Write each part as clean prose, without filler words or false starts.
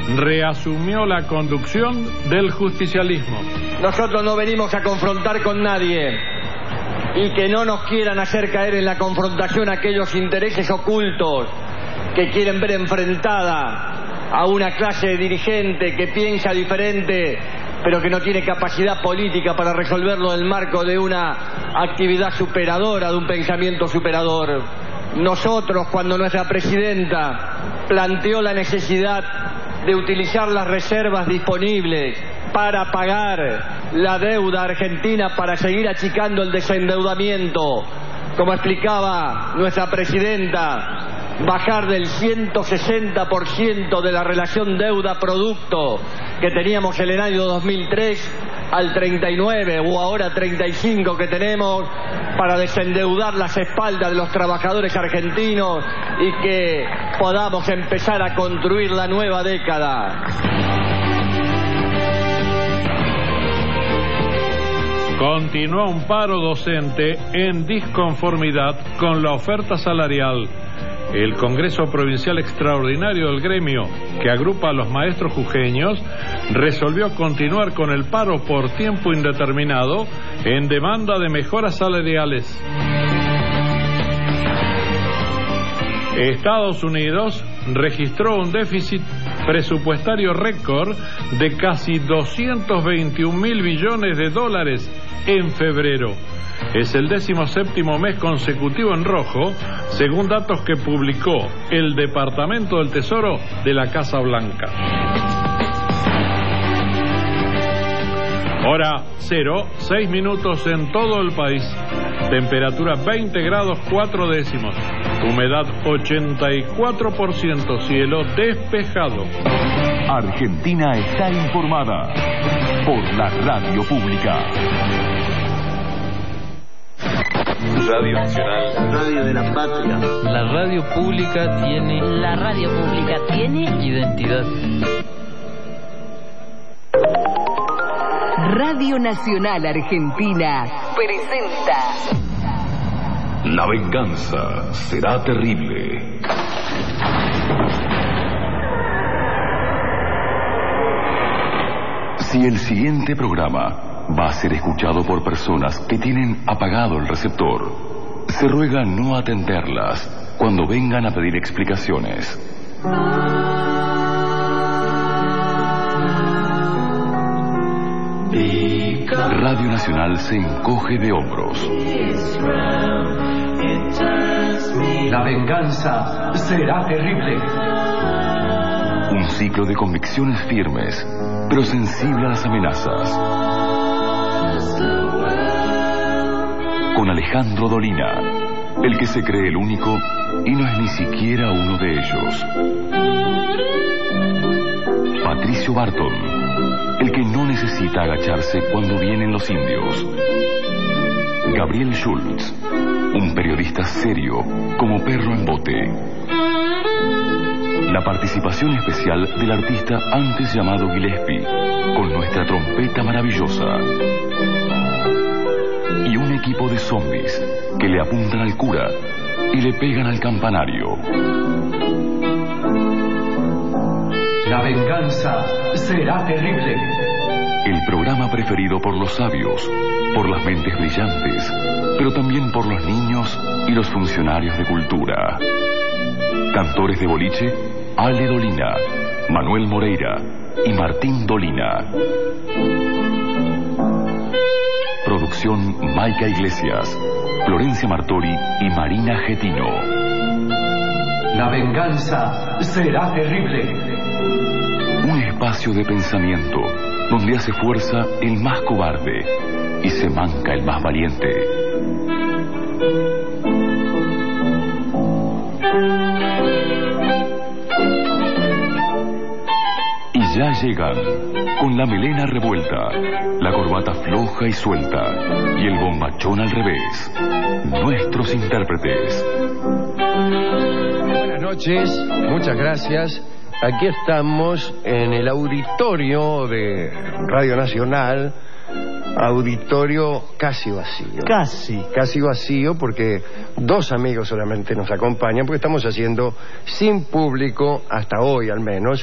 reasumió la conducción del justicialismo. Nosotros no venimos a confrontar con nadie, y que no nos quieran hacer caer en la confrontación aquellos intereses ocultos que quieren ver enfrentada a una clase de dirigente que piensa diferente, pero que no tiene capacidad política para resolverlo en el marco de una actividad superadora, de un pensamiento superador. Nosotros, cuando nuestra presidenta planteó la necesidad de utilizar las reservas disponibles para pagar la deuda argentina, para seguir achicando el desendeudamiento, como explicaba nuestra presidenta, bajar del 160% de la relación deuda-producto que teníamos en el año 2003 al 39 o ahora 35 que tenemos, para desendeudar las espaldas de los trabajadores argentinos y que podamos empezar a construir la nueva década. Continúa un paro docente en disconformidad con la oferta salarial. El Congreso Provincial Extraordinario del gremio, que agrupa a los maestros jujeños, resolvió continuar con el paro por tiempo indeterminado en demanda de mejoras salariales. Estados Unidos registró un déficit presupuestario récord de casi 221.000 billones de dólares en febrero. Es el 17º mes consecutivo en rojo, según datos que publicó el Departamento del Tesoro de la Casa Blanca. Hora 0, 6 minutos en todo el país. Temperatura 20 grados 4 décimos. Humedad 84%, cielo despejado. Argentina está informada por la radio pública. Radio Nacional, Radio de la Patria. La radio pública tiene... La radio pública tiene... identidad. Radio Nacional Argentina presenta... La venganza será terrible. Si el siguiente programa va a ser escuchado por personas que tienen apagado el receptor, se ruega no atenderlas cuando vengan a pedir explicaciones. Radio Nacional se encoge de hombros. La venganza será terrible. Un ciclo de convicciones firmes, pero sensible a las amenazas. Con Alejandro Dolina, el que se cree el único y no es ni siquiera uno de ellos. Patricio Barton, el que no necesita agacharse cuando vienen los indios. Gabriel Schultz, un periodista serio como perro en bote. La participación especial del artista antes llamado Gillespie, con nuestra trompeta maravillosa. Y un equipo de zombies que le apuntan al cura y le pegan al campanario. La venganza será terrible. El programa preferido por los sabios, por las mentes brillantes, pero también por los niños y los funcionarios de cultura. Cantores de boliche, Ale Dolina, Manuel Moreira y Martín Dolina. Producción Maica Iglesias, Florencia Martori y Marina Getino. La venganza será terrible. Un espacio de pensamiento donde hace fuerza el más cobarde y se manca el más valiente. Y ya llegan, con la melena revuelta, la corbata floja y suelta y el bombachón al revés, nuestros intérpretes. Buenas noches, muchas gracias. Aquí estamos en el auditorio de Radio Nacional, auditorio casi vacío. Casi vacío porque dos amigos solamente nos acompañan, porque estamos haciendo sin público, hasta hoy al menos,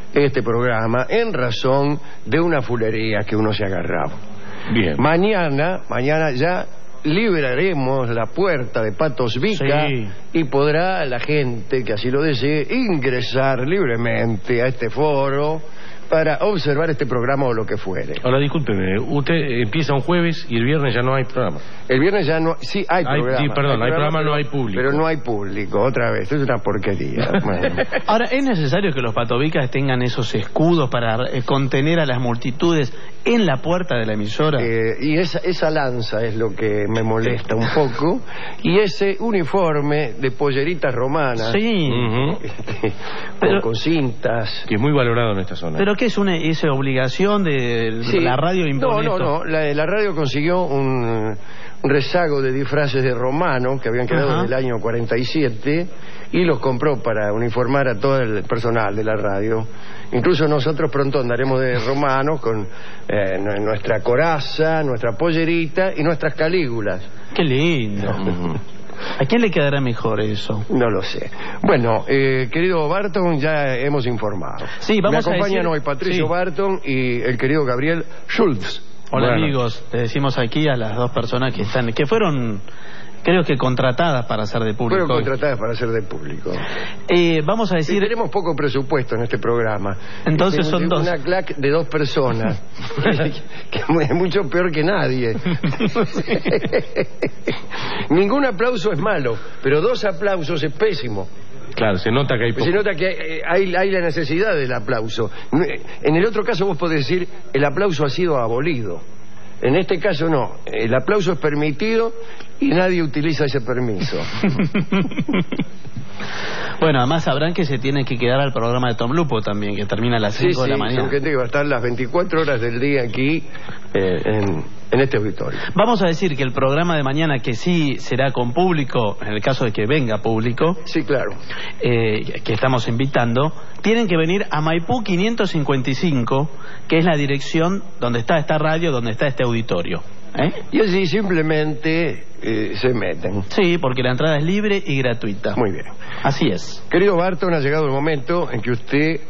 este programa en razón de una fulería que uno se agarraba. Bien. Mañana ya liberaremos la puerta de Patos Vica, sí, y podrá la gente que así lo desee ingresar libremente a este foro para observar este programa o lo que fuere. Ahora, discúlpeme, usted empieza un jueves y el viernes ya no hay programa. El viernes ya no... Sí, hay programa. Sí, perdón, hay programa, no hay público. Pero no hay público, otra vez, es una porquería. Bueno. Ahora, ¿es necesario que los patovicas tengan esos escudos para contener a las multitudes en la puerta de la emisora? Y esa lanza es lo que me molesta un poco, y ese uniforme de polleritas romanas. Sí. Con cintas. Que es muy valorado en esta zona. Pero ¿qué es esa obligación de la radio imponer esto? No, la radio consiguió un rezago de disfraces de romanos que habían quedado en el año 47 y los compró para uniformar a todo el personal de la radio. Incluso nosotros pronto andaremos de romanos con nuestra coraza, nuestra pollerita y nuestras calígulas. ¡Qué lindo! ¿A quién le quedará mejor eso? No lo sé. Bueno, querido Barton, ya hemos informado. Sí, vamos a decir... Me acompañan hoy Patricio Barton y el querido Gabriel Schultz. Hola, amigos. Le decimos aquí a las dos personas que fueron, creo que contratadas para hacer de público. Fueron contratadas para hacer de público. Vamos a decir... Tenemos poco presupuesto en este programa. Entonces son dos. Una clac de 2 personas. Que es mucho peor que nadie. Ningún aplauso es malo, pero 2 aplausos es pésimo. Claro, se nota que hay poco. Se nota que hay la necesidad del aplauso. En el otro caso vos podés decir, el aplauso ha sido abolido. En este caso no, el aplauso es permitido y nadie utiliza ese permiso. Bueno, además sabrán que se tiene que quedar al programa de Tom Lupo también, que termina a las 5 de la mañana. Sí, gente que va a estar las 24 horas del día aquí en este auditorio. Vamos a decir que el programa de mañana, que sí será con público, en el caso de que venga público, sí, claro, que estamos invitando, tienen que venir a Maipú 555, que es la dirección donde está esta radio, donde está este auditorio. Y así simplemente se meten. Sí, porque la entrada es libre y gratuita. Muy bien. Así es. Querido Barton, ha llegado el momento en que usted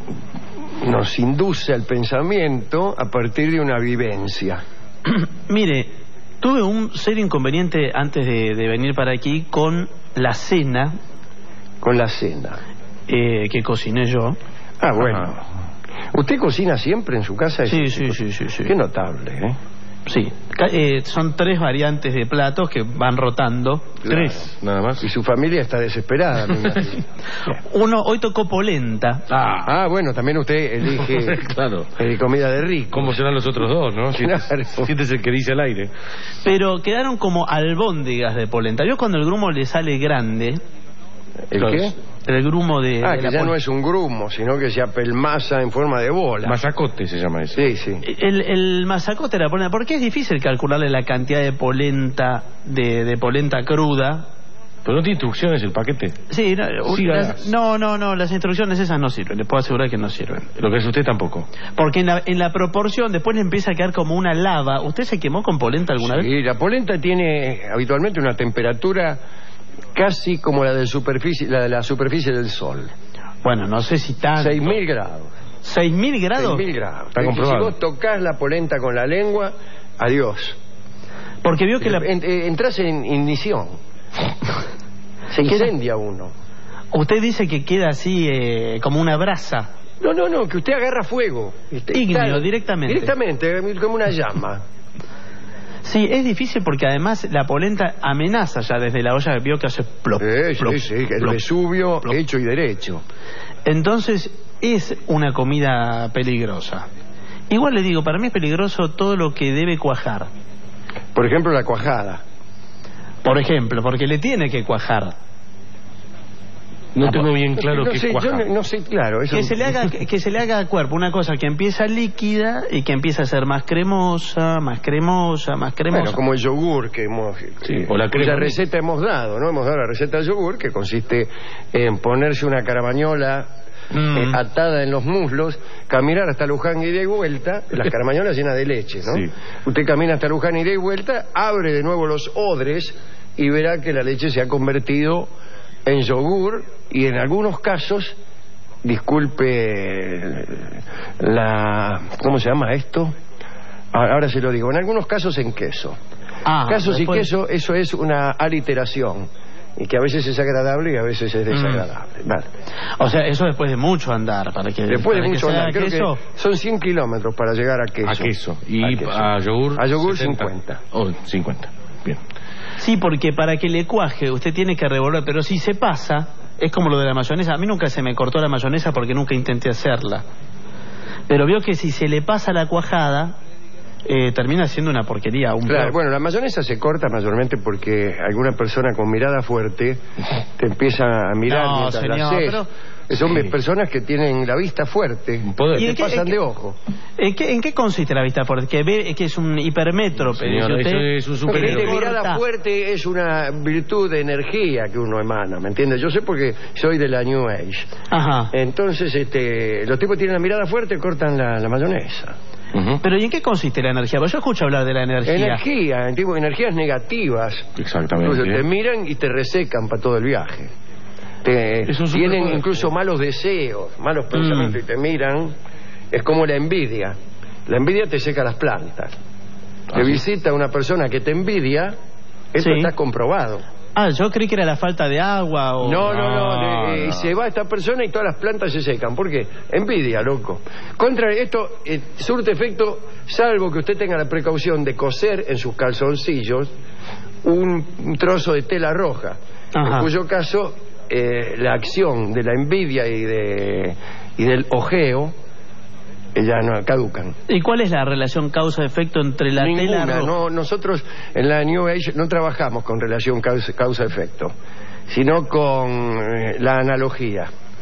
nos induce al pensamiento a partir de una vivencia. Mire, tuve un serio inconveniente antes de venir para aquí con la cena. Con la cena. Que cociné yo. Ah, bueno. ¿Usted cocina siempre en su casa? Sí. Qué notable, ¿eh? Sí, son 3 variantes de platos que van rotando. Claro. 3, nada más. Y su familia está desesperada. Hoy tocó polenta. Bueno, también usted elige claro, comida de rico. ¿Cómo serán los otros dos, no? Claro. Siéntese el que dice al aire. Pero quedaron como albóndigas de polenta. Yo cuando el grumo le sale grande... ¿El qué? El grumo de... que ya no es un grumo, sino que se apelmaza en forma de bola. Masacote se llama eso. Sí. El masacote de la polenta, porque es difícil calcularle la cantidad de polenta, de polenta cruda. ¿Pero no tiene instrucciones el paquete? Sí, no, las instrucciones esas no sirven, le puedo asegurar que no sirven. Lo que es usted tampoco. Porque en la proporción después le empieza a quedar como una lava. ¿Usted se quemó con polenta alguna vez? Sí, la polenta tiene habitualmente una temperatura casi como la de la superficie del Sol. Bueno, no sé si tanto. 6.000 grados. ¿6.000 grados? 6.000 grados. Está comprobado. Si vos tocás la polenta con la lengua, adiós. Porque vio que entras en ignición. Se incendia uno. Usted dice que queda así como una brasa. No, que usted agarra fuego. Ígneo, directamente. Directamente, como una llama. Sí, es difícil porque además la polenta amenaza ya desde la olla, vio que hace plop, plop, sí, el Vesubio hecho y derecho. Entonces es una comida peligrosa. Igual le digo, para mí es peligroso todo lo que debe cuajar. Por ejemplo, la cuajada. Por ejemplo, porque le tiene que cuajar. No tengo bien claro qué es cuajar. Yo no sé, claro. Eso... Que se le haga al cuerpo una cosa que empieza líquida y que empieza a ser más cremosa. Bueno, como el yogur que o la crema. La receta hemos dado, ¿no? Hemos dado la receta del yogur, que consiste en ponerse una carabañola atada en los muslos, caminar hasta Luján y de vuelta, las caramañolas llenas de leche, ¿no? Sí. Usted camina hasta Luján y de vuelta, abre de nuevo los odres y verá que la leche se ha convertido en yogur y en algunos casos disculpe ¿cómo se llama esto? Ahora se lo digo. En algunos casos en queso. Casos y queso, eso es una aliteración. Y que a veces es agradable y a veces es desagradable. Vale. O sea, eso después de mucho andar. Después de mucho andar. Creo que son 100 kilómetros para llegar a queso. A queso. Y a yogur. A yogur 50. 50. Bien. Sí, porque para que le cuaje usted tiene que revolver, pero si se pasa, es como lo de la mayonesa. A mí nunca se me cortó la mayonesa porque nunca intenté hacerla. Pero veo que si se le pasa la cuajada, termina siendo una porquería. Claro, bueno, la mayonesa se corta mayormente porque alguna persona con mirada fuerte te empieza a mirar mientras la haces. Son personas que tienen la vista fuerte y te pasan de ojo. ¿En qué consiste la vista fuerte? Que ve que es un hipermetro. Señor, eso es un superior. Mirada fuerte es una virtud de energía que uno emana, ¿me entiendes? Yo sé porque soy de la New Age. Ajá. Entonces, los tipos tienen la mirada fuerte y cortan la mayonesa. Pero ¿y en qué consiste la energía? Porque yo escucho hablar de la energía. Energías negativas. Exactamente. Incluso te miran y te resecan para todo el viaje. Tienen incluso malos deseos, malos pensamientos y te miran. Es como la envidia. La envidia te seca las plantas. Te visita una persona que te envidia, esto está comprobado. Yo creí que era la falta de agua o... No. Se va esta persona y todas las plantas se secan. ¿Por qué? Envidia, loco. Contra esto surte efecto, salvo que usted tenga la precaución de coser en sus calzoncillos un trozo de tela roja. En cuyo caso, la acción de la envidia y del ojeo ya no caducan. ¿Y cuál es la relación causa-efecto entre la tela roja? No, nosotros en la New Age no trabajamos con relación causa-efecto, sino con la analogía.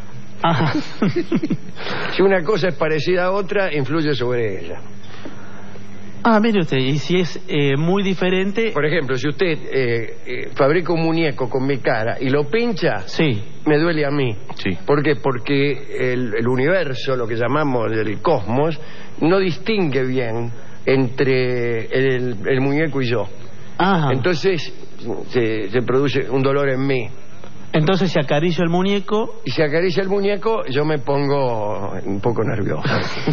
Si una cosa es parecida a otra, influye sobre ella. Mire usted, y si es muy diferente... Por ejemplo, si usted fabrica un muñeco con mi cara y lo pincha, me duele a mí. ¿Por qué? Porque el universo, lo que llamamos el cosmos, no distingue bien entre el muñeco y yo. Entonces se produce un dolor en mí. Entonces si acaricio el muñeco... Y si acaricia el muñeco, yo me pongo un poco nervioso.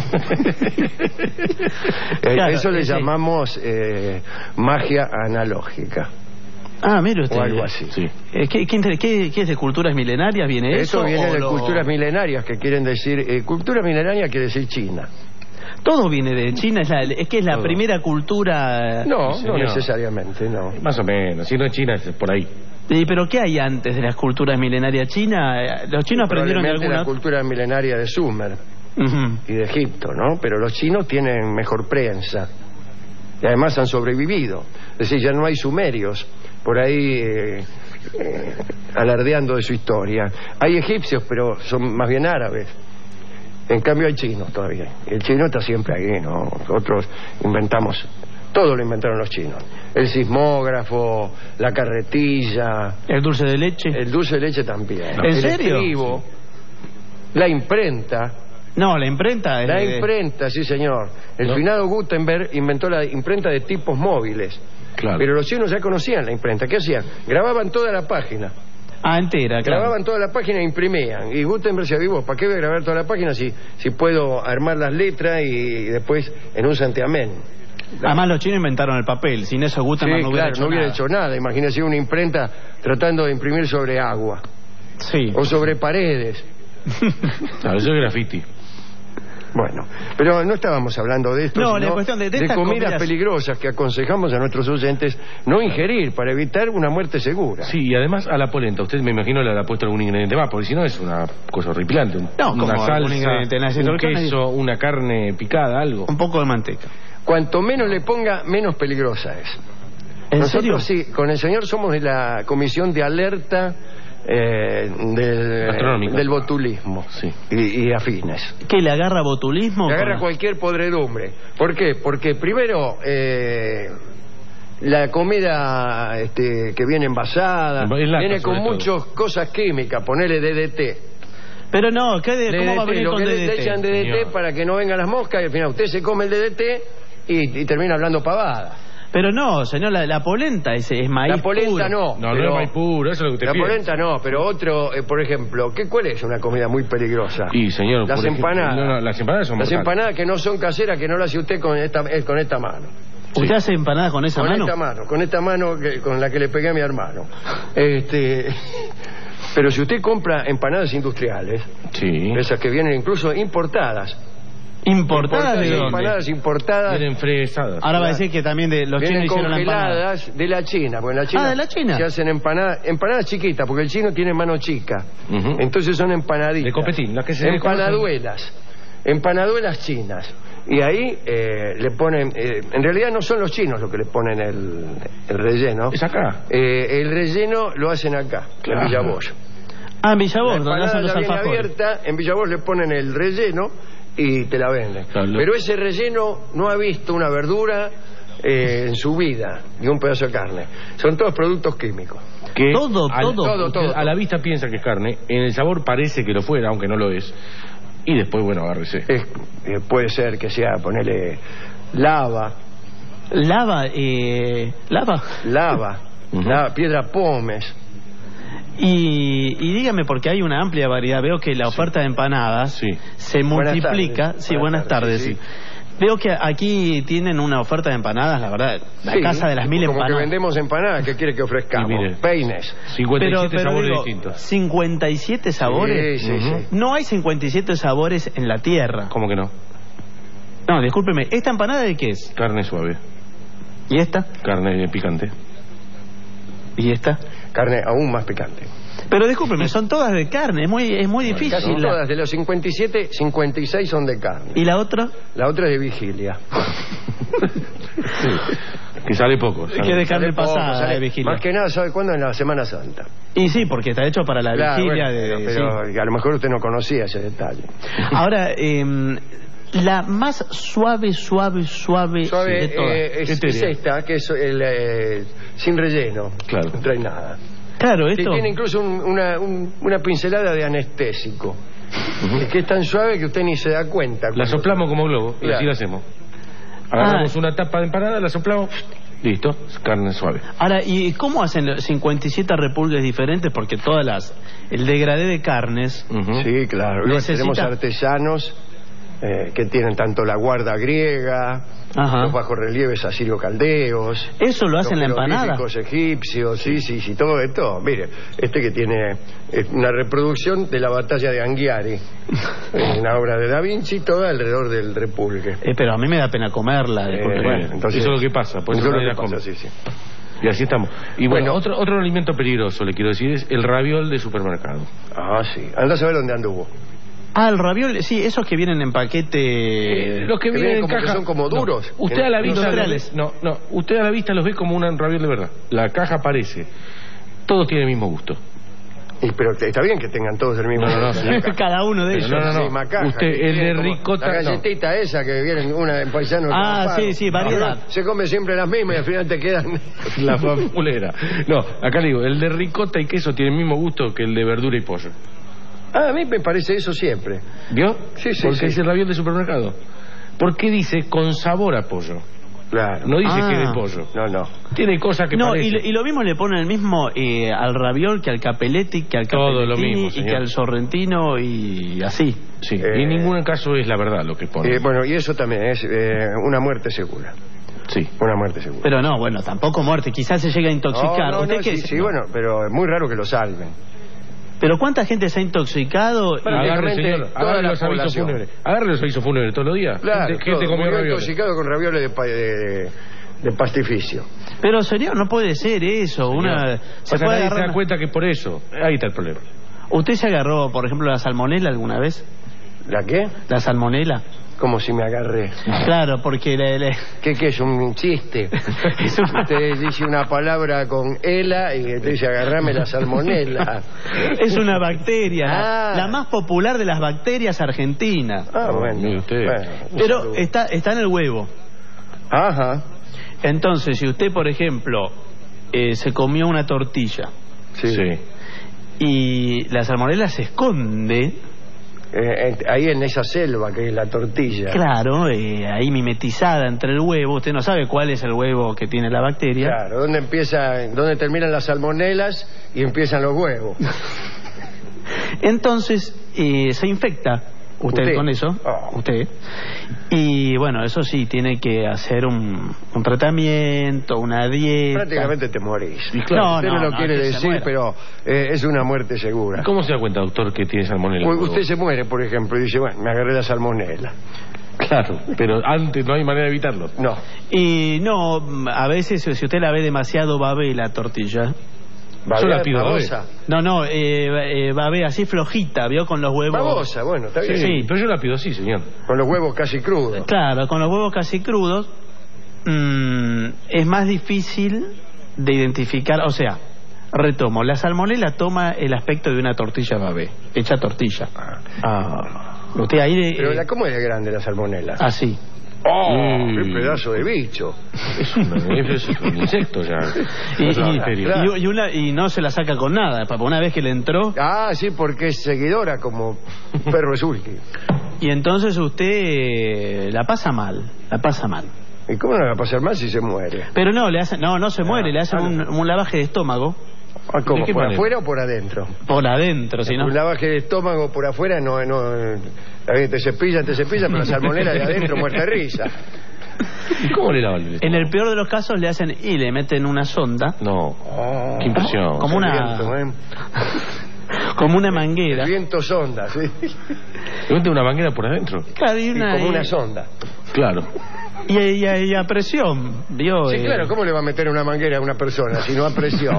Eso le llamamos magia analógica. Mire usted. O algo así. ¿Qué es de culturas milenarias? ¿Viene eso? Eso viene de culturas milenarias, que quieren decir... cultura milenaria quiere decir China. Todo viene de China, es que es la primera cultura... No necesariamente, no. Más o menos, si no es China, es por ahí. ¿Pero qué hay antes de las culturas milenarias chinas? Los chinos aprendieron de alguna... la cultura milenaria de Sumer y de Egipto, ¿no? Pero los chinos tienen mejor prensa y además han sobrevivido. Es decir, ya no hay sumerios por ahí alardeando de su historia. Hay egipcios, pero son más bien árabes. En cambio hay chinos todavía. El chino está siempre ahí, ¿no? Nosotros inventamos... Todo lo inventaron los chinos. El sismógrafo, la carretilla... ¿El dulce de leche? El dulce de leche también. ¿En serio? El estribo, la imprenta... No, la imprenta... La imprenta, sí señor. El finado Gutenberg inventó la imprenta de tipos móviles. Claro. Pero los chinos ya conocían la imprenta. ¿Qué hacían? Grababan toda la página. Entera, claro. Grababan toda la página e imprimían. Y Gutenberg se avivó. ¿Para qué voy a grabar toda la página si puedo armar las letras y después en un santiamén? Además los chinos inventaron el papel. Sin eso Gutenberg no hubiera hecho nada. Imagínese una imprenta tratando de imprimir sobre agua. O sobre paredes. Eso es graffiti. Bueno, pero no estábamos hablando de esto, sino la cuestión de comidas peligrosas que aconsejamos a nuestros oyentes no ingerir para evitar una muerte segura. Sí, y además a la polenta, usted me imagino le ha puesto algún ingrediente más, porque si no es una cosa horripilante. Una salsa, un queso, una carne picada, algo. Un poco de manteca. Cuanto menos le ponga, menos peligrosa es. Nosotros sí, con el señor somos de la comisión de alerta del botulismo y afines. ¿Qué le agarra botulismo? Le agarra cualquier podredumbre. ¿Por qué? Porque primero la comida que viene envasada viene con muchas cosas químicas, ponele DDT. Pero no, ¿cómo va a venir con DDT? Le echan DDT para que no vengan las moscas y al final usted se come el DDT y termina hablando pavada. Pero no, señor, la polenta es maíz La polenta puro. no. No, pero- no es maíz puro, eso es lo que usted La piensa. polenta no, pero otro, por ejemplo, ¿cuál es una comida muy peligrosa? Y, señor, Las por ejemplo, empanadas. no, las empanadas son Las mortales. empanadas que no son caseras, que no las hace usted con esta mano. ¿Usted hace empanadas con esa mano? Con esta mano con la que le pegué a mi hermano. Pero si usted compra empanadas industriales, Sí. esas que vienen incluso importadas. ¿Importadas de dónde? Empanadas importadas. Vienen fresadas. Ahora va a decir que también de los Vienen chinos hicieron la empanada. congeladas de la China, porque en la China, ¿de la China? se hacen empanadas chiquitas, porque el chino tiene mano chica. Ujú. Entonces son empanaditas. De copetín, las que se empanaduelas chinas. Y ahí le ponen, en realidad no son los chinos los que le ponen el relleno. Es acá. El relleno lo hacen acá, Claro. en Villavoz. Ah, en Villavoz, La donde hacen empanada los ya viene alfajores. abierta, en Villavoz le ponen el relleno y te la venden. Claro. Pero ese relleno no ha visto una verdura en su vida, ni un pedazo de carne. Son todos productos químicos. Que Todo. usted a la vista piensa que es carne, en el sabor parece que lo fuera, aunque no lo es. Y después, bueno, agárrese. Puede ser que sea, ponele, lava, Lava. piedra pómez. Y dígame, porque hay una amplia variedad. Veo que la oferta de empanadas se Buenas multiplica. tardes. Sí, buenas tardes, sí. Veo que aquí tienen una oferta de empanadas, la verdad. La Sí, casa de las 1000 como empanadas. que vendemos empanadas, ¿qué quiere que ofrezcamos? Y mire, Peines. 57 sabores digo, distintos. 57 sabores. Sí, sí. No hay 57 sabores en la tierra. ¿Cómo que no? No, discúlpeme, ¿esta empanada de qué es? Carne suave, ¿Y esta? carne picante. ¿Y esta? Carne aún más picante. Pero discúlpeme, son todas de carne, es muy difícil. Casi todas, de los 57, 56 son de carne. ¿Y la otra? La otra es de vigilia. Que sale poco. Que de carne pasada, sale de vigilia. Más que nada, ¿sabe cuándo? En la Semana Santa. Y sí, porque está hecho para la Claro, vigilia bueno, de... pero sí. a lo mejor usted no conocía ese detalle. Ahora, la más suave de todas. Es esta, que es sin relleno. Claro. No trae nada. Claro, Que esto... tiene incluso una pincelada de anestésico. Que es tan suave que usted ni se da cuenta. La soplamos como globo y Claro. así la hacemos. Agarramos una tapa de empanada, la soplamos, listo, carne suave. Ahora, ¿y cómo hacen 57 repulgues diferentes? Porque el degradé de carnes... Sí, claro. Luego Necesita- tenemos artesanos que tienen tanto la guarda griega, los bajorrelieves asirio-caldeos. ¿Eso lo hacen en la los empanada? jeroglíficos egipcios, sí, todo esto. Mire, que tiene una reproducción de la batalla de Anghiari, una obra de Da Vinci, toda alrededor del repulgue. Pero a mí me da pena comerla. Bueno, entonces eso es lo que pasa, por eso eso no es lo la que come. pasa, sí. Y así estamos. Y bueno, Bueno. otro alimento peligroso, le quiero decir, es el raviol de supermercado. Ah, sí. Anda a saber dónde anduvo. Ah, el raviol, sí, esos que vienen en paquete... Los que vienen en como que caja son como duros. No, usted a la vista Industriales. usted a la vista los ve como un raviol de verdad. La caja parece. Todos tienen el mismo gusto. Pero está bien que tengan todos el mismo. No, sí. Cada uno de ellos. No. La misma caja, Usted, que el tiene de como ricota, la galletita esa que viene una en paisano. Ah, Camparo. sí, variedad. Se come siempre las mismas y al final te quedan. La famulera. No, acá le digo, el de ricota y queso tiene el mismo gusto que el de verdura y pollo. A mí me parece eso siempre. ¿Vio? Sí, Porque es el raviol de supermercado. ¿Por qué dice con sabor a pollo? Claro. No dice que de pollo. No. Tiene cosas que No, parecen. y lo mismo le ponen el mismo al raviol que al capelletti, que al Todo lo capellettini mismo, y señor. que al sorrentino y así. Sí, y en ningún caso es la verdad lo que pone. Bueno, y eso también es una muerte segura. Sí. Una muerte segura. Pero no, bueno, tampoco muerte, quizás se llega a intoxicar. No, ¿Usted qué? sí, bueno, pero es muy raro que lo salven. Pero ¿cuánta gente se ha intoxicado? Agarre, señor, toda agarre la los avisos población. fúnebres. Agarre los avisos fúnebres todos los días. Claro, gente comió murió ravioles. intoxicado con ravioles de pastificio. Pero señor, no puede ser eso. Señor. Se Pasa, puede nadie se agarrar da cuenta que por eso. Ahí está el problema. ¿Usted se agarró, por ejemplo, la salmonela alguna vez? ¿La qué? ¿La salmonela? Como si me agarré. Claro, porque ¿Qué es? ¿Un chiste? Usted dice una palabra con ela y usted dice agarrame la salmonela. es una bacteria, Ah. la más popular de las bacterias argentinas. Ah, bueno. Mire usted. Pero está en el huevo. Ajá. Entonces, si usted, por ejemplo, se comió una tortilla Sí. y la salmonela se esconde, ahí en esa selva que es la tortilla. Claro, ahí mimetizada entre el huevo. Usted no sabe cuál es el huevo que tiene la bacteria. Claro, ¿dónde terminan las salmonelas y empiezan los huevos? Entonces, se infecta usted con eso, usted. Y bueno, eso sí, tiene que hacer un tratamiento, una dieta. Prácticamente te morís. Y claro, usted no lo quiere decir, pero es una muerte segura. ¿Cómo se da cuenta, doctor, que tiene salmonela? Usted se muere, por ejemplo, y dice, bueno, me agarré la salmonela. Claro, pero antes no hay manera de evitarlo. No. Y no, a veces si usted la ve demasiado babé la tortilla. Yo la pido babosa. No, babé así flojita, ¿vio? Con los huevos. Babosa, bueno, está bien. Sí, pero yo la pido así, señor. Con los huevos casi crudos. Claro, con los huevos casi crudos es más difícil de identificar, o sea, retomo, la salmonela toma el aspecto de una tortilla babé, hecha tortilla. Usted ahí pero ¿cómo es de grande la salmonela? Así. ¡Qué pedazo de bicho! Es un insecto ya. Y no se la saca con nada, papá. Una vez que le entró... Sí, porque es seguidora como perro es último. Y entonces usted la pasa mal. ¿Y cómo no la va a pasar mal si se muere? Pero no, no se muere, le hacen un lavaje de estómago. ¿Cómo? ¿Por afuera o por adentro? Por adentro, si no. Un lavaje de estómago por afuera no te cepillas, pero la salmonela de adentro muerta de risa. ¿Y cómo le lavan el estómago? En el peor de los casos le hacen y le meten una sonda. No. Qué impresión. Como una... como una manguera. El viento sonda, ¿sí? ¿Le meten una manguera por adentro? Claro, como una sonda. Claro. Y a presión, ¿vio? Sí, claro, ¿cómo le va a meter una manguera a una persona si no a presión?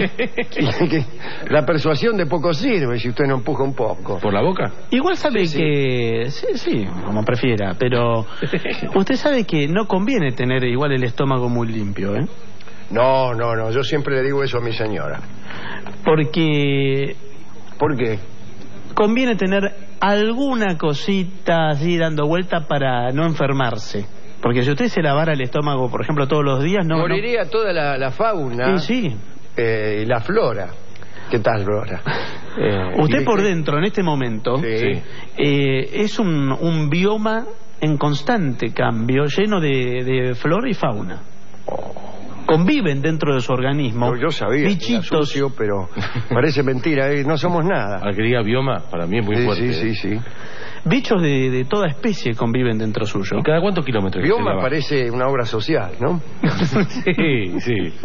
La persuasión de poco sirve si usted no empuja un poco. ¿Por la boca? Igual sabe que... Sí, como prefiera, pero usted sabe que no conviene tener igual el estómago muy limpio, ¿eh? No, yo siempre le digo eso a mi señora. Porque... ¿Por qué? Conviene tener alguna cosita así dando vuelta para no enfermarse. Porque si usted se lavara el estómago, por ejemplo, todos los días, moriría toda la fauna. Sí. Y la flora. ¿Qué tal, flora? Usted por dentro, en este momento, es un bioma en constante cambio, lleno de flora y fauna. Conviven dentro de su organismo. Yo sabía, bichitos. Sucio, pero parece mentira, no somos nada. Al que diga bioma, para mí es muy fuerte. Sí. Bichos de toda especie conviven dentro suyo. ¿Y cada cuántos kilómetros? Bioma parece una obra social, ¿no? Sí.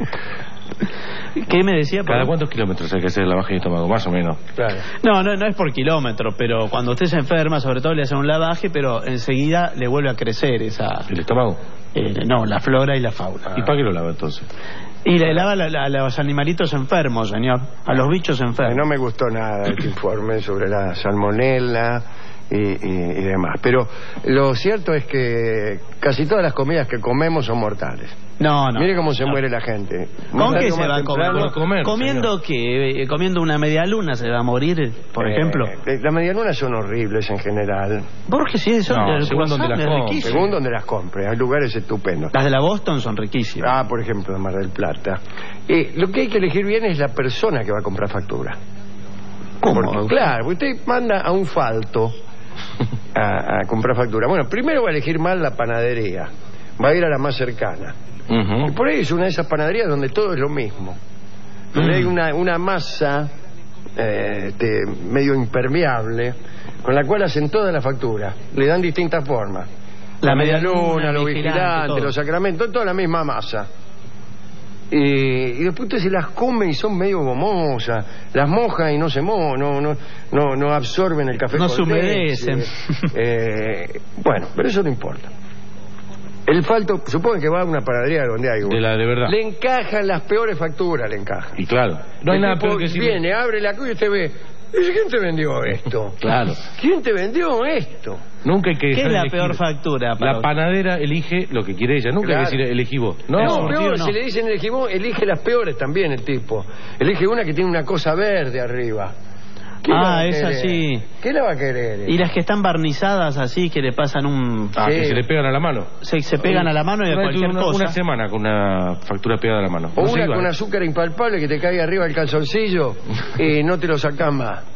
¿Qué me decía? ¿Cada cuántos kilómetros hay que hacer el lavaje de estómago? Más o menos. Claro. No es por kilómetro, pero cuando usted se enferma, sobre todo le hacen un lavaje, pero enseguida le vuelve a crecer ¿El estómago? No, la flora y la fauna. ¿Y para qué lo lava entonces? Y le lava a los animalitos enfermos, señor. A los bichos enfermos. No me gustó nada este informe sobre la salmonela y demás. Pero lo cierto es que casi todas las comidas que comemos son mortales. No. Mire cómo se muere la gente. ¿Con qué se va a comer? ¿Comiendo qué? ¿Comiendo una media luna se va a morir, por ejemplo? Las medialunas son horribles en general. Porque si eso según donde las compre. Hay lugares estupendos. Las de la Boston son riquísimas. Por ejemplo, de Mar del Plata. Lo que hay que elegir bien es la persona que va a comprar factura. ¿Cómo? Porque, claro, usted manda a un falto a comprar factura. Bueno, primero va a elegir mal la panadería. Va a ir a la más cercana. Y por ahí es una de esas panaderías donde todo es lo mismo. Donde hay una masa medio impermeable con la cual hacen toda la factura. Le dan distintas formas. La medialuna, los vigilantes, los sacramentos, toda la misma masa. Y después usted se las come y son medio gomosas, las moja y no se no absorben el café, no se humedecen. Bueno, pero eso no importa. El falto, supongo que va a una panadería donde hay de verdad. Le encajan las peores facturas, le encajan. Y claro, no hay nada peor que si viene, abre la cuya y usted ve, ¿quién te vendió esto? Claro. ¿Quién te vendió esto? Nunca hay que ¿Qué es la peor factura? La panadera elige lo que quiere ella. Nunca hay que decir elegí vos. No, peor, si le dicen elegí vos, elige las peores también el tipo. Elige una que tiene una cosa verde arriba. Esa sí. ¿Qué la va a querer? Y las que están barnizadas así, que le pasan que se le pegan a la mano. Se pegan a la mano y a cualquier cosa. Una semana con una factura pegada a la mano. O una con azúcar impalpable que te caiga arriba el calzoncillo y no te lo sacan más.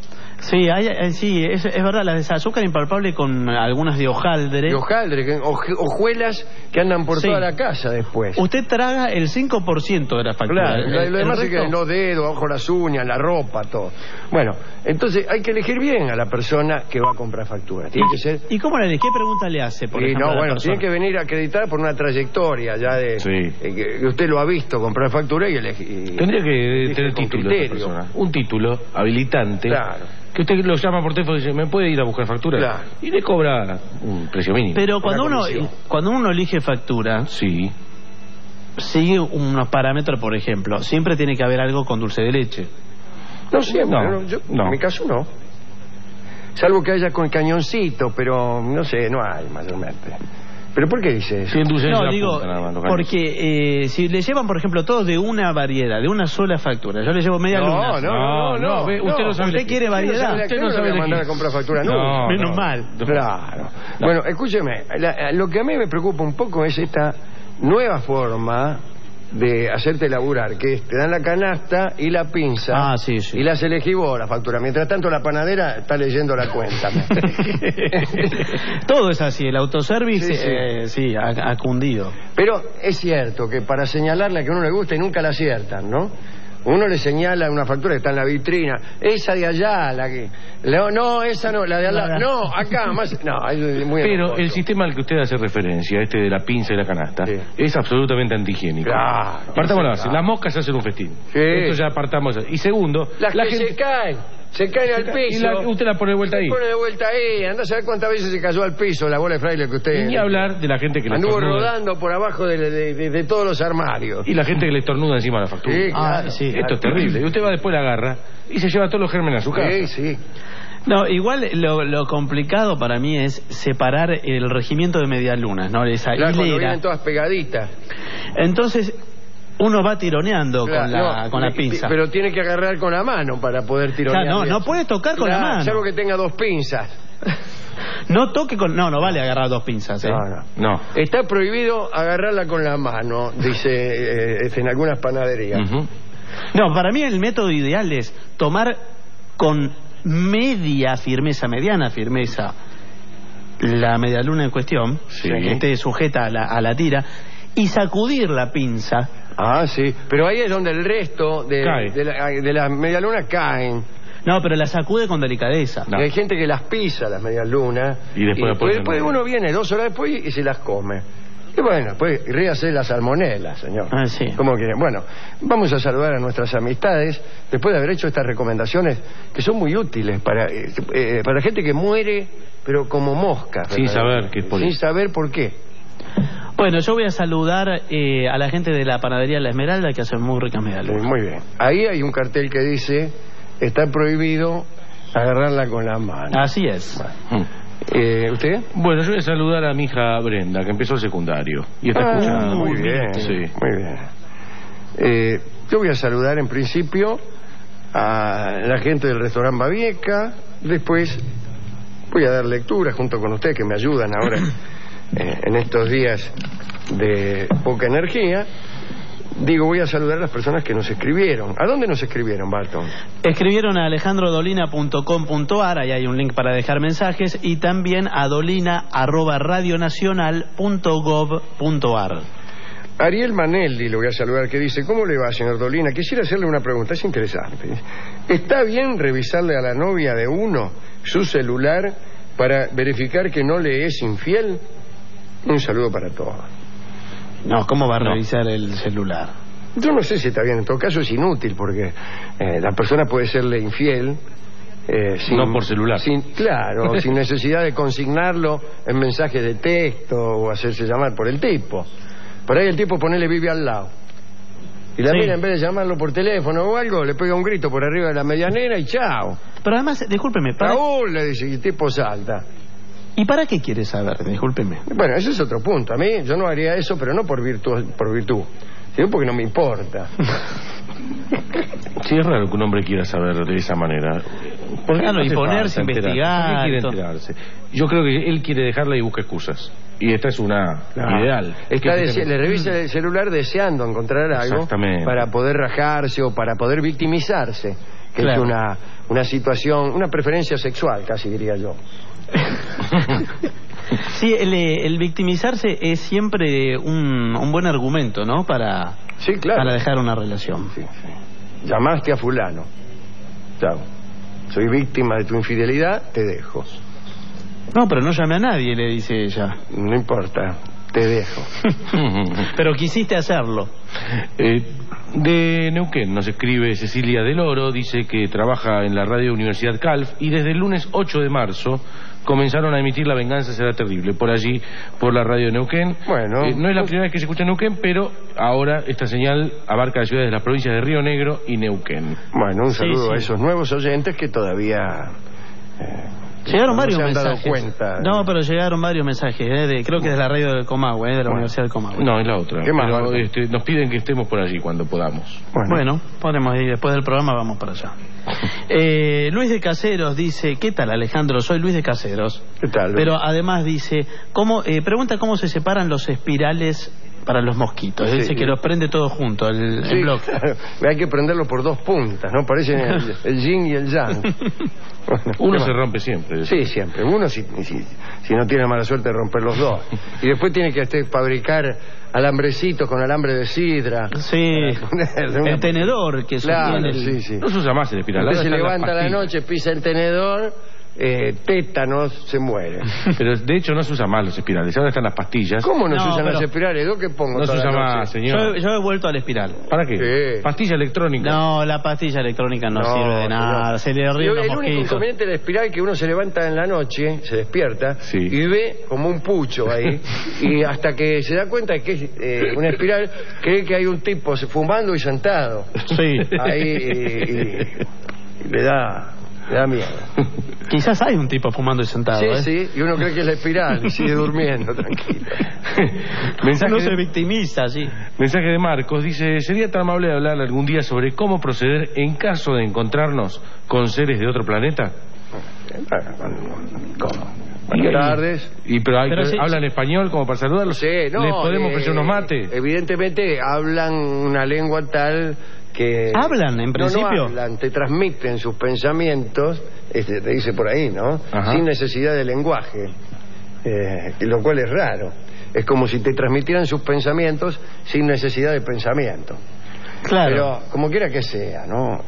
Sí, sí, es verdad, las de azúcar impalpable con algunas de hojaldre. De hojaldre, hojuelas que andan por toda la casa después. Usted traga el 5% de la factura. Claro, lo demás es que en los dedos, abajo las uñas, la ropa, todo. Bueno, entonces hay que elegir bien a la persona que va a comprar factura. Tiene que ser... ¿Y cómo la elige? ¿Qué pregunta le hace, por ejemplo, no, bueno, tiene que venir acreditada por una trayectoria ya de... que usted lo ha visto comprar factura y elegir... Tendría que tener título esa persona. Un título habilitante. Claro. Que usted lo llama por teléfono y dice, ¿me puede ir a buscar factura? Claro. Y le cobra un precio mínimo. Pero cuando uno elige factura, sigue unos parámetros, por ejemplo. Siempre tiene que haber algo con dulce de leche. No siempre, en mi caso no. Salvo que haya con cañoncito, pero no sé, no hay mayormente. ¿Pero por qué dice eso? No, digo, porque si le llevan, por ejemplo, todos de una variedad, de una sola factura, yo le llevo media luna. No, usted quiere variedad. Usted no sabe mandar a comprar factura, no. Menos mal. Claro. Bueno, escúcheme, lo que a mí me preocupa un poco es esta nueva forma de hacerte laburar, que es, te dan la canasta y la pinza y las elegí vos, la factura. Mientras tanto la panadera está leyendo la cuenta. Todo es así, el autoservice ha cundido. Pero es cierto que para señalarle a que a uno le gusta y nunca la aciertan, ¿no? Uno le señala una factura que está en la vitrina, esa de allá, la que... No, esa no, la de allá, no, acá, más... No, es muy Pero hermoso. el sistema al que usted hace referencia, este de la pinza y la canasta, es absolutamente antihigiénico. Claro. Partamos así, las moscas hacen un festín. Esto ya partamos. Y segundo... Las que gente... se caen al piso. Y usted la pone de vuelta ahí. Se pone de vuelta ahí. Anda a saber cuántas veces se cayó al piso la bola de fraile que usted... Y ni hablar de la gente que le anduvo rodando por abajo de todos los armarios. Y la gente que le estornuda encima de la factura. Sí, claro. Esto es terrible. Y usted va después, la agarra y se lleva todos los gérmenes a su casa. Sí. No, igual lo complicado para mí es separar el regimiento de medialunas, ¿no? Esa hilera. Cuando vienen todas pegaditas. Entonces... uno va tironeando con la pinza. Pero tiene que agarrar con la mano para poder tironear. No puede tocar con la mano. Salvo que tenga dos pinzas. No toque con... No vale agarrar dos pinzas. No. Está prohibido agarrarla con la mano, dice en algunas panaderías. No, para mí el método ideal es tomar con mediana firmeza, la medialuna en cuestión, que esté sujeta a la tira, y sacudir la pinza. Pero ahí es donde el resto de las medialunas caen. No, pero la sacude con delicadeza. Hay gente que las pisa, las medialunas, y después uno viene 2 horas después y se las come. Y bueno, pues ríase la salmonela, señor. ¿Cómo quieren? Bueno, vamos a saludar a nuestras amistades después de haber hecho estas recomendaciones que son muy útiles para gente que muere, pero como mosca. Sin saber por qué. Bueno, yo voy a saludar a la gente de la panadería La Esmeralda, que hace muy ricas medialunas. Muy bien. Ahí hay un cartel que dice: está prohibido agarrarla con la mano. Así es. ¿Usted? Bueno, yo voy a saludar a mi hija Brenda, que empezó el secundario y está escuchando. Muy bien. Yo voy a saludar en principio a la gente del restaurante Babieca. Después voy a dar lectura junto con ustedes, que me ayudan ahora en estos días de poca energía. Voy a saludar a las personas que nos escribieron. ¿A dónde nos escribieron, Barton? Escribieron a alejandrodolina.com.ar, ahí hay un link para dejar mensajes, y también a dolina@radionacional.gov.ar. Ariel Manelli lo voy a saludar, que dice: ¿cómo le va, señor Dolina? Quisiera hacerle una pregunta, es interesante. ¿Está bien revisarle a la novia de uno su celular para verificar que no le es infiel? Un saludo para todos. No, ¿cómo va a revisar el celular? Yo no sé si está bien. En todo caso es inútil, porque la persona puede serle infiel no por celular. Sin necesidad de consignarlo en mensaje de texto o hacerse llamar por el tipo. Por ahí el tipo vive al lado. Y la mina, en vez de llamarlo por teléfono o algo, le pega un grito por arriba de la medianera y chao. Pero además, discúlpeme, Raúl, le dice, y el tipo salta. ¿Y para qué quiere saber? Discúlpeme. Bueno, ese es otro punto. A mí, yo no haría eso, pero no por virtud, sino porque no me importa. Sí, es raro que un hombre quiera saber de esa manera. Y ponerse a investigar. ¿Por qué quiere enterarse? Yo creo que él quiere dejarla y busca excusas. Y esta es una ideal. Le revisa el celular deseando encontrar algo para poder rajarse o para poder victimizarse. que es una situación, una preferencia sexual, casi diría yo. Sí, el victimizarse es siempre un buen argumento, ¿no? Para dejar una relación. Sí. Llamaste a fulano. Chao. Soy víctima de tu infidelidad, te dejo. No, pero no llamé a nadie, le dice ella. No importa, te dejo. Pero quisiste hacerlo. De Neuquén nos escribe Cecilia del Oro, dice que trabaja en la radio Universidad Calf y desde el lunes 8 de marzo comenzaron a emitir La Venganza Será Terrible por allí, por la radio de Neuquén. Bueno, no es la primera vez que se escucha en Neuquén, pero ahora esta señal abarca las ciudades de las provincias de Río Negro y Neuquén. Bueno, un saludo a esos nuevos oyentes que todavía llegaron varios no se han mensajes. dado cuenta. No, pero llegaron varios mensajes, creo que es de la radio del Comahue, de la Universidad del Comahue. No, es la otra. ¿Qué más? Pero, nos piden que estemos por allí cuando podamos. Bueno, podemos ir después del programa, vamos para allá. Luis de Caseros dice, ¿qué tal, Alejandro? Soy Luis de Caseros. ¿Qué tal, Luis? Pero además dice, pregunta cómo se separan los espirales para los mosquitos. Sí. Dice que los prende todo junto, el blog. Claro. Hay que prenderlo por dos puntas, ¿no? Parecen el yin y el yang. Uno se rompe siempre. Sí, siempre. Uno si no tiene mala suerte de romper los dos. Y después tiene que fabricar alambrecitos con alambre de sidra. Sí, el tenedor que sostiene sí. No se usa más el espiral. Usted se levanta a la noche, pisa el tenedor, tétanos, se muere. Pero de hecho no se usa más los espirales, ahora están las pastillas. ¿Cómo no se usan las espirales? ¿Yo qué pongo? No se usa más, señor. Yo he vuelto al espiral. ¿Para qué? Sí. Pastilla electrónica. No, la pastilla electrónica no sirve de nada, se le ríen los El único mosquitos. inconveniente de la espiral es que uno se levanta en la noche, se despierta y ve como un pucho ahí, y hasta que se da cuenta de que es una espiral, cree que hay un tipo fumando y sentado. Sí. Ahí y le da miedo. Quizás hay un tipo fumando y sentado. Sí, y uno cree que es la espiral y sigue durmiendo, tranquilo. No se victimiza, sí. Mensaje de Marcos, dice, ¿sería tan amable de hablar algún día sobre cómo proceder en caso de encontrarnos con seres de otro planeta? ¿Cómo? Buenas tardes. Pero ¿hablan español como para saludarlos? Sí, no. ¿Les podemos ofrecer unos mates? Evidentemente hablan una lengua tal que... ¿Hablan, en principio? No hablan, te transmiten sus pensamientos, te dice por ahí, ¿no? Ajá. Sin necesidad de lenguaje, lo cual es raro. Es como si te transmitieran sus pensamientos sin necesidad de pensamiento. Claro. Pero como quiera que sea, ¿no?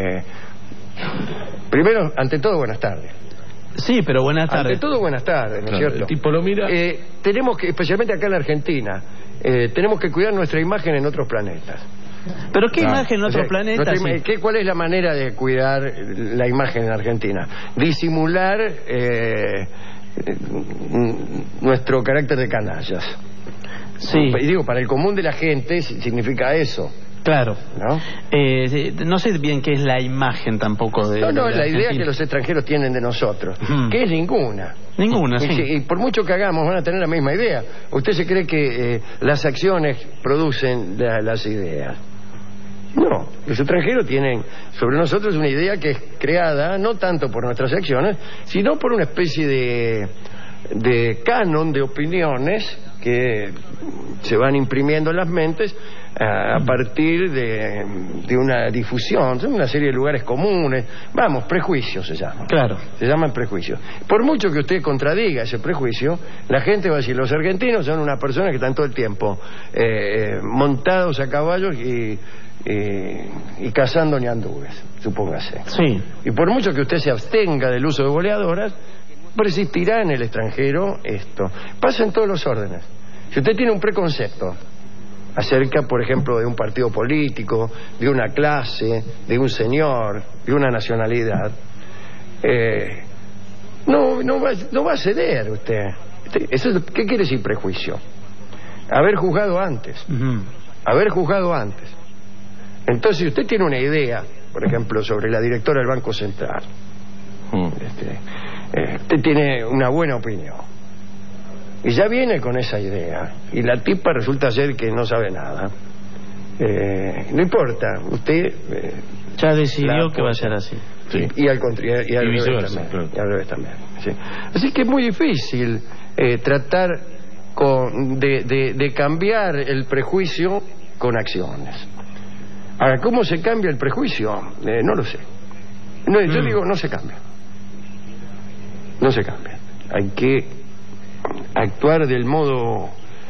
Primero, ante todo, buenas tardes. Sí, pero buenas tardes. Ante todo, buenas tardes, ¿no es cierto? El tipo lo mira. Tenemos que, especialmente acá en la Argentina, tenemos que cuidar nuestra imagen en otros planetas. ¿Pero qué imagen en otros planetas? ¿Cuál es la manera de cuidar la imagen en Argentina? Disimular nuestro carácter de canallas. Sí. Y digo, para el común de la gente significa eso. Claro. ¿No? No sé bien qué es la imagen tampoco de... No, de la idea que los extranjeros tienen de nosotros, que es ninguna. Ninguna, sí. Y por mucho que hagamos van a tener la misma idea. ¿Usted se cree que las acciones producen las ideas? No, los extranjeros tienen sobre nosotros una idea que es creada no tanto por nuestras acciones, sino por una especie de canon de opiniones que se van imprimiendo en las mentes a partir de una difusión. Son una serie de lugares comunes. Vamos, prejuicios se llaman. Claro. Se llaman prejuicios. Por mucho que usted contradiga ese prejuicio, la gente va a decir, los argentinos son una persona que están todo el tiempo montados a caballos y cazando ñandúes, supóngase. Sí. Y por mucho que usted se abstenga del uso de boleadoras, persistirá en el extranjero esto. Pasa en todos los órdenes. Si usted tiene un preconcepto acerca, por ejemplo, de un partido político, de una clase, de un señor, de una nacionalidad, no va a ceder usted. ¿Qué quiere decir prejuicio? Haber juzgado antes. Haber juzgado antes. Entonces, si usted tiene una idea, por ejemplo, sobre la directora del Banco Central, usted tiene una buena opinión, y ya viene con esa idea, y la tipa resulta ser que no sabe nada, no importa, usted ya decidió que va a ser así. Sí. Y al revés también. Sí. Así que es muy difícil tratar de cambiar el prejuicio con acciones. Ahora, ¿cómo se cambia el prejuicio? No lo sé. No, yo digo, no se cambia. No se cambia. Hay que actuar del modo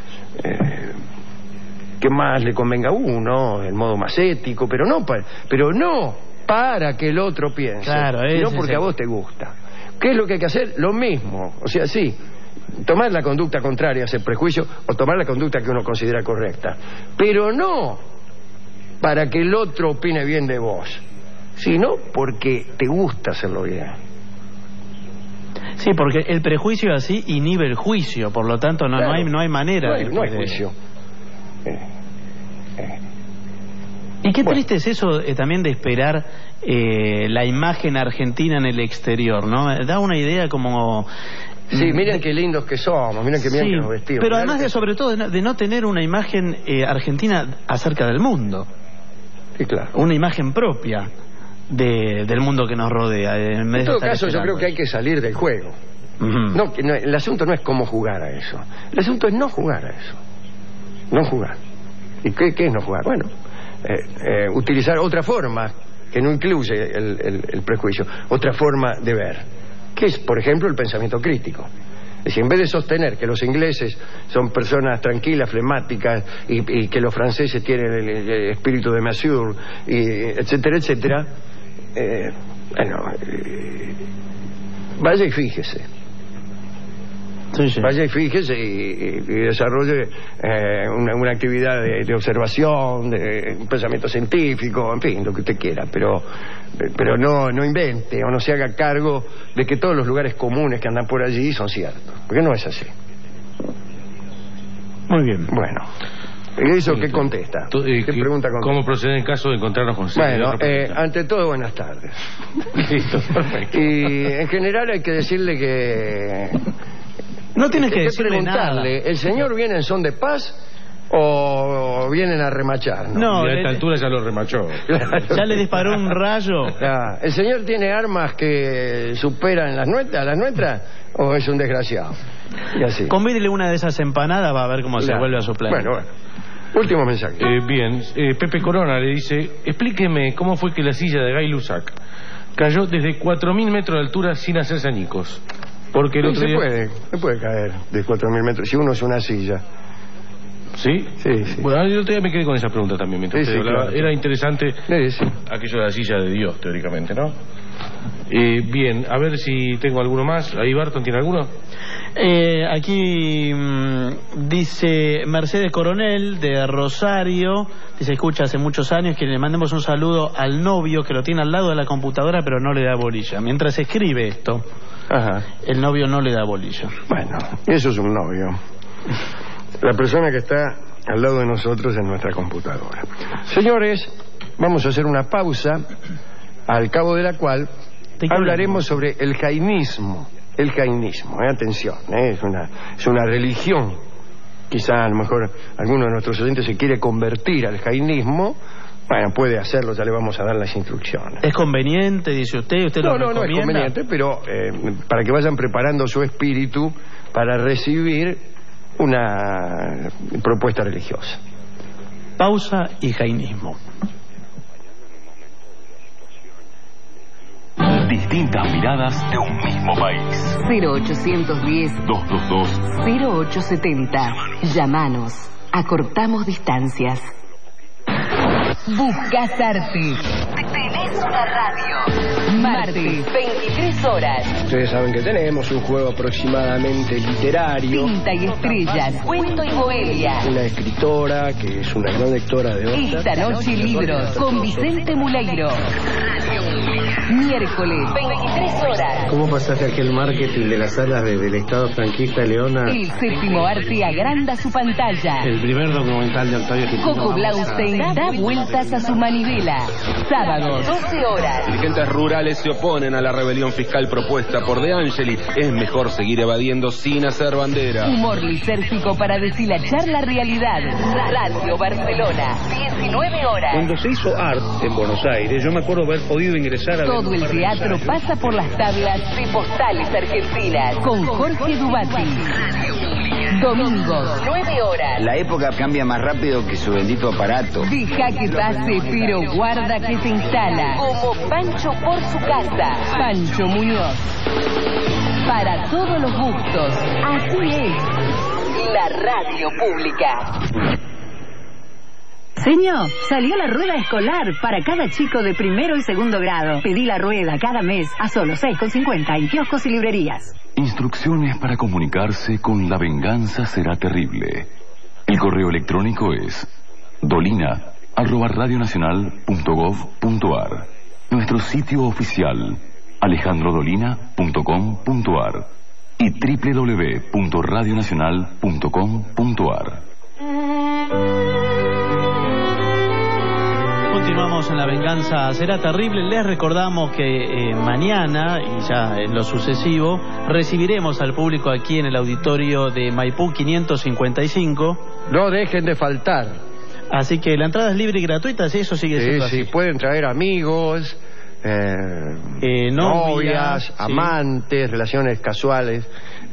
que más le convenga a uno, el modo más ético, pero no para que el otro piense, claro, no porque a vos te gusta. ¿Qué es lo que hay que hacer? Lo mismo. O sea, sí, tomar la conducta contraria a ese prejuicio o tomar la conducta que uno considera correcta, pero no para que el otro opine bien de vos, sino porque te gusta hacerlo bien. Sí, porque el prejuicio así inhibe el juicio, por lo tanto no hay manera. No hay juicio. Y qué triste es eso también de esperar la imagen argentina en el exterior, ¿no? Da una idea como... Sí, miren qué lindos que somos, miren qué bien que nos vestimos. Pero además sobre todo de no tener una imagen argentina acerca del mundo. Sí, claro. Una imagen propia del mundo que nos rodea. En todo caso, yo creo que hay que salir del juego. No, el asunto no es cómo jugar a eso. El asunto es no jugar a eso. No jugar. ¿Y qué es no jugar? Bueno, utilizar otra forma que no incluye el prejuicio, otra forma de ver, que es, por ejemplo, el pensamiento crítico. Es decir, en vez de sostener que los ingleses son personas tranquilas, flemáticas, y que los franceses tienen el espíritu de Monsieur, etcétera, etcétera, vaya y fíjese. Sí. Vaya y fíjese y desarrolle una actividad de observación, de un pensamiento científico, en fin, lo que usted quiera, pero no invente o no se haga cargo de que todos los lugares comunes que andan por allí son ciertos, porque no es así. Muy bien. Bueno, ¿eso qué contesta? ¿Qué pregunta contesta? ¿Cómo proceder en caso de encontrarnos con Bueno, ante todo, buenas tardes. Listo, perfecto. Y en general hay que decirle que... No tienes que preguntarle, ¿el señor viene en son de paz o vienen a remachar? No, a esta altura ya lo remachó. Ya le disparó un rayo. ¿El señor tiene armas que superan las nuestras o es un desgraciado? Y así. Convídele una de esas empanadas, va a ver cómo se vuelve a su plan. Bueno. Último mensaje. Bien, Pepe Corona le dice: explíqueme cómo fue que la silla de Guy Lussac cayó desde 4.000 metros de altura sin hacerse añicos. Porque el otro día... se puede caer de 4.000 metros si uno es una silla. ¿Sí? Sí. Bueno, yo todavía me quedé con esa pregunta también mientras usted hablaba. Claro. Era interesante aquello de la silla de Dios, teóricamente, ¿no? Bien, a ver si tengo alguno más. ¿Ahí Barton tiene alguno? Aquí dice Mercedes Coronel de Rosario, dice: escucha, hace muchos años que le mandemos un saludo al novio que lo tiene al lado de la computadora pero no le da bolilla. Mientras escribe esto, el novio no le da bolilla. Bueno, eso es un novio. La persona que está al lado de nosotros en nuestra computadora. Señores, vamos a hacer una pausa, al cabo de la cual hablaremos sobre el jainismo. El jainismo, atención, es una religión. Quizá a lo mejor alguno de nuestros oyentes se quiere convertir al jainismo. Bueno, puede hacerlo, ya le vamos a dar las instrucciones. ¿Es conveniente, dice usted? ¿Usted lo recomienda? No es conveniente, pero para que vayan preparando su espíritu para recibir una propuesta religiosa. Pausa y jainismo. Distintas miradas de un mismo país. 0810-222-0870. Llámanos. Acortamos distancias. Buscas arte. Tenés una radio. Martes, 23 horas. Ustedes saben que tenemos un juego aproximadamente literario. Tinta y estrellas, cuento y bohemia. Una escritora que es una gran lectora de Oscar. Esta noche libros con Vicente Muleiro. Miércoles, 23 horas. ¿Cómo pasaste aquel marketing de las salas del Estado franquista, Leona? El séptimo arte agranda su pantalla. El primer documental de Octavio Gitano. Coco Blaustein da vueltas a su manivela. Sábado, 12 horas. Dirigentes rurales se oponen a la rebelión fiscal propuesta por De Angeli. Es mejor seguir evadiendo sin hacer bandera. Humor lisérgico para deshilachar la realidad. Radio Barcelona, 19 horas. Cuando se hizo ART en Buenos Aires, yo me acuerdo haber podido ingresar a... Todo el teatro pasa por las tablas de Postales Argentinas con Jorge Dubati. Domingos, 9 horas. La época cambia más rápido que su bendito aparato. Deja que pase, pero guarda que se instala. Como Pancho por su casa. Pancho Muñoz. Para todos los gustos. Así es. La radio pública. Señor, salió la rueda escolar para cada chico de primero y segundo grado. Pedí la rueda cada mes a solo 6,50 en kioscos y librerías. Instrucciones para comunicarse con La Venganza Será Terrible. El correo electrónico es dolina@radionacional.gov.ar. Nuestro sitio oficial alejandrodolina.com.ar y www.radionacional.com.ar. Continuamos en La Venganza Será Terrible. Les recordamos que mañana, y ya en lo sucesivo, recibiremos al público aquí en el auditorio de Maipú 555. No dejen de faltar. Así que la entrada es libre y gratuita, ¿sí? Eso sigue siendo así. Sí, pueden traer amigos, novias, amantes, relaciones casuales,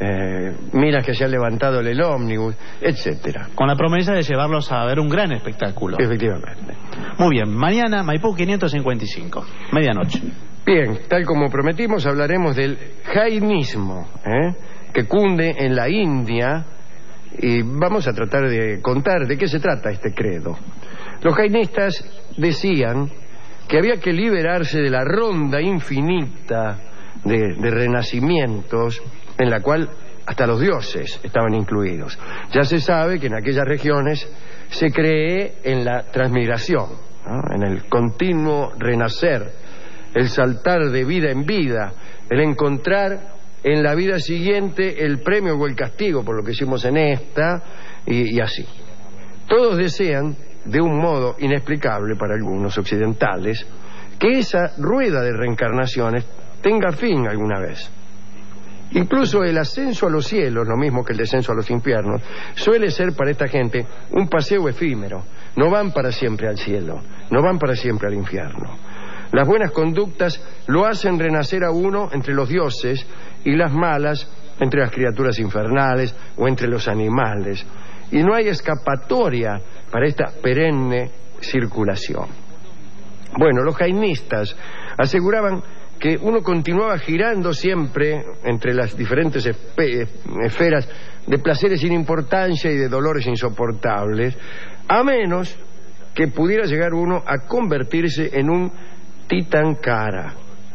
miras que se han levantado el ómnibus, etcétera. Con la promesa de llevarlos a ver un gran espectáculo. Efectivamente. Muy bien, mañana Maipú 555, medianoche. Bien, tal como prometimos, hablaremos del jainismo, que cunde en la India, y vamos a tratar de contar de qué se trata este credo. Los jainistas decían que había que liberarse de la ronda infinita de renacimientos en la cual hasta los dioses estaban incluidos. Ya se sabe que en aquellas regiones se cree en la transmigración, ¿no? En el continuo renacer, el saltar de vida en vida, el encontrar en la vida siguiente el premio o el castigo por lo que hicimos en esta, y así. Todos desean, de un modo inexplicable para algunos occidentales, que esa rueda de reencarnaciones tenga fin alguna vez. Incluso el ascenso a los cielos, lo mismo que el descenso a los infiernos, suele ser para esta gente un paseo efímero. No van para siempre al cielo, no van para siempre al infierno. Las buenas conductas lo hacen renacer a uno entre los dioses y las malas entre las criaturas infernales o entre los animales. Y no hay escapatoria para esta perenne circulación. Bueno, los jainistas aseguraban que uno continuaba girando siempre entre las diferentes esferas de placeres sin importancia y de dolores insoportables, a menos que pudiera llegar uno a convertirse en un Tirthankara.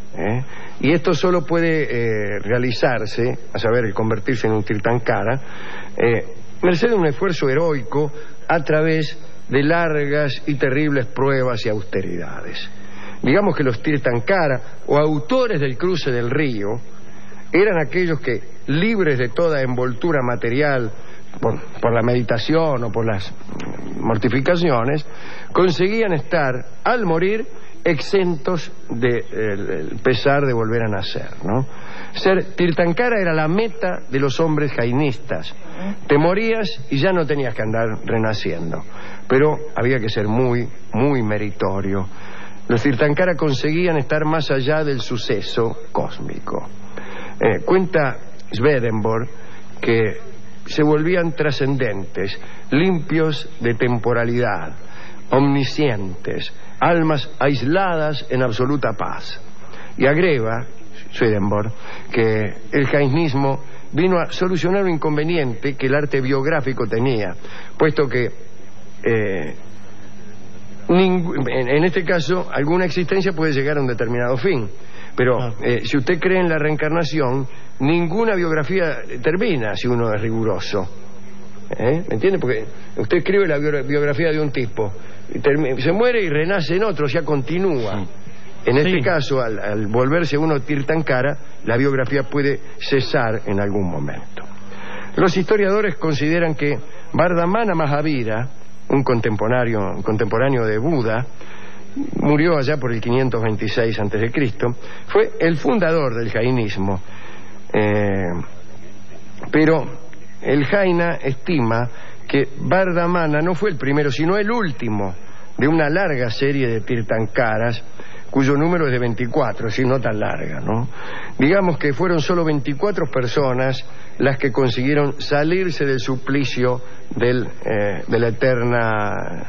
Y esto solo puede realizarse, a saber, el convertirse en un Tirthankara, merced de un esfuerzo heroico a través de largas y terribles pruebas y austeridades. Digamos que los Tirthankara, o autores del cruce del río, eran aquellos que, libres de toda envoltura material por la meditación o por las mortificaciones, conseguían estar, al morir, exentos del pesar de volver a nacer, ¿no? Ser Tirthankara era la meta de los hombres jainistas. Te morías y ya no tenías que andar renaciendo, pero había que ser muy, muy meritorio. Los Tirthankara conseguían estar más allá del suceso cósmico. Cuenta Swedenborg que se volvían trascendentes, limpios de temporalidad, omniscientes, almas aisladas en absoluta paz. Y agrega Swedenborg que el jainismo vino a solucionar un inconveniente que el arte biográfico tenía, puesto que en este caso alguna existencia puede llegar a un determinado fin, pero si usted cree en la reencarnación, ninguna biografía termina si uno es riguroso. ¿Me entiende? Porque usted escribe la biografía de un tipo, se muere y renace en otro, ya continúa. En este caso, al volverse uno Tirthankara, la biografía puede cesar en algún momento. Los historiadores consideran que Vardhamana Mahavira, un contemporáneo de Buda, murió allá por el 526 a.C., fue el fundador del jainismo. Pero el jaina estima que Vardhamana no fue el primero, sino el último de una larga serie de Tirthankaras cuyo número es de 24, es decir, no tan larga, ¿no? Digamos que fueron solo 24 personas las que consiguieron salirse del suplicio de la eterna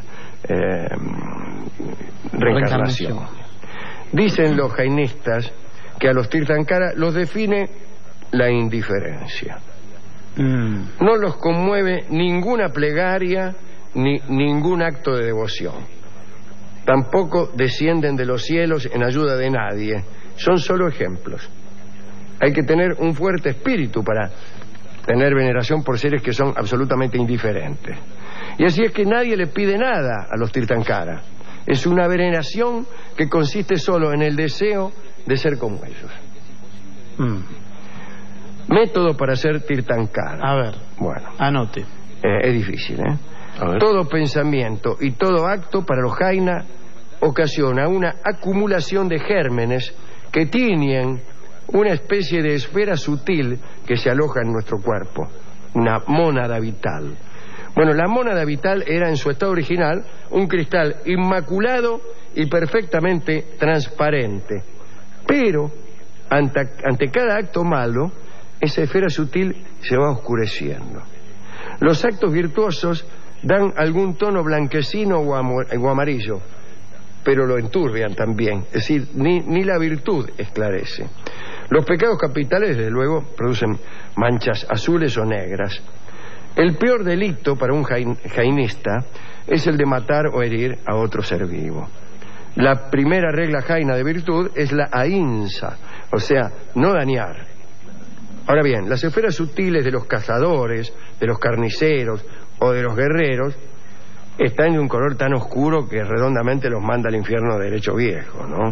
reencarnación. Dicen los jainistas que a los Tirthankara los define la indiferencia. No los conmueve ninguna plegaria ni ningún acto de devoción. Tampoco descienden de los cielos en ayuda de nadie. Son solo ejemplos. Hay que tener un fuerte espíritu para tener veneración por seres que son absolutamente indiferentes. Y así es que nadie le pide nada a los Tirthankara. Es una veneración que consiste solo en el deseo de ser como ellos. Método para ser Tirthankara. A ver, bueno, anote. Es difícil, ¿eh? Todo pensamiento y todo acto para los jaina ocasiona una acumulación de gérmenes que tiñen una especie de esfera sutil que se aloja en nuestro cuerpo, una mónada vital. Bueno, la mónada vital era en su estado original un cristal inmaculado y perfectamente transparente, pero ante cada acto malo, esa esfera sutil se va oscureciendo. Los actos virtuosos dan algún tono blanquecino o amarillo, pero lo enturbian también, es decir, ni la virtud esclarece. Los pecados capitales, desde luego, producen manchas azules o negras. El peor delito para un jainista es el de matar o herir a otro ser vivo. La primera regla jaina de virtud es la ahimsa, o sea, no dañar. Ahora bien, las esferas sutiles de los cazadores, de los carniceros o de los guerreros están de un color tan oscuro que redondamente los manda al infierno derecho viejo, ¿no?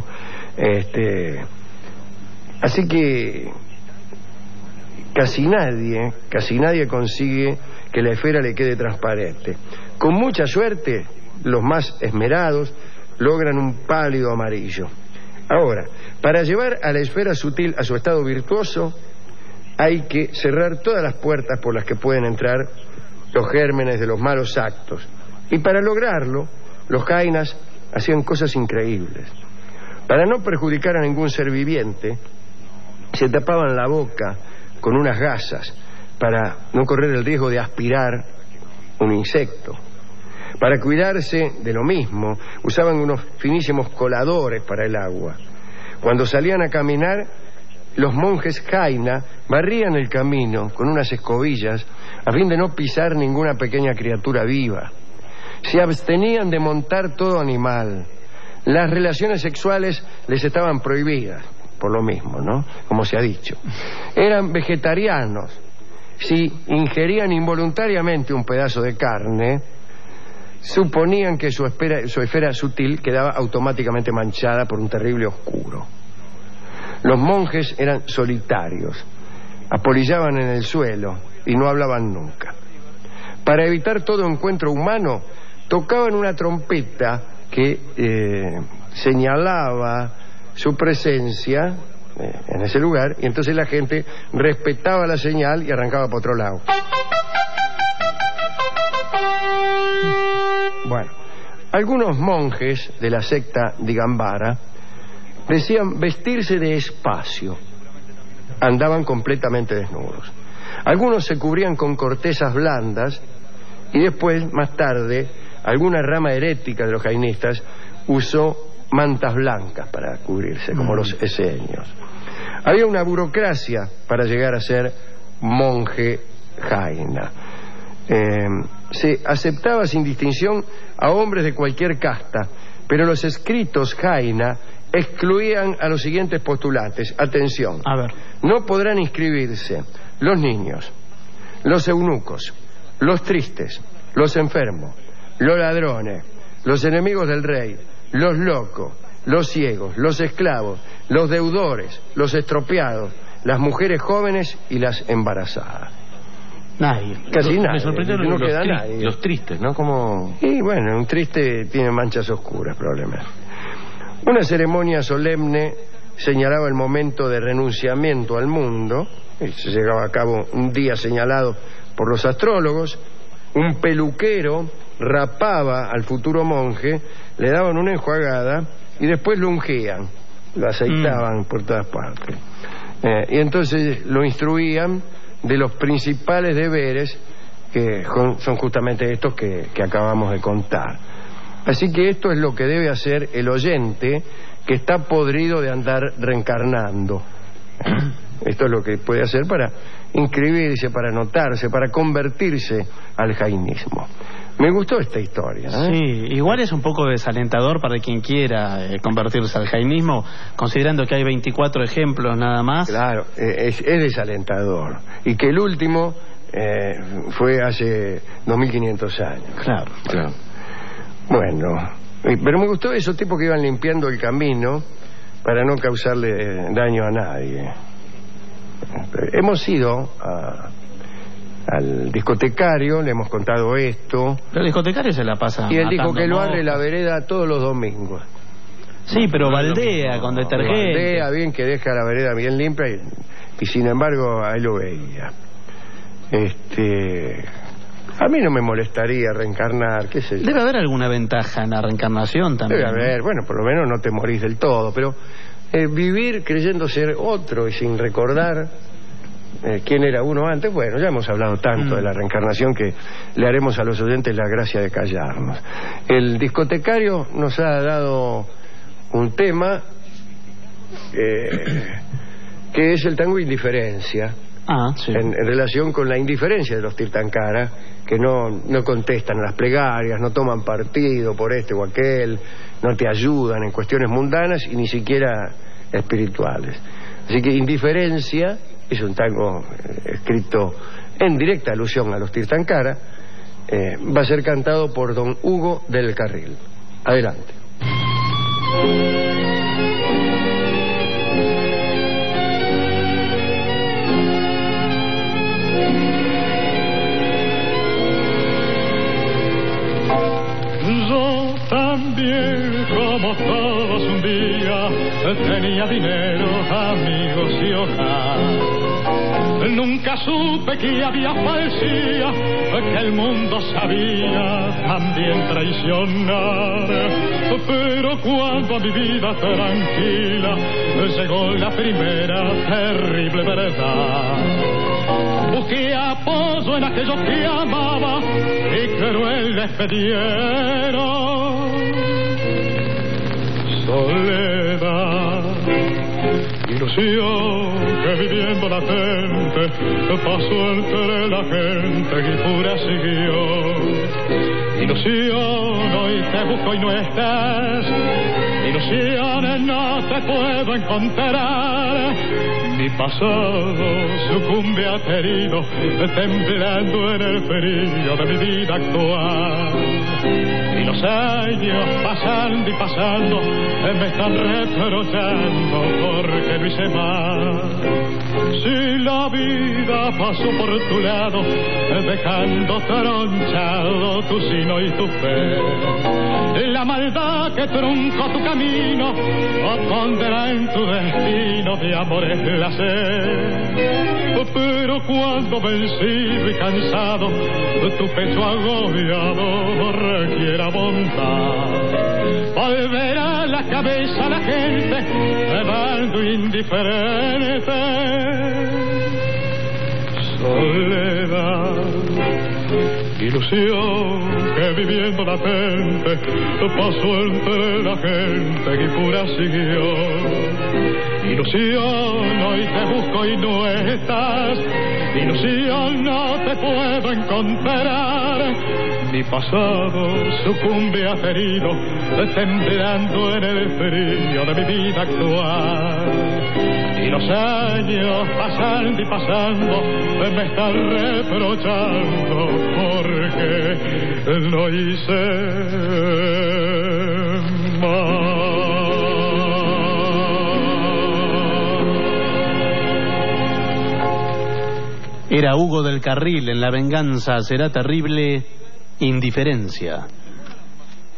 Así que casi nadie consigue que la esfera le quede transparente. Con mucha suerte, los más esmerados logran un pálido amarillo. Ahora, para llevar a la esfera sutil a su estado virtuoso, hay que cerrar todas las puertas por las que pueden entrar los gérmenes de los malos actos. Y para lograrlo, los jainas hacían cosas increíbles. Para no perjudicar a ningún ser viviente, se tapaban la boca con unas gasas para no correr el riesgo de aspirar un insecto. Para cuidarse de lo mismo, usaban unos finísimos coladores para el agua. Cuando salían a caminar, los monjes jaina barrían el camino con unas escobillas a fin de no pisar ninguna pequeña criatura viva. Se abstenían de montar todo animal. Las relaciones sexuales les estaban prohibidas, por lo mismo, ¿no? Como se ha dicho. Eran vegetarianos. Si ingerían involuntariamente un pedazo de carne, suponían que su esfera sutil quedaba automáticamente manchada por un terrible oscuro. Los monjes eran solitarios, apolillaban en el suelo y no hablaban nunca. Para evitar todo encuentro humano, tocaban una trompeta que señalaba su presencia en ese lugar, y entonces la gente respetaba la señal y arrancaba por otro lado. Bueno, algunos monjes de la secta Digambara decían vestirse de espacio. Andaban completamente desnudos. Algunos se cubrían con cortezas blandas y después, más tarde, alguna rama herética de los jainistas usó mantas blancas para cubrirse, como los eseños. Había una burocracia para llegar a ser monje jaina. Se aceptaba sin distinción a hombres de cualquier casta, pero los escritos jaina excluían a los siguientes postulantes. Atención. A ver. No podrán inscribirse los niños, los eunucos, los tristes, los enfermos, los ladrones, los enemigos del rey, los locos, los ciegos, los esclavos, los deudores, los estropeados, las mujeres jóvenes y las embarazadas. Nadie. Casi nadie. Me sorprendieron no queda nadie. Los tristes, ¿no? Como... Y bueno, un triste tiene manchas oscuras, probablemente. Una ceremonia solemne señalaba el momento de renunciamiento al mundo. Se llevaba a cabo un día señalado por los astrólogos. Un peluquero rapaba al futuro monje, le daban una enjuagada y después lo ungían, lo aceitaban por todas partes. Y entonces lo instruían de los principales deberes que son justamente estos que acabamos de contar. Así que esto es lo que debe hacer el oyente que está podrido de andar reencarnando. Esto es lo que puede hacer para inscribirse, para anotarse, para convertirse al jainismo. Me gustó esta historia, ¿eh? Sí, igual es un poco desalentador para quien quiera convertirse al jainismo, considerando que hay 24 ejemplos nada más. Claro, es desalentador. Y que el último fue hace 2500 años. Claro. Bueno, pero me gustó esos tipos que iban limpiando el camino para no causarle daño a nadie. Hemos ido al discotecario, le hemos contado esto. El discotecario se la pasa. Y él dijo que lo arre la vereda todos los domingos. Sí, pero baldea con detergente. Baldea bien, que deja la vereda bien limpia y sin embargo ahí lo veía. A mí no me molestaría reencarnar, qué sé yo. Debe haber alguna ventaja en la reencarnación también. Debe haber, bueno, por lo menos no te morís del todo, pero vivir creyendo ser otro y sin recordar quién era uno antes, bueno, ya hemos hablado tanto de la reencarnación que le haremos a los oyentes la gracia de callarnos. El discotecario nos ha dado un tema que es el tango Indiferencia. Sí. En relación con la indiferencia de los Tirtankara, que no contestan a las plegarias, no toman partido por este o aquel, no te ayudan en cuestiones mundanas y ni siquiera espirituales. Así que Indiferencia es un tango escrito en directa alusión a los Tirtankara, va a ser cantado por don Hugo del Carril. Adelante. También como todos un día tenía dinero, amigos y hogar. Nunca supe que había falsía, que el mundo sabía también traicionar. Pero cuando a mi vida tranquila llegó la primera terrible verdad, busqué apoyo en aquellos que amaba y cruel les pedieron. Soledad, ilusión que viviendo la gente pasó entre la gente y pura siguió. Ilusión, hoy te busco y no estás. Ilusión, no te puedo encontrar. Mi pasado sucumbe aterido, temblando en el frío de mi vida actual. Y los años pasando y pasando me están reprochando porque no hice más. Si la vida pasó por tu lado, dejando tronchado tu sino y tu fe, la maldad que truncó tu camino pondrá en tu destino de amores la sed. Pero cuando vencido y cansado tu pecho agobiado requiera bondad, volverá la cabeza a la gente quedando indiferente. Soledad, ilusión que viviendo latente pasó entre la gente y pura siguió. Ilusión, hoy te busco y no estás. Ilusión, no te puedo encontrar. Mi pasado sucumbe aterido, temblando en el frío de mi vida actual. Y los años pasando y pasando me están reprochando porque lo hice mal. Era Hugo del Carril en La venganza será terrible. Indiferencia.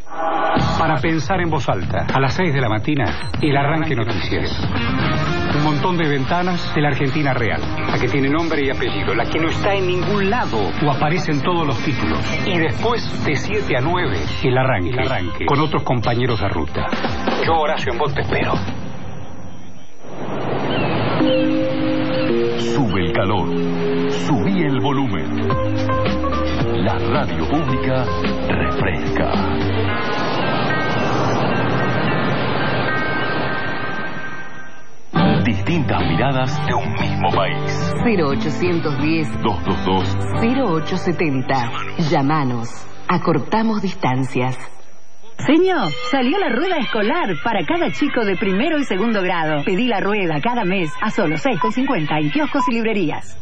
Para pensar en voz alta, a las 6 de la mañana, el arranque noticias. Un montón de ventanas de la Argentina real. La que tiene nombre y apellido, la que no está en ningún lado o aparece en todos los títulos. Y después, de 7 a 9, el arranque, con otros compañeros de ruta. Yo, Horacio, en vos te espero. Sube el calor, subí el volumen. La radio pública refresca. Distintas miradas de un mismo país. 0810-222-0870. Llámanos. Acortamos distancias. Señor, salió la rueda escolar para cada chico de primero y segundo grado. Pedí la rueda cada mes a solo 6,50 en kioscos y librerías.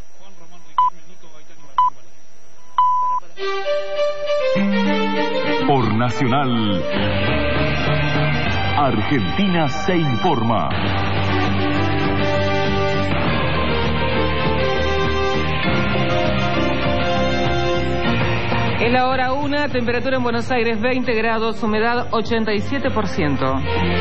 Por Nacional, Argentina se informa. Es la hora 1, temperatura en Buenos Aires 20 grados, humedad 87%.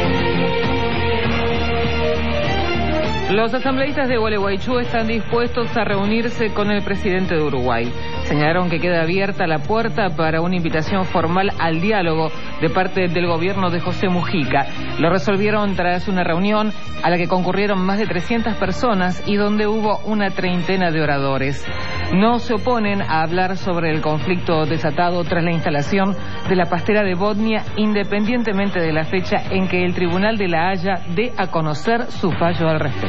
Los asambleístas de Gualeguaychú están dispuestos a reunirse con el presidente de Uruguay. Señalaron que queda abierta la puerta para una invitación formal al diálogo de parte del gobierno de José Mujica. Lo resolvieron tras una reunión a la que concurrieron más de 300 personas y donde hubo una treintena de oradores. No se oponen a hablar sobre el conflicto desatado tras la instalación de la pastera de Botnia, independientemente de la fecha en que el Tribunal de La Haya dé a conocer su fallo al respecto.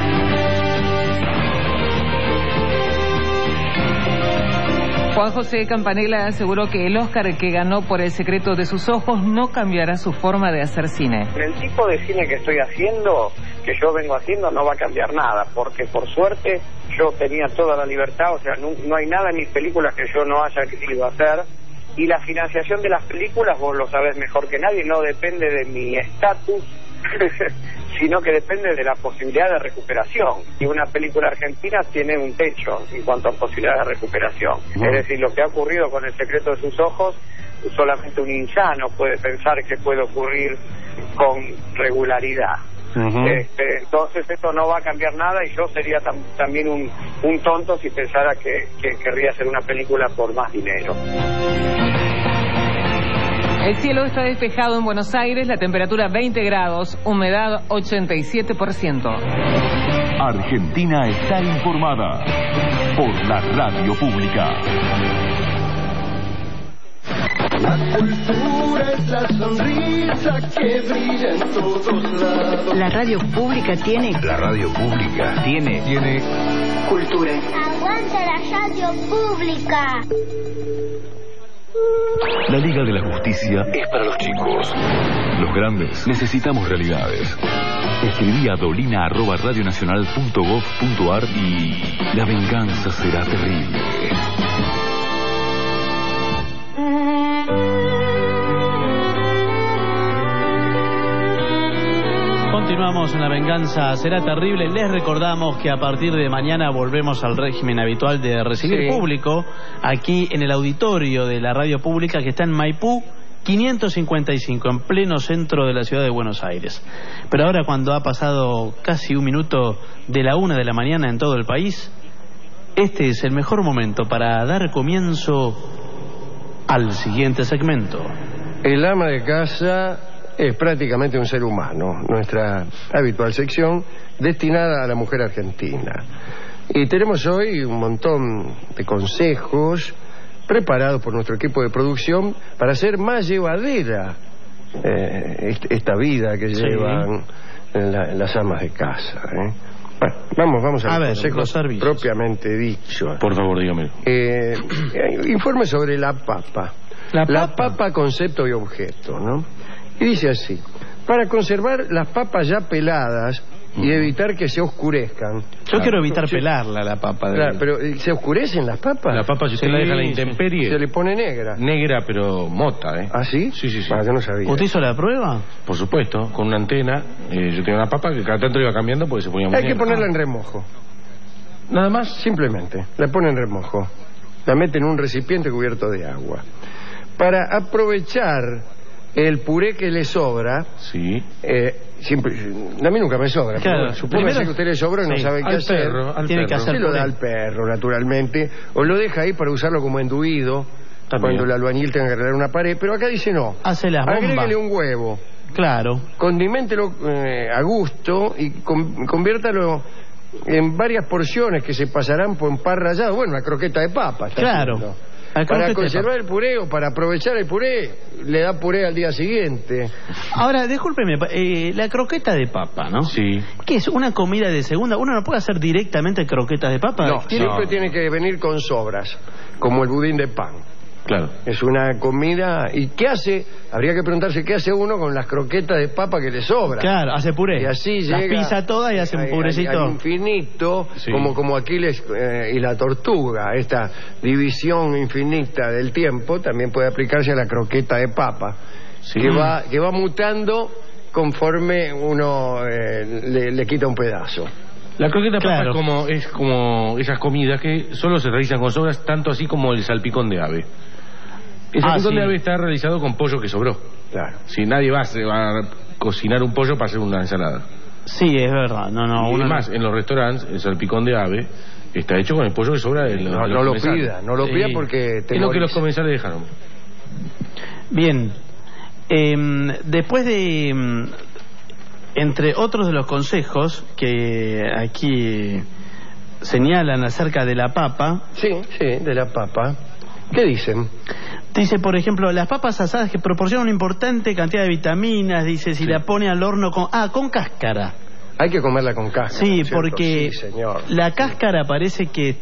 Juan José Campanella aseguró que el Oscar que ganó por El secreto de sus ojos no cambiará su forma de hacer cine. El tipo de cine que estoy haciendo, que yo vengo haciendo, no va a cambiar nada, porque por suerte yo tenía toda la libertad, o sea, no hay nada en mis películas que yo no haya querido hacer, y la financiación de las películas, vos lo sabés mejor que nadie, no depende de mi estatus, sino que depende de la posibilidad de recuperación. Y una película argentina tiene un techo en cuanto a posibilidad de recuperación. Es decir, lo que ha ocurrido con El secreto de sus ojos, solamente un insano puede pensar que puede ocurrir con regularidad. Entonces esto no va a cambiar nada y yo sería también un tonto si pensara que querría hacer una película por más dinero. El cielo está despejado en Buenos Aires, la temperatura 20 grados, humedad 87%. Argentina está informada por la radio pública. La cultura es la sonrisa que brilla en todos lados. La radio pública tiene... La radio pública tiene cultura. ¡Aguanta la radio pública! La Liga de la Justicia es para los chicos. Los grandes necesitamos realidades. Escribí a dolina@radionacional.gov.ar y la venganza será terrible. Continuamos en La Venganza Será Terrible. Les recordamos que a partir de mañana volvemos al régimen habitual de recibir público aquí en el auditorio de la radio pública que está en Maipú 555, en pleno centro de la ciudad de Buenos Aires. Pero ahora, cuando ha pasado casi un minuto de la 1 de la mañana en todo el país, este es el mejor momento para dar comienzo al siguiente segmento. El ama de casa es prácticamente un ser humano, nuestra habitual sección destinada a la mujer argentina. Y tenemos hoy un montón de consejos preparados por nuestro equipo de producción para hacer más llevadera esta vida que llevan las amas de casa. Bueno, vamos a ver, consejos propiamente dichos. Por favor, dígame. Informe sobre la papa. La papa, concepto y objeto, ¿no? Y dice así: para conservar las papas ya peladas y evitar que se oscurezcan. Yo quiero evitar pelarla, la papa. Claro, pero ¿se oscurecen las papas? La papa, si usted la deja a la intemperie, se le pone negra. Negra, pero mota, ¿eh? ¿Ah, sí? Sí. Yo no sabía. ¿Usted hizo la prueba? Por supuesto, con una antena. Yo tenía una papa que cada tanto iba cambiando porque se ponía muy Hay que ponerla en remojo. Nada más. Simplemente, la pone en remojo. La mete en un recipiente cubierto de agua. Para aprovechar el puré que le sobra, sí, siempre, a mí nunca me sobra, claro, pero supóngase que a usted le sobra y no sabe qué hacer, tiene que hacer se lo da al perro, naturalmente, o lo deja ahí para usarlo como enduido, cuando el albañil tenga que arreglar una pared, pero acá dice no, hace las bombas, agréguele un huevo, claro, condiméntelo a gusto y conviértalo en varias porciones que se pasarán por un par rallado, bueno, una croqueta de papa, claro. Para conservar el puré o para aprovechar el puré, le da puré al día siguiente. Ahora, discúlpeme, la croqueta de papa, ¿no? Sí. ¿Qué es? ¿Una comida de segunda? ¿Uno no puede hacer directamente croquetas de papa? No, siempre tiene que venir con sobras, como el budín de pan. Claro. Es una comida... ¿Y qué hace? Habría que preguntarse qué hace uno con las croquetas de papa que le sobran. Claro, hace puré. Y así las llega... pisa todas y hace un purecito. Al infinito, sí, como Aquiles y la tortuga. Esta división infinita del tiempo también puede aplicarse a la croqueta de papa. Sí. Que va mutando conforme uno le quita un pedazo. La croqueta de papa es como esas comidas que solo se realizan con sobras, tanto así como el salpicón de ave. El salpicón de ave está realizado con pollo que sobró. Claro. Si nadie va a cocinar un pollo para hacer una ensalada. Sí, es verdad. Y más, en los restaurantes, el salpicón de ave está hecho con el pollo que sobra de los no lo pida, no lo pida porque es lo que los comensales dejaron. Bien. Después de... entre otros de los consejos que aquí señalan acerca de la papa... Sí, de la papa. ¿Qué dicen? Dice, por ejemplo, las papas asadas que proporcionan una importante cantidad de vitaminas, dice, si la pone al horno con cáscara. Hay que comerla con cáscara. Sí, porque la cáscara parece que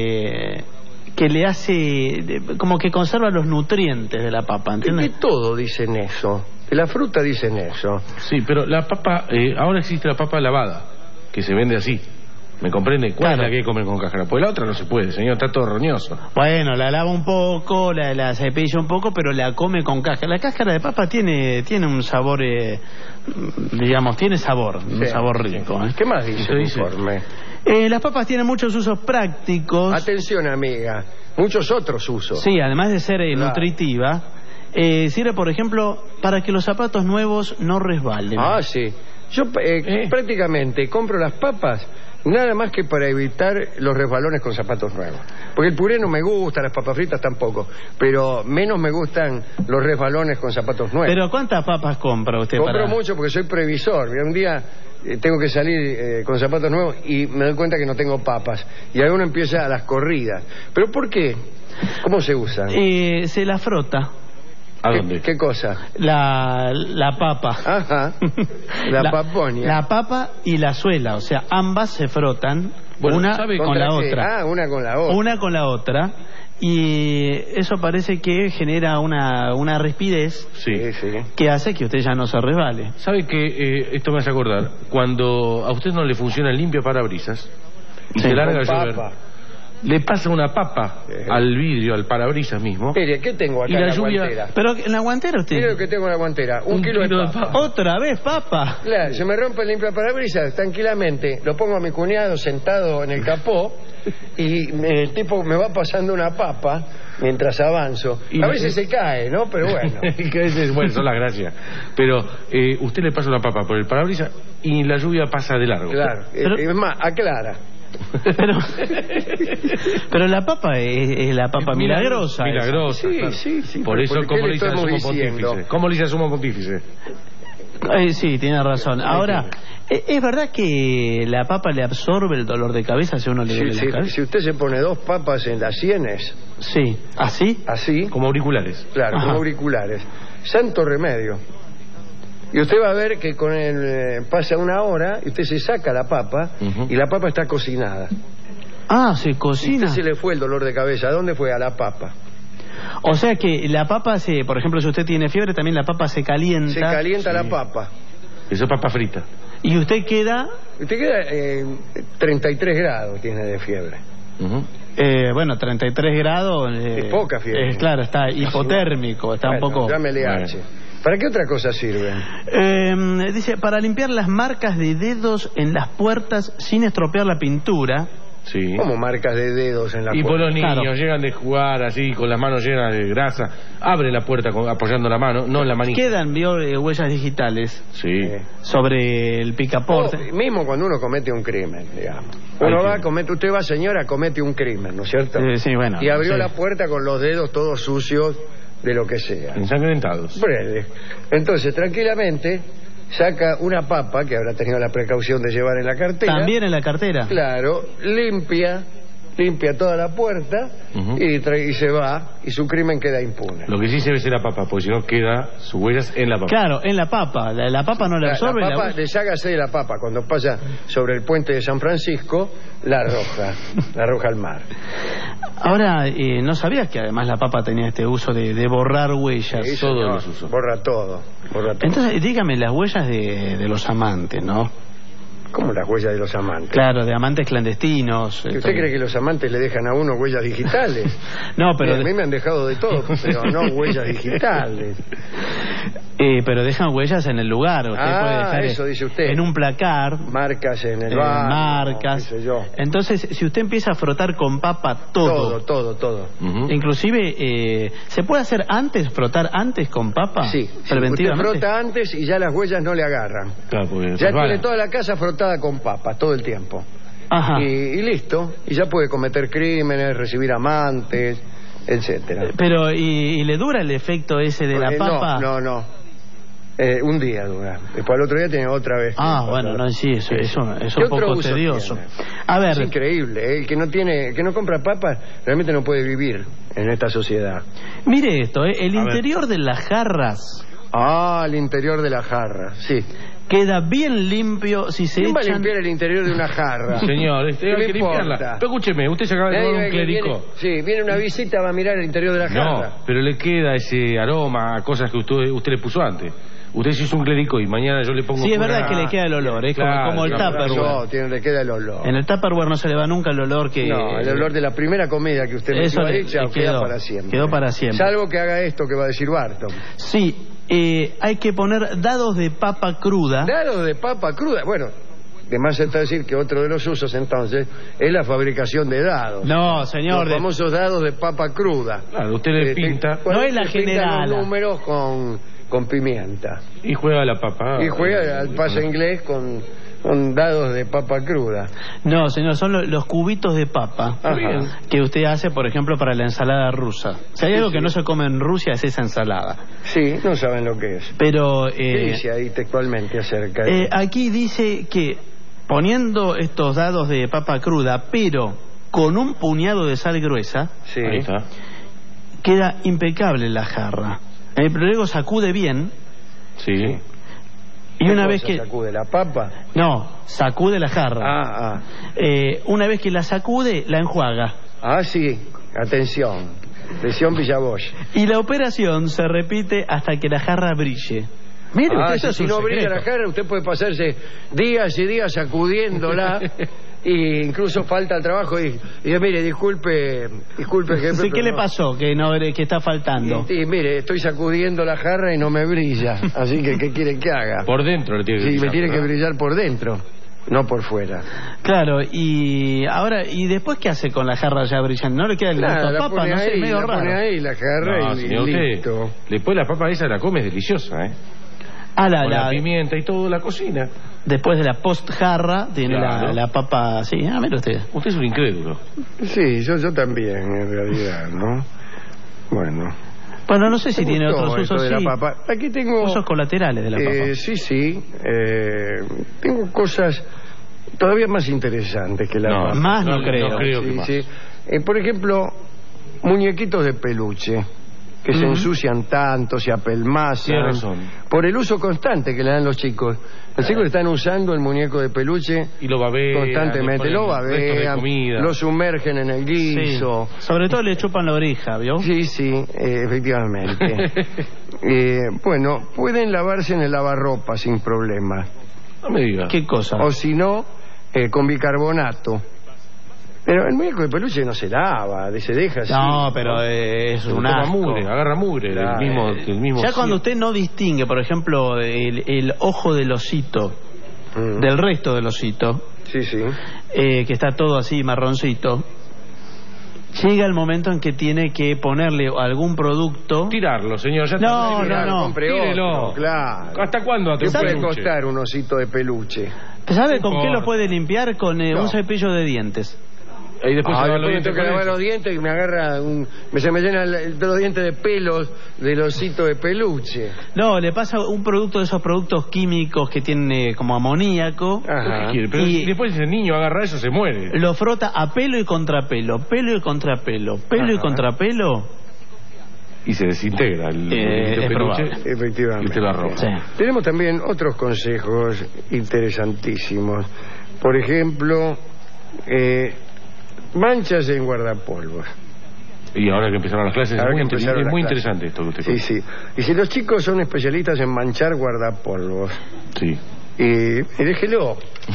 que le hace, como que conserva los nutrientes de la papa, ¿entiendes? De todo dicen eso. De la fruta dicen eso. Sí, pero la papa, ahora existe la papa lavada, que se vende así. ¿Me comprende? ¿Cuál es la que hay que comer con cáscara? Pues la otra no se puede, señor, está todo roñoso. Bueno, la lava un poco, la cepilla un poco, pero la come con cáscara. La cáscara de papa tiene un sabor, digamos, tiene sabor, un sabor rico. ¿Qué más dice el informe? Las papas tienen muchos usos prácticos. Atención, amiga, muchos otros usos. Sí, además de ser nutritiva, sirve, por ejemplo, para que los zapatos nuevos no resbalen. Ah, sí. Yo prácticamente compro las papas nada más que para evitar los resbalones con zapatos nuevos. Porque el puré no me gusta, las papas fritas tampoco, pero menos me gustan los resbalones con zapatos nuevos. ¿Pero cuántas papas compra usted? Compro mucho porque soy previsor. Un día tengo que salir con zapatos nuevos y me doy cuenta que no tengo papas. Y ahí uno empieza a las corridas. ¿Pero por qué? ¿Cómo se usan? Se la frota. ¿A dónde? ¿Qué cosa? La papa. Ajá. La paponia. La papa y la suela, o sea, ambas se frotan, una con la otra. Ah, una con la otra. Una con la otra. Y eso parece que genera una rispidez que hace que usted ya no se resbale. ¿Sabe que esto me hace acordar? Cuando a usted no le funciona el limpia parabrisas y se larga a llover, le pasa una papa al vidrio, al parabrisas mismo. Mire, ¿qué tengo acá y en la lluvia... guantera? Pero en la guantera usted... Mire lo que tengo en la guantera, un kilo de papa. ¿Otra vez papa? Claro, se me rompe el limpiaparabrisas tranquilamente, lo pongo a mi cuñado sentado en el capó y el tipo me va pasando una papa mientras avanzo. A veces se cae, ¿no? Pero bueno. Bueno, son las gracias. Pero usted le pasa una papa por el parabrisas y la lluvia pasa de largo. Claro, es más, aclara. Pero la papa es la papa milagrosa. Milagrosa. Sí. Por eso, ¿cómo le dice al sumo pontífice? ¿Cómo le dice al sumo pontífice? Sí, tiene razón. Ahora, ¿es verdad que la papa le absorbe el dolor de cabeza si uno le duele la cabeza? Si usted se pone 2 papas en las sienes. Sí. ¿Así? Así. Como auriculares. Claro, como auriculares. Santo remedio. Y usted va a ver que con pasa una hora y usted se saca la papa y la papa está cocinada. Ah, se cocina. Y usted se le fue el dolor de cabeza. ¿A dónde fue? A la papa. O sea que la papa por ejemplo, si usted tiene fiebre, también la papa se calienta. Se calienta la papa. Eso es papa frita. Y usted queda... Usted queda 33 grados tiene de fiebre. Bueno, 33 grados... es poca fiebre. Claro, está hipotérmico, está un poco... Llámele H. ¿Para qué otra cosa sirven? Dice, para limpiar las marcas de dedos en las puertas sin estropear la pintura. Sí. Como marcas de dedos en la y puerta. por los niños Claro. llegan de jugar así, con las manos llenas de grasa, abre la puerta apoyando la mano, no en la manita. Quedan huellas digitales sobre el picaporte. Mismo cuando uno comete un crimen, digamos. Usted va, señora, comete un crimen, ¿no es cierto? Sí, bueno. Y abrió sí. la puerta con los dedos todos sucios de lo que sea. Ensangrentados. Breve. Entonces, tranquilamente, saca una papa que habrá tenido la precaución de llevar en la cartera. También en la cartera. Claro, limpia toda la puerta y se va, y su crimen queda impune. Lo que sí se ve es la papa, porque si no queda sus huellas en la papa. Claro, en la papa. La papa no la absorbe. La papa, deshágase de la papa. Cuando pasa sobre el puente de San Francisco, la arroja al mar. Ahora, no sabías que además la papa tenía este uso de borrar huellas. Sí, todos los usos. Borra todo. Entonces, dígame, las huellas de los amantes, ¿no? ¿Cómo las huellas de los amantes? Claro, de amantes clandestinos. ¿Usted cree que los amantes le dejan a uno huellas digitales? No, pero... A mí me han dejado de todo, pero no huellas digitales. Pero dejan huellas en el lugar. Usted puede dejar eso dice usted. En un placar. Marcas en el bar. Marcas. Qué sé yo. Entonces, si usted empieza a frotar con papa todo. Todo. Inclusive, ¿se puede hacer frotar antes con papa? Sí. Preventivamente. Usted frota antes y ya las huellas no le agarran. Claro, ya tiene toda la casa frotada con papa todo el tiempo. Ajá. Y listo. Y ya puede cometer crímenes, recibir amantes, etcétera. Pero, ¿y le dura el efecto ese de la papa? No. Un día dura. Después al otro día tiene otra vez. Bueno, no, sí, eso es un poco tedioso. Tiene? A ver. Es increíble. El que no compra papas realmente no puede vivir en esta sociedad. Mire esto, el interior de las jarras. El interior de la jarra, sí. Queda bien limpio si se ¿Quién va a echan... limpiar el interior de una jarra? Señor, hay ¿Qué que limpiarla. Pero escúcheme, usted se acaba de tomar un clericó. Viene una visita, va a mirar el interior de la jarra. No, pero le queda ese aroma a cosas que usted le puso antes. Usted se hizo un clericó y mañana yo le pongo... Sí, es verdad que le queda el olor, como el Tupperware. Le queda el olor. En el Tupperware no se le va nunca el olor que... No, el olor de la primera comida que usted me hizo queda para siempre. Quedó para siempre. Salvo que haga esto que va a decir Barton. Sí, hay que poner dados de papa cruda. ¿Dados de papa cruda? Bueno, de más está decir que otro de los usos entonces es la fabricación de dados. No, señor. Los famosos dados de papa cruda. Claro, usted le pinta... No es la general. Los números con pimienta. Y juega la papa. Y juega al pase inglés con dados de papa cruda. No, señor, son los cubitos de papa que usted hace, por ejemplo, para la ensalada rusa. Si hay algo que no se come en Rusia es esa ensalada. Sí, no saben lo que es. Pero... ¿Qué dice ahí textualmente acerca de aquí dice que poniendo estos dados de papa cruda, pero con un puñado de sal gruesa, ahí está, queda impecable la jarra. Pero luego sacude bien. Sí. Y una vez que... ¿Sacude la papa? No, sacude la jarra. Una vez que la sacude, la enjuaga. Sí. Atención. Atención, Villabosch. Y la operación se repite hasta que la jarra brille. Mire, usted si no brilla la jarra, usted puede pasarse días y días sacudiéndola. Y incluso falta el trabajo y mire, disculpe jefe. ¿Qué le pasó que está faltando? Y mire, estoy sacudiendo la jarra y no me brilla, así que ¿qué quiere que haga? Por dentro le tiene que brillar. Sí, me tiene que brillar por dentro, no por fuera. Claro, y ahora, ¿y después qué hace con la jarra ya brillante? ¿No le queda el gusto a papa? No sé, medio raro. Pone ahí la jarra y listo. Después la papa esa la come, es deliciosa, con la pimienta y todo, la cocina. Después de la post-jarra tiene la papa... Sí, mire usted. Usted es un incrédulo. Sí, yo también, en realidad, ¿no? Bueno, no sé si tiene otros usos. De la papa. Aquí tengo... Usos colaterales de la papa. Sí. Tengo cosas todavía más interesantes que la papa. Más no creo. No creo que más. Sí. Por ejemplo, muñequitos de peluche que se ensucian tanto, se apelmazan por el uso constante que le dan los chicos. Los chicos están usando el muñeco de peluche y lo babean constantemente, lo babean, lo sumergen en el guiso. Sí. Sobre todo le chupan la oreja, ¿vio? Sí, efectivamente. Pueden lavarse en el lavarropa sin problema. No me diga. ¿Qué cosa? O si no, con bicarbonato. Pero el muñeco de peluche no se lava, se deja así. No, pero es un asco. Agarra mugre del mismo. Ya cuando usted no distingue, por ejemplo, el ojo del osito del resto del osito, Sí, sí. Que está todo así marroncito. Llega el momento en que tiene que ponerle algún producto. Tirarlo, señor. Ya no. Tírelo. Claro. ¿Hasta cuándo? ¿Qué puede costar un osito de peluche? ¿Sabe con qué lo puede limpiar? Con un cepillo de dientes. Y después se después me tengo que lavar los dientes y me agarra se me llenan los dientes de pelos del osito de peluche. No, le pasa un producto de esos productos químicos que tiene como amoníaco. Ajá. Pero y después ese niño agarra eso, se muere. Lo frota a pelo y contrapelo, pelo y contrapelo, pelo y contrapelo. Y se desintegra el peluche. Efectivamente. Y usted lo arroja. Sí. Tenemos también otros consejos interesantísimos. Por ejemplo, manchas en guardapolvos. Y ahora que empezaron las clases, es muy interesante esto que usted cuenta. Sí. Y si los chicos son especialistas en manchar guardapolvos. Sí. Y déjelo.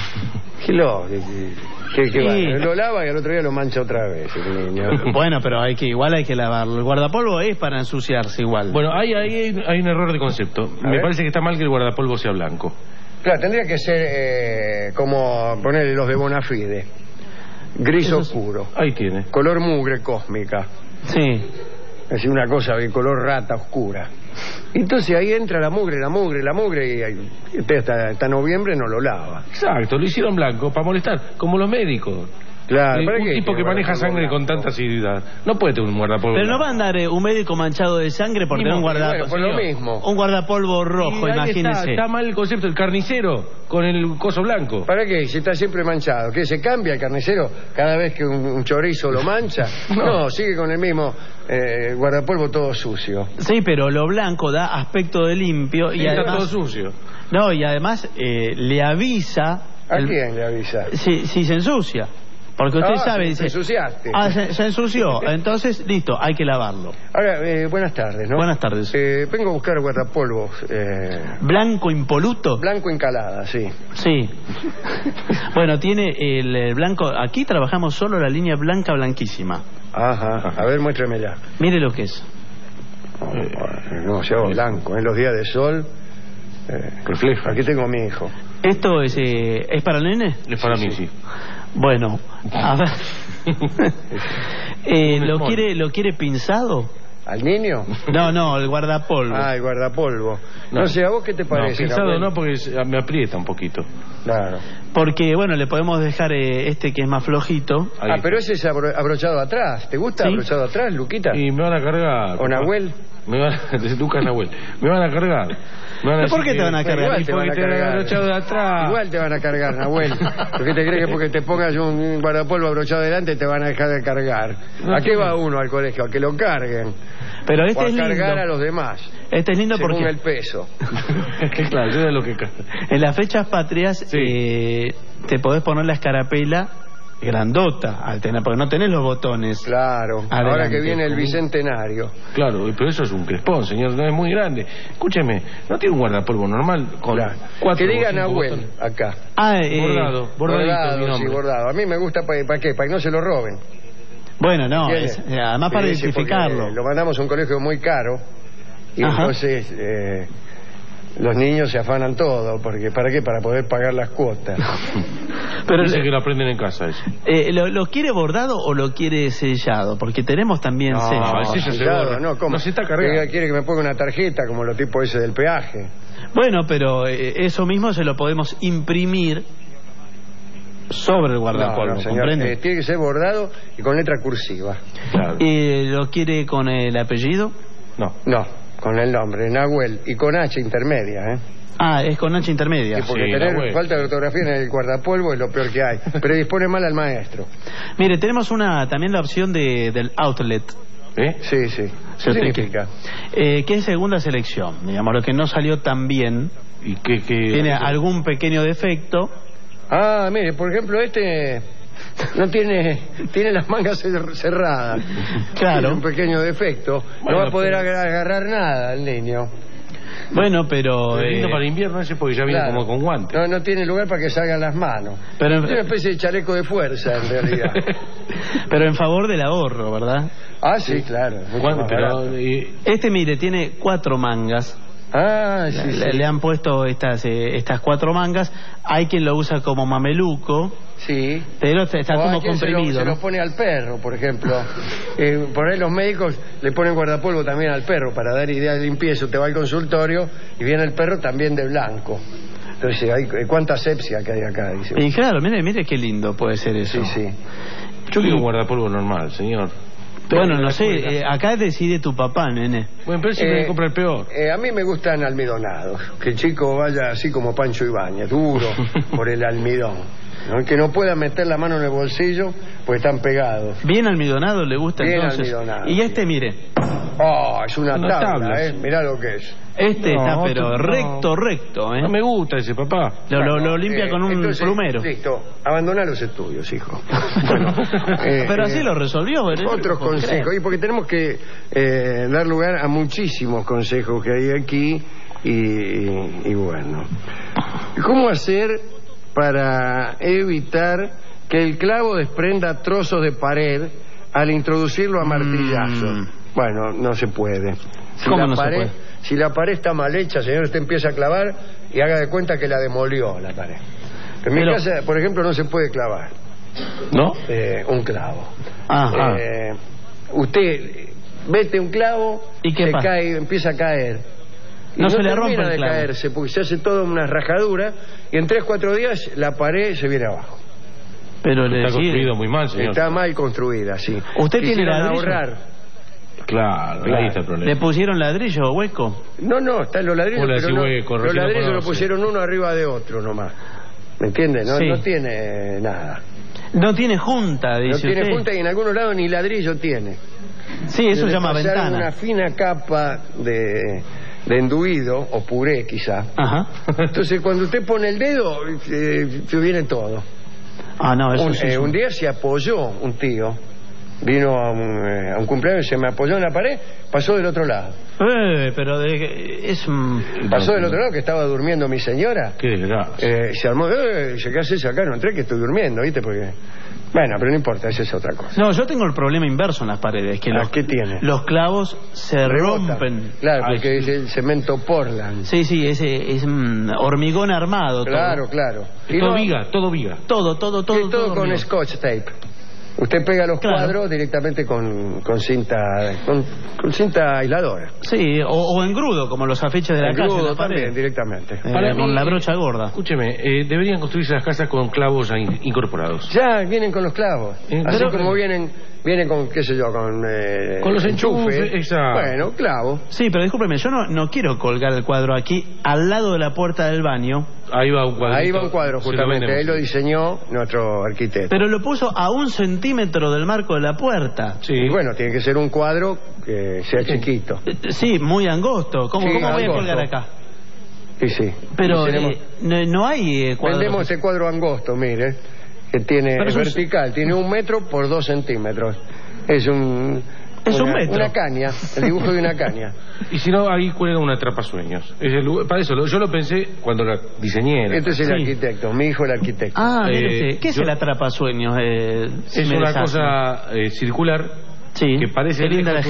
Que lo lava y al otro día lo mancha otra vez el niño. Bueno, pero igual hay que lavarlo. El guardapolvo es para ensuciarse igual. Bueno, hay un error de concepto. Me parece que está mal que el guardapolvo sea blanco. Claro, tendría que ser como ponerle los de Bonafide. Gris oscuro. Ahí tiene. Color mugre cósmica. Sí. Es una cosa de color rata oscura. Entonces ahí entra la mugre y usted hasta noviembre no lo lava. Exacto, lo hicieron blanco para molestar, como los médicos. Claro, un tipo que maneja sangre con tanta asiduidad no puede tener un guardapolvo. Pero no va a andar un médico manchado de sangre por tener un guardapolvo. Bueno, por lo mismo. Un guardapolvo rojo, imagínese. Está mal el concepto del carnicero con el coso blanco. ¿Para qué? Si está siempre manchado. ¿Qué? ¿Se cambia el carnicero cada vez que un chorizo lo mancha? No, sigue con el mismo guardapolvo todo sucio. Sí, pero lo blanco da aspecto de limpio y además está todo sucio. No, y además le avisa. ¿A quién le avisa? Si se ensucia. Porque usted sabe, dice... Se ensuciaste. Se ensució. Entonces, listo, hay que lavarlo. Ahora, buenas tardes, ¿no? Buenas tardes. Vengo a buscar guardapolvos. ¿Blanco impoluto? Blanco encalada, sí. Sí. Bueno, tiene el blanco... Aquí trabajamos solo la línea blanca blanquísima. Ajá. A ver, muéstremela. Mire lo que es. No, se hago blanco. En los días de sol... refleja. Aquí tengo a mi hijo. ¿Esto es para el nene? Es para mí, sí. Bueno, a ver. ¿Lo quiere pinzado? ¿Al niño? No, el guardapolvo. El guardapolvo. No sé, ¿a vos qué te parece? No, pinzado no, porque me aprieta un poquito. Claro. Porque, bueno, le podemos dejar que es más flojito. Pero ese es abrochado atrás. ¿Te gusta abrochado atrás, Luquita? Y me van a cargar. ¿O Nahuel? Lucas Nahuel. Me van a cargar. ¿Por qué te van a cargar? Igual te van a cargar. Abrochado de atrás. Igual te van a cargar, Nahuel. ¿Por qué te crees que porque te pongas un guardapolvo abrochado delante te van a dejar de cargar? ¿A qué va uno al colegio? A que lo carguen. Pero o a cargar a los demás. Este es lindo según porque... el peso. Claro, yo de lo que... En las fechas patrias te podés poner la escarapela grandota, porque no tenés los botones. Claro, adelante. Ahora que viene el bicentenario. Claro, pero eso es un crespón, señor, no es muy grande. Escúcheme, ¿no tiene un guardapolvo normal? Con que diga Nahuel acá. Bordadito, mi nombre. Sí, bordado. A mí me gusta, ¿para qué? Para que no se lo roben. Bueno, no, además para identificarlo. Lo mandamos a un colegio muy caro y entonces los niños se afanan todo, porque ¿para qué? Para poder pagar las cuotas. Pero dice que lo aprenden en casa eso. ¿Lo quiere bordado o lo quiere sellado? Porque tenemos también sellado. No se está cargando. ¿Quiere que me ponga una tarjeta como los tipos ese del peaje? Bueno, pero eso mismo se lo podemos imprimir sobre el guardapolvo, ¿comprende? Tiene que ser bordado y con letra cursiva. Claro. ¿Lo quiere con el apellido? No, con el nombre, Nahuel, y con H intermedia, es con H intermedia. Sí, porque tener falta de ortografía en el guardapolvo es lo peor que hay. Predispone mal al maestro. Mire, tenemos también la opción del outlet. Sí. ¿Qué significa? Que es segunda selección, digamos, lo que no salió tan bien. ¿Y qué tiene algún pequeño defecto? Mire, por ejemplo, no tiene las mangas cerradas. Claro. Tiene un pequeño defecto. No va a poder agarrar nada el niño. Bueno, pero... lindo para invierno ese porque ya viene como con guantes. No tiene lugar para que salgan las manos. Pero es una especie de chaleco de fuerza, en realidad. Pero en favor del ahorro, ¿verdad? Sí, claro. Mire, tiene 4 mangas. Sí. Le han puesto estas 4 mangas. Hay quien lo usa como mameluco. Sí. Pero está como comprimido. Se lo pone al perro, por ejemplo. Por ahí los médicos le ponen guardapolvo también al perro para dar idea de limpieza. Te va al consultorio y viene el perro también de blanco. Entonces, ¿cuánta asepsia que hay acá? Dice. Y claro, mire qué lindo puede ser eso. Sí. Yo quiero un guardapolvo normal, señor. Bueno, no sé, acá decide tu papá, nene. Bueno, pero si me compra el peor. A mí me gustan almidonados. Que el chico vaya así como Pancho Ibáñez, duro por el almidón, ¿no? Que no pueda meter la mano en el bolsillo, pues están pegados. Bien almidonado le gusta bien entonces. Almidonado. Y este, mire. Oh, es una tabla, mirá lo que es. Está, pero recto, ¿eh? No me gusta ese, papá. Lo limpia con un plumero. Listo, abandona los estudios, hijo. Bueno, pero así lo resolvió. Otros consejos, y porque tenemos que dar lugar a muchísimos consejos que hay aquí, y bueno. ¿Cómo hacer para evitar que el clavo desprenda trozos de pared al introducirlo a martillazos? Bueno, no se puede. ¿Cómo no se puede? Si la pared está mal hecha, señor, usted empieza a clavar y haga de cuenta que la demolió la pared. En mi casa, por ejemplo, no se puede clavar. ¿No? Un clavo. Ajá. Usted mete un clavo y se cae, empieza a caer. Y no se le rompe el de clavo. caerse, porque se hace toda una rajadura y en 3-4 días la pared se viene abajo. Pero está construido muy mal, señor. Está mal construida, sí. ¿Usted tiene ladrillo? Ahorrar. Claro, ahí está el problema. ¿Le pusieron ladrillo o hueco? No, están los ladrillos, pero hueco, los ladrillos lo pusieron uno arriba de otro nomás. ¿Me entiende? No tiene nada. No tiene junta, dice usted. No tiene junta y en algunos lados ni ladrillo tiene. Sí, eso se llama ventana. Una fina capa de enduido o puré quizá. Ajá. Entonces cuando usted pone el dedo se viene todo. No, eso sí. Un día se apoyó un tío. Vino a un cumpleaños, se me apoyó en la pared, pasó del otro lado. Pero pasó del otro lado, que estaba durmiendo mi señora. Qué desgracia. Se armó, ¿qué haces acá? No entré, que estoy durmiendo, ¿viste? Porque... Bueno, pero no importa, esa es otra cosa. No, yo tengo el problema inverso en las paredes, que ¿qué tiene? Los clavos se rompen. Claro, porque es el cemento Portland. Sí, es hormigón armado. Claro. Y todo viga. Todo con scotch tape. Usted pega los cuadros directamente con cinta aisladora. Sí, o engrudo, como los afiches de la casa. Engrudo también, directamente. Con la brocha gorda. Escúcheme, deberían construirse las casas con clavos incorporados. Ya vienen con los clavos. Así como vienen con, qué sé yo, con los enchufes. Exacto. Bueno, clavo. Sí, pero discúlpeme, yo no quiero colgar el cuadro aquí, al lado de la puerta del baño. Ahí va un cuadro. Ahí va un cuadro, justamente. Ahí lo diseñó nuestro arquitecto. Pero lo puso a 1 centímetro del marco de la puerta. Sí. Y bueno, tiene que ser un cuadro que sea chiquito. Sí, muy angosto. ¿Cómo voy a colgar acá? Sí. Pero no hay cuadros. Vendemos ese cuadro angosto, mire, que tiene vertical, tiene 1 metro por 2 centímetros. Es un metro. Una caña, el dibujo de una caña. Y si no, ahí cuelga un atrapasueños. Para eso, yo lo pensé cuando la diseñé. Este es el arquitecto, mi hijo el arquitecto. ¿Qué es el atrapasueños? Es una cosa circular. Sí, que parece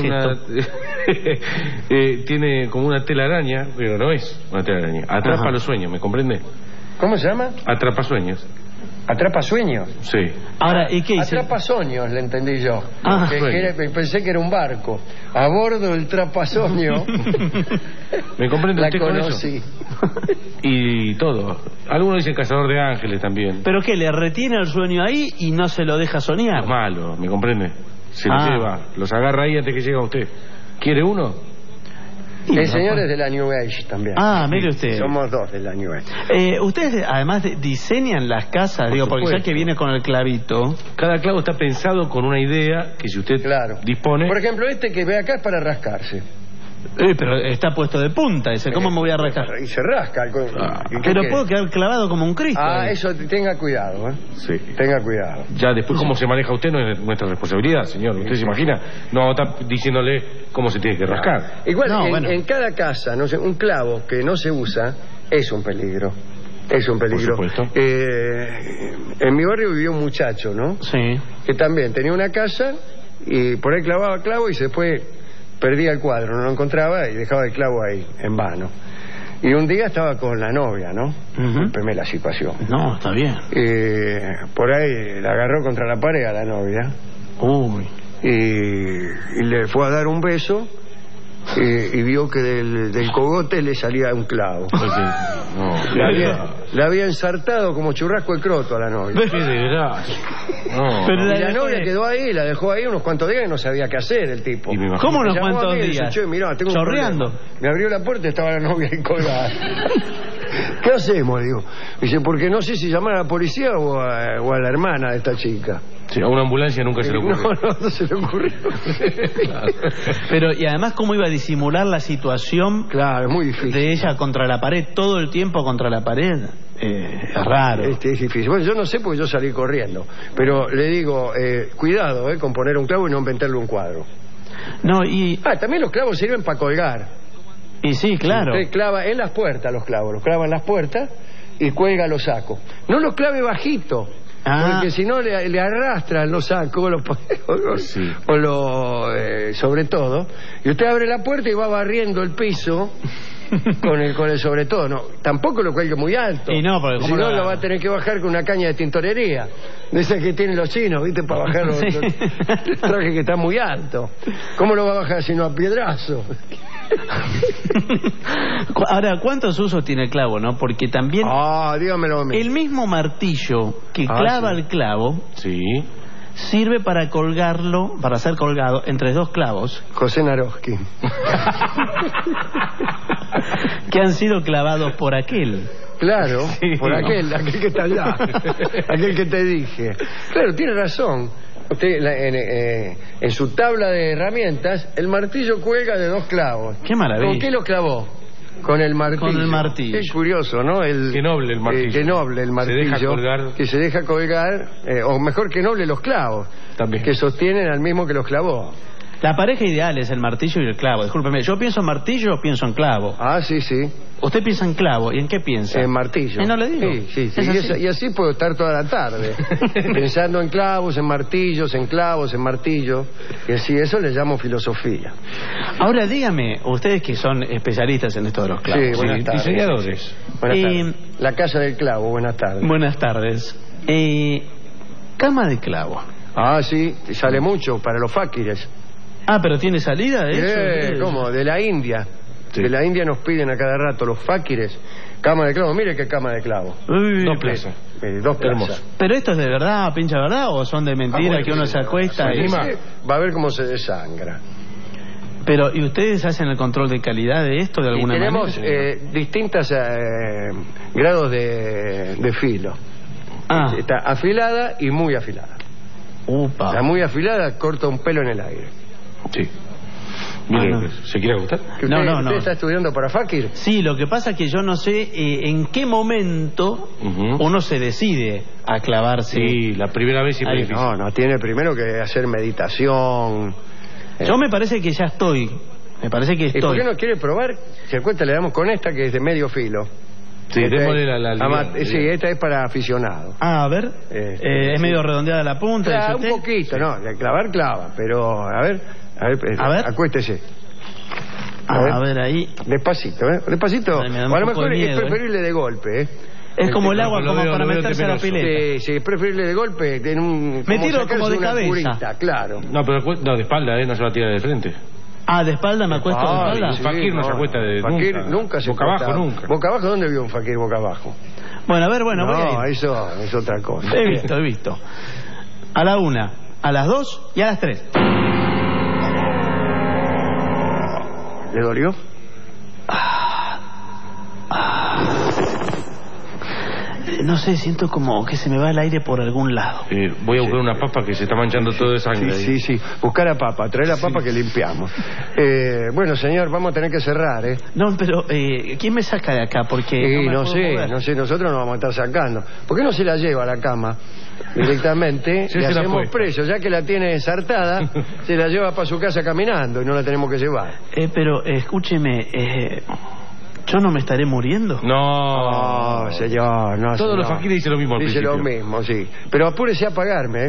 tiene como una telaraña, pero no es una telaraña. Atrapa los sueños, ¿me comprende? ¿Cómo se llama? Atrapasueños. ¿Atrapasueños? Sí. Ahora, ¿y qué hice? Atrapasueños, le entendí yo. Pensé que era un barco. A bordo del trapasoño. ¿Me comprende usted con eso? Sí. Y todo. Algunos dicen cazador de ángeles también. ¿Pero qué? ¿Le retiene el sueño ahí y no se lo deja soñar? Es malo, ¿me comprende? Se los lleva, los agarra ahí antes que llega usted. ¿Quiere uno? El señor es de la New Age también. Mire usted. Somos 2 de la New Age. Ustedes además diseñan las casas, porque ya que viene con el clavito. Cada clavo está pensado con una idea que si usted dispone. Por ejemplo, este que ve acá es para rascarse. Pero está puesto de punta ese, ¿cómo me voy a rascar? Y se rasca. Pero puedo quedar clavado como un Cristo. Eso, tenga cuidado, Sí. Tenga cuidado. Ya después cómo se maneja usted no es nuestra responsabilidad, señor. ¿Usted se imagina? No está diciéndole cómo se tiene que rascar. Igual, en cada casa, no sé, un clavo que no se usa es un peligro. Es un peligro. Por supuesto. En mi barrio vivió un muchacho, ¿no? Sí. Que también tenía una casa y por ahí clavaba clavo y después perdía el cuadro, no lo encontraba y dejaba el clavo ahí, en vano. Y un día estaba con la novia, ¿no? Discúlpeme la situación. No, está bien. Por ahí la agarró contra la pared a la novia. Uy. Y le fue a dar un beso y vio que del cogote le salía un clavo. No, la había ensartado como churrasco de croto a la novia. Qué desgracia. No. Pero la novia quedó ahí, la dejó ahí unos cuantos días y no sabía qué hacer el tipo. ¿Cómo unos cuantos días? Dice, mirá, tengo chorreando. Me abrió la puerta y estaba la novia ahí colgada. ¿Qué hacemos? Digo. Dice, porque no sé si llamar a la policía o a la hermana de esta chica. Sí, a una ambulancia nunca se le ocurrió. No se le ocurrió. Claro. Pero, y además, ¿cómo iba a disimular la situación? Claro, es muy difícil. De ella contra la pared, todo el tiempo contra la pared. Es raro. Es difícil. Bueno, yo no sé porque yo salí corriendo. Pero le digo, cuidado con poner un clavo y no meterle un cuadro. No, y... también los clavos sirven para colgar. Y sí, claro. Usted clava en las puertas los clavos, los clava en las puertas y cuelga los sacos. No los clave bajito. Porque si no le arrastran los sacos sobre todo, y usted abre la puerta y va barriendo el piso con el sobre todo. No, tampoco lo cuelgue muy alto. Y no, porque si no lo va a tener que bajar con una caña de tintorería, de esas que tienen los chinos, ¿viste? Para bajar los trajes que están muy alto. ¿Cómo lo va a bajar si no a piedrazo? Ahora, ¿cuántos usos tiene el clavo, no? Porque también dígamelo a mí. El mismo martillo que clava el clavo sirve para colgarlo, para ser colgado entre dos clavos. José Naroski. Que han sido clavados por aquel. Claro, por aquel que está allá. Aquel que te dije. Claro, tiene razón. Usted en su tabla de herramientas, el martillo cuelga de dos clavos. ¡Qué maravilla! ¿Con qué lo clavó? Con el martillo. Con el martillo. Es curioso, ¿no? Qué noble el martillo. Qué noble el martillo. Se deja colgar. Que se deja colgar, o mejor que noble los clavos. También. Que sostienen al mismo que los clavó. La pareja ideal es el martillo y el clavo. Discúlpeme, yo pienso en martillo o pienso en clavo. Sí. ¿Usted piensa en clavo? ¿Y en qué piensa? En martillo. No le digo. Sí. Y así puedo estar toda la tarde. Pensando en clavos, en martillos, en clavos, en martillos. Y así, eso le llamo filosofía. Ahora dígame, ustedes que son especialistas en esto de los clavos. Sí, buenas tardes. Diseñadores. Buenas tardes. La casa del clavo, buenas tardes. Buenas tardes. Cama de clavo. Sí, sale mucho para los faquires. Pero ¿tiene salida eso? ¿Cómo? De la India. Sí. De la India nos piden a cada rato los faquires. Cama de clavo, mire qué cama de clavo. Dos plazas. Dos plazas. ¿Pero esto es de verdad, pincha verdad, o son de mentira que uno se acuesta y... Va a ver cómo se desangra. Pero, ¿y ustedes hacen el control de calidad de esto de alguna manera? Tenemos distintos grados de filo. Está afilada y muy afilada. La muy afilada corta un pelo en el aire. Sí. Mire, ¿se quiere gustar? No. ¿Usted está estudiando para fakir? Sí, lo que pasa es que yo no sé en qué momento uno se decide a clavarse. Sí, la primera vez siempre es difícil. No, tiene primero que hacer meditación. Yo me parece que ya estoy. Me parece que estoy. ¿Y por qué no quiere probar? Si cuenta le damos con esta que es de medio filo. Sí, démosle la sí, esta es para aficionados. A ver. Es medio redondeada la punta. Claro, un poquito, no, de clavar clava, pero a ver, acuéstese. A ver ahí. Despacito, Despacito. A lo mejor es preferible de golpe, Es como el agua, como para meterse a la pileta. Sí, es preferible de golpe. Me tiro como de cabeza. Curita, claro. No, pero de espalda, no se va a tirar de frente. ¿De espalda me acuesto de espalda? El fakir no se acuesta de nunca se boca abajo, nunca. ¿Boca abajo? ¿Dónde vio un fakir boca abajo? Bueno, a ver, voy a ir. Eso es otra cosa. He visto. A la 1, a las 2 y a las 3. ¿Le dolió? No sé, siento como que se me va el aire por algún lado. Voy a buscar una papa que se está manchando todo de sangre. Sí. Buscar a papa, traer la papa que limpiamos. Bueno, señor, vamos a tener que cerrar, No, pero ¿quién me saca de acá? Porque no sé, nosotros nos vamos a estar sacando. ¿Por qué no se la lleva a la cama directamente? Le hacemos preso, ya que la tiene ensartada, se la lleva para su casa caminando y no la tenemos que llevar. Pero escúcheme, ¿Yo no me estaré muriendo? No, señor, no. Todos los faquires dicen lo mismo al principio. Dicen lo mismo, sí. Pero apúrese a pagarme, ¿eh?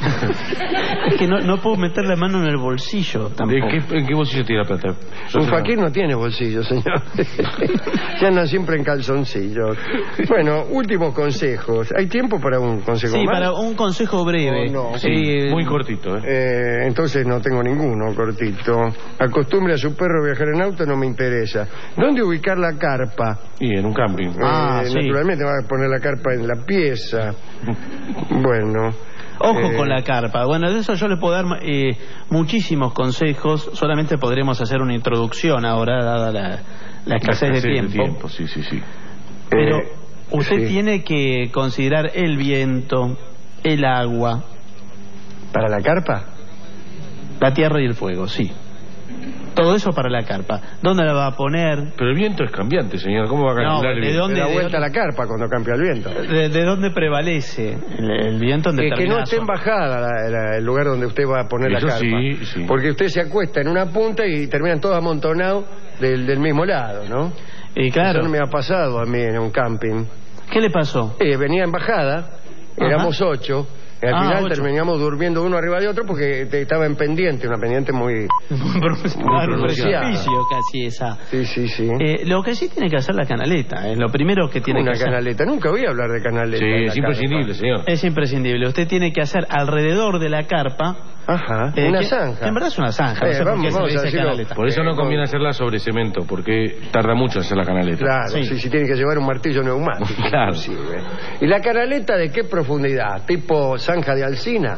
Es que no puedo meter la mano en el bolsillo tampoco. ¿En qué bolsillo tiene la plata? Un faquir no tiene bolsillo, señor. Se anda siempre en calzoncillos. Bueno, últimos consejos. ¿Hay tiempo para un consejo Sí, más? para un consejo breve. No. Sí, muy cortito, entonces no tengo ninguno cortito. Acostumbre a su perro a viajar en auto, no me interesa. ¿Dónde ubicar la carpa? Y en un camping. Sí. Naturalmente va a poner la carpa en la pieza. Bueno. Ojo con la carpa. Bueno, de eso yo le puedo dar muchísimos consejos. Solamente podremos hacer una introducción ahora, dada la escasez de tiempo. Sí. Pero usted tiene que considerar el viento, el agua. ¿Para la carpa? La tierra y el fuego, sí. Todo eso para la carpa. ¿Dónde la va a poner? Pero el viento es cambiante, señor. ¿Cómo va a calcular el viento? ¿De dónde da vuelta la carpa cuando cambia el viento? ¿De dónde prevalece el viento en determinada Que no esté en bajada el lugar donde usted va a poner eso la carpa. Sí. Porque usted se acuesta en una punta y terminan todos amontonados del mismo lado, ¿no? Y claro. Eso no me ha pasado a mí en un camping. ¿Qué le pasó? Venía en bajada, éramos 8. Y al final 8. terminamos durmiendo uno arriba de otro porque estaba en pendiente, una pendiente muy pronunciada. Casi esa. Sí. Lo que sí tiene que hacer la canaleta, es lo primero que tiene que hacer. Una canaleta, nunca voy a hablar de canaleta. Sí, es imprescindible, señor. Es imprescindible. Usted tiene que hacer alrededor de la carpa. Una zanja. En verdad es una zanja. Vamos a decirlo. Por eso no conviene hacerla sobre cemento, porque tarda mucho hacer la canaleta. Claro, sí, tiene que llevar un martillo neumático. Claro. ¿Y la canaleta de qué profundidad? ¿Tipo zanja de Alsina?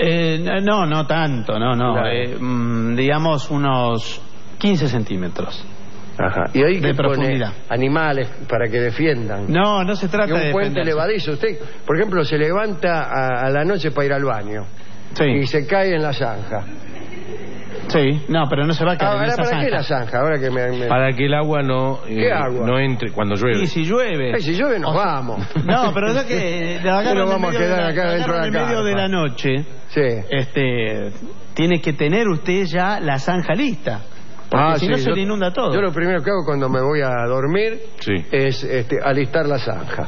No tanto, no. Claro. Digamos unos 15 centímetros. Ajá. ¿Y ahí de profundidad? Animales para que defiendan. No se trata de un puente levadizo. Usted, por ejemplo, se levanta a la noche para ir al baño. Sí. Y se cae en la zanja. Sí, no, pero no se va a caer en esa ¿Para zanja. qué la zanja? Ahora que Para que el agua no entre cuando llueve. Y si llueve. Si llueve nos vamos. No, pero es que la no vamos a quedar acá dentro de la casa. En medio de la noche. Sí. Tiene que tener usted ya la zanja lista. Porque si no se le inunda todo. Yo lo primero que hago cuando me voy a dormir es alistar la zanja.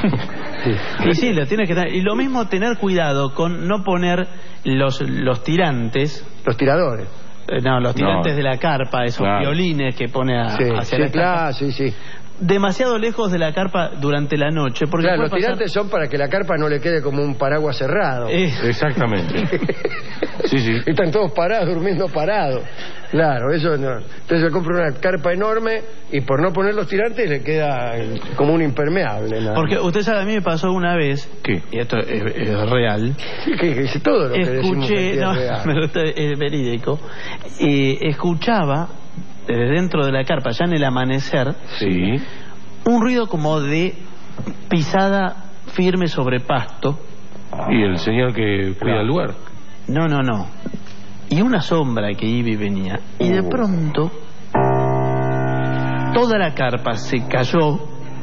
Sí, lo tiene que tener. Y lo mismo tener cuidado con no poner los tirantes. Los tiradores. No, los tirantes de la carpa, esos violines que pone hacia la carpa. Sí. Demasiado lejos de la carpa durante la noche. Porque los tirantes son para que la carpa no le quede como un paraguas cerrado. Exactamente. Sí. Están todos parados, durmiendo parados. Claro, eso no. Entonces se compra una carpa enorme y por no poner los tirantes le queda como un impermeable. Porque usted sabe, a mí me pasó una vez, y esto es real. Que todo lo que decimos es real. Es verídico. Escuchaba desde dentro de la carpa, ya en el amanecer, un ruido como de pisada firme sobre pasto. ¿Y el señor que cuida el lugar? No. Y una sombra que iba y venía. Y de pronto toda la carpa se cayó.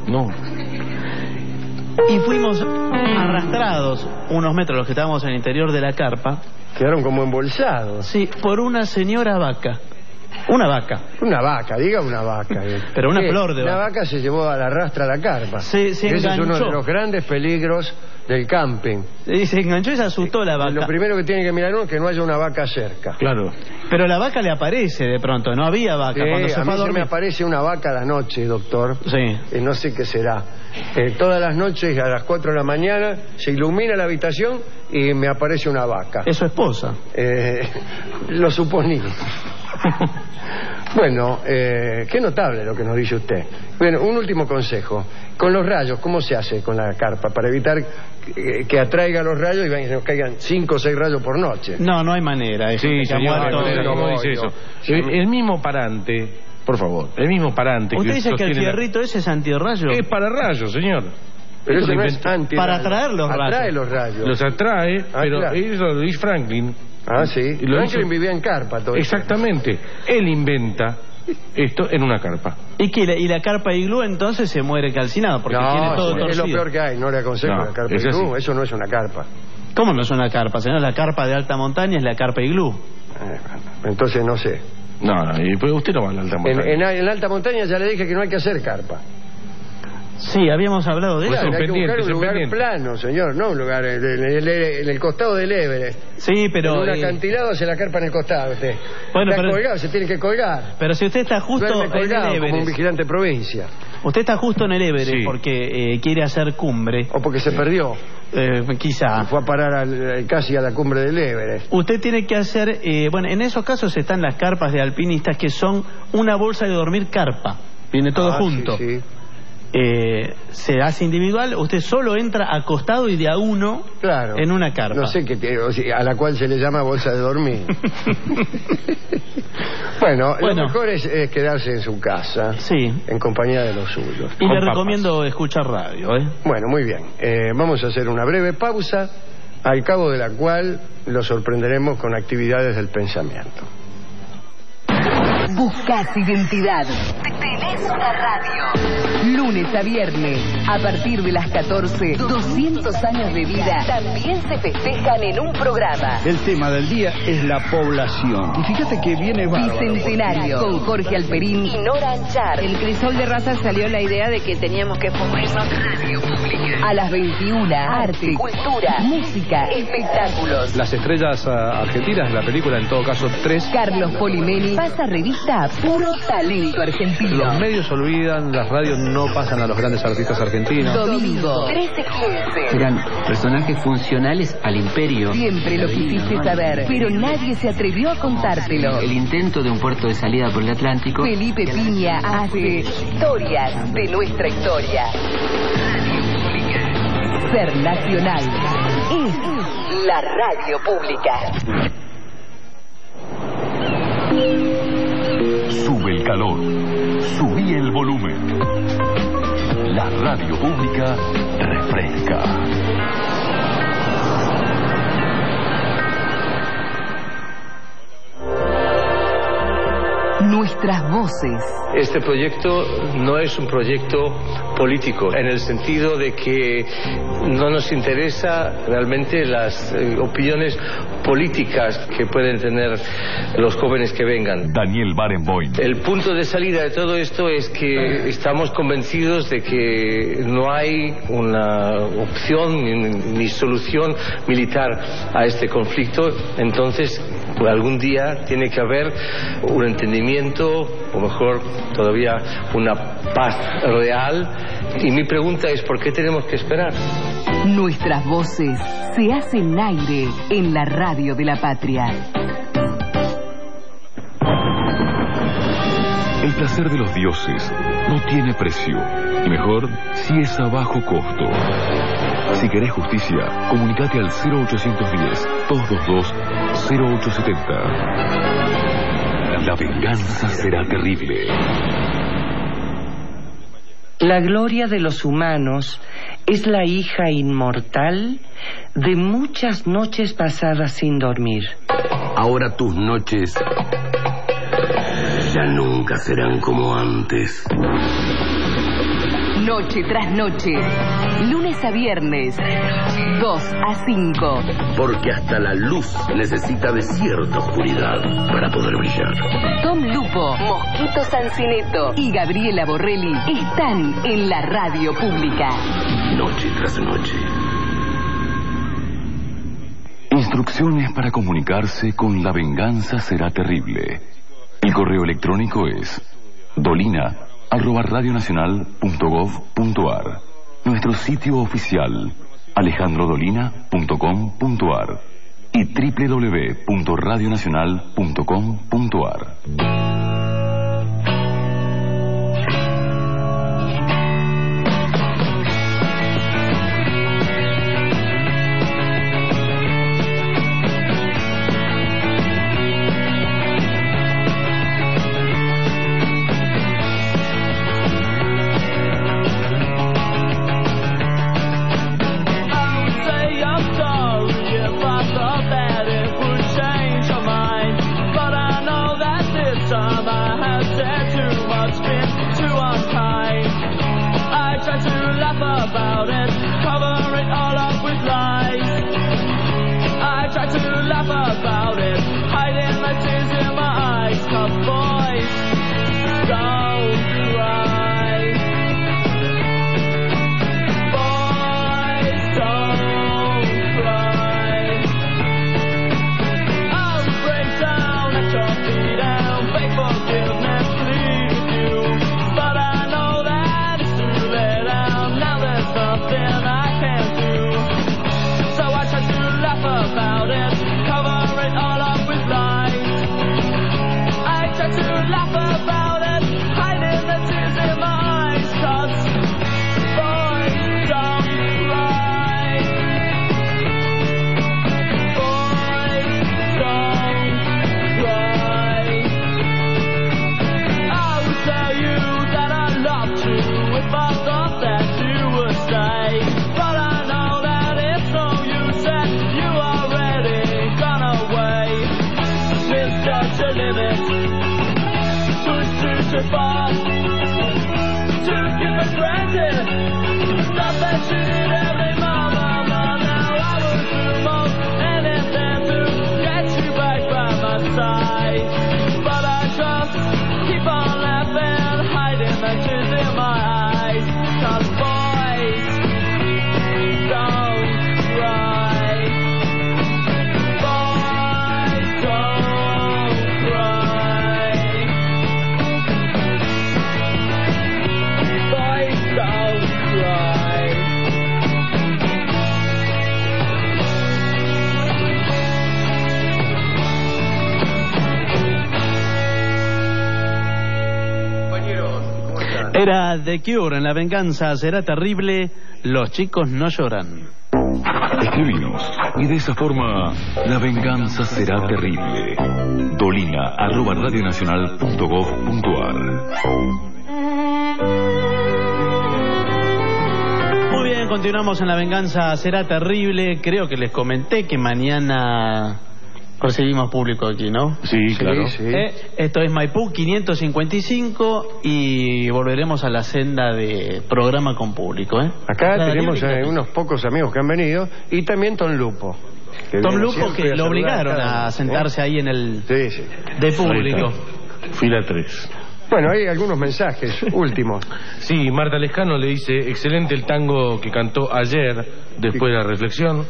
Y fuimos arrastrados unos metros, los que estábamos en el interior de la carpa. Quedaron como embolsados. Sí, por una señora vaca. Una vaca, diga una vaca. Pero una flor de vaca. La vaca se llevó a la rastra la carpa. Se ese enganchó. Es uno de los grandes peligros del camping. Y se enganchó y se asustó la vaca. Lo primero que tiene que mirar uno es que no haya una vaca cerca. Claro. Pero la vaca le aparece de pronto, no había vaca. Cuando se fue a dormir. Me aparece una vaca a la noche, doctor. Sí. No sé qué será. Todas las noches a las 4 de la mañana se ilumina la habitación y me aparece una vaca. ¿Es su esposa? Lo suponía. Bueno, qué notable lo que nos dice usted. Bueno, un último consejo. Con los rayos, ¿cómo se hace con la carpa? Para evitar que atraiga los rayos y nos caigan 5 o 6 rayos por noche. No hay manera. Sí, señor, ¿cómo dice eso? El mismo parante, por favor, el mismo parante. ¿Usted dice que el fierrito ese es antirrayo? Es para rayos, señor. Pero eso no es antirrayo. Para atraer los rayos. Atrae los rayos. Los atrae, pero claro. eso lo dice Franklin. Sí. Franklin vivía en carpa todo. Exactamente. Él inventa esto en una carpa. ¿Y la carpa iglú entonces se muere calcinada? Porque tiene todo torcido. Es lo peor que hay, no le aconsejo la carpa iglú. Eso no es una carpa. ¿Cómo no es una carpa, señor? La carpa de alta montaña es la carpa iglú. Entonces no sé. No, y pues usted no va a la alta montaña. En la alta montaña ya le dije que no hay que hacer carpa. Sí, habíamos hablado de eso. Hay que buscar un lugar plano, señor, no un lugar en el costado del Everest. Sí, pero... En un acantilado se la carpa en el costado, usted. Bueno, está pero... colgado, se tiene que colgar. Pero si usted está justo en el Everest... como un vigilante provincia. Usted está justo en el Everest Sí. porque quiere hacer cumbre. O porque se perdió. Quizá. Fue a parar casi a la cumbre del Everest. Usted tiene que hacer... bueno, en esos casos están las carpas de alpinistas que son una bolsa de dormir carpa. Viene todo junto. Sí, sí. Se hace individual, usted solo entra acostado y de a uno en una carpa. No sé a la cual se le llama bolsa de dormir. Bueno, lo mejor es quedarse en su casa, en compañía de los suyos. Y le recomiendo escuchar radio. Bueno, muy bien. Vamos a hacer una breve pausa, al cabo de la cual lo sorprenderemos con actividades del pensamiento. Buscas identidad. Tenés una radio. Lunes a viernes, a partir de las 14, 200 años de vida también se festejan en un programa. El tema del día es la población. Y fíjate que viene bárbaro. Bicentenario, con Jorge Alperín y Nora Anchar. El Crisol de Raza salió la idea de que teníamos que ponernos radio pública. A las 21, arte, cultura, música, espectáculos. Las estrellas argentinas de la película, en todo caso 3. Carlos Polimeni pasa revista a puro talento argentino. Los medios olvidan, las radios no pasan a los grandes artistas argentinos. Domingo, 13:15. Eran personajes funcionales al imperio. Siempre lo quisiste saber, pero nadie se atrevió a contártelo. El intento de un puerto de salida por el Atlántico. Felipe Piña hace historias de nuestra historia. Ser nacional es la radio pública. Sube el calor, subí el volumen. La radio pública refresca. Nuestras voces. Este proyecto no es un proyecto político, en el sentido de que no nos interesa realmente las opiniones políticas que pueden tener los jóvenes que vengan. Daniel Barenboim. El punto de salida de todo esto es que estamos convencidos de que no hay una opción ni solución militar a este conflicto. Entonces, algún día tiene que haber un entendimiento, o mejor todavía una paz real. Y mi pregunta es, ¿por qué tenemos que esperar? Nuestras voces se hacen aire en la radio de la patria. El placer de los dioses no tiene precio, y mejor si es a bajo costo. Si querés justicia, comunicate al 0810-222-0870. La venganza será terrible. La gloria de los humanos es la hija inmortal de muchas noches pasadas sin dormir. Ahora tus noches ya nunca serán como antes. Noche tras noche, lunes a viernes, 2 a 5. Porque hasta la luz necesita de cierta oscuridad para poder brillar. Tom Lupo, Mosquito Sancineto y Gabriela Borrelli están en la radio pública. Noche tras noche. Instrucciones para comunicarse con La Venganza Será Terrible. El correo electrónico es dolina@radionacional.gov.ar. Nuestro sitio oficial alejandrodolina.com.ar y www.radionacional.com.ar. Time Era The Cure, en La venganza será terrible, los chicos no lloran. Escribinos, y de esa forma la venganza será terrible. Dolina@radionacional.gov.ar. Muy bien, continuamos en La venganza será terrible. Creo que les comenté que mañana recibimos público aquí, ¿no? Sí, claro. Sí. Esto es Maipú 555 y volveremos a la senda de programa con público, ¿eh? Acá tenemos unos pocos amigos que han venido y también Tom Lupo. Tom Lupo, que lo obligaron a sentarse ahí en el de público. Fila 3. Bueno, hay algunos mensajes últimos. Sí, Marta Lescano le dice: excelente el tango que cantó ayer después de la reflexión.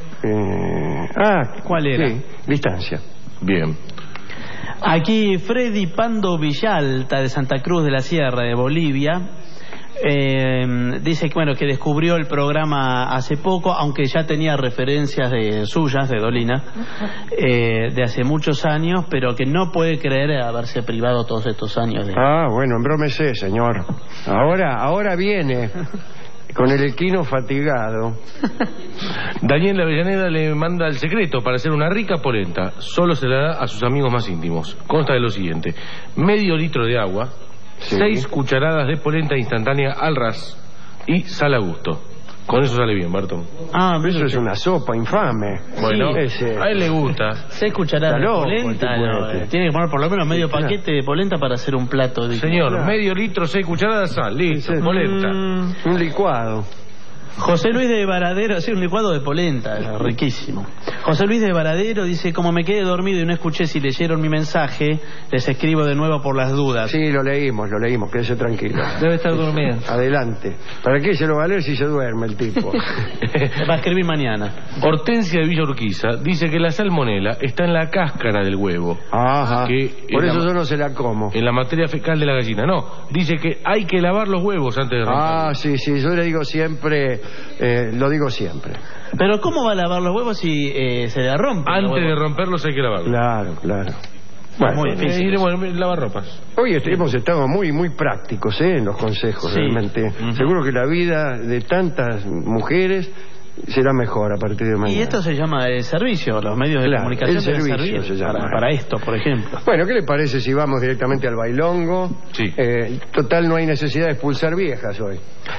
¿Cuál era? Sí, Distancia. Bien. Aquí Freddy Pando Villalta, de Santa Cruz de la Sierra, de Bolivia, dice que, bueno, que descubrió el programa hace poco, aunque ya tenía referencias suyas, de Dolina, de hace muchos años, pero que no puede creer haberse privado todos estos años de... Bueno, embrómese, señor. Ahora viene con el equino fatigado. Daniel Avellaneda le manda el secreto para hacer una rica polenta. Solo se la da a sus amigos más íntimos. Consta de lo siguiente: medio litro de agua, 6 cucharadas de polenta instantánea al ras y sal a gusto. Con eso sale bien, Barton. Eso es una sopa infame. Bueno, a él le gusta. 6 cucharadas de polenta. Tiene que poner por lo menos medio paquete de polenta para hacer un plato. Señor, medio litro, 6 cucharadas, sal, listo, polenta. Un licuado. José Luis de Varadero, un licuado de polenta, riquísimo. José Luis de Varadero dice: como me quedé dormido y no escuché si leyeron mi mensaje, les escribo de nuevo por las dudas. Sí, lo leímos, quédese tranquilo. Debe estar durmiendo. Adelante. ¿Para qué se lo va a leer si se duerme el tipo? Va a escribir mañana. Hortensia de Villa Urquiza dice que la salmonela está en la cáscara del huevo. Por eso yo no se la como. En la materia fecal de la gallina. No, dice que hay que lavar los huevos antes de romperlos. Sí, yo le digo siempre, lo digo siempre. Pero ¿cómo va a lavar los huevos si se le rompen? Antes de romperlos hay que lavarlos. Claro. Bueno, muy difícil. Lavar ropas. Hoy hemos estado muy prácticos en los consejos, realmente. Seguro que la vida de tantas mujeres será mejor a partir de mañana. Y esto se llama servicio, los medios de comunicación. El servicio se llama. Para esto, por ejemplo. Bueno, ¿qué le parece si vamos directamente al bailongo? Sí. Total, no hay necesidad de expulsar viejas hoy.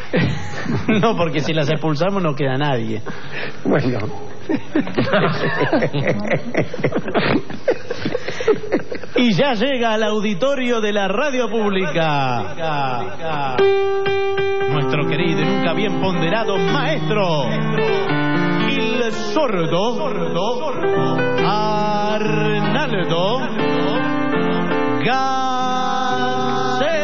No, porque si las expulsamos no queda nadie. Bueno. Y ya llega al auditorio de la radio pública nuestro querido y nunca bien ponderado maestro, el sordo Arnaldo Gacé.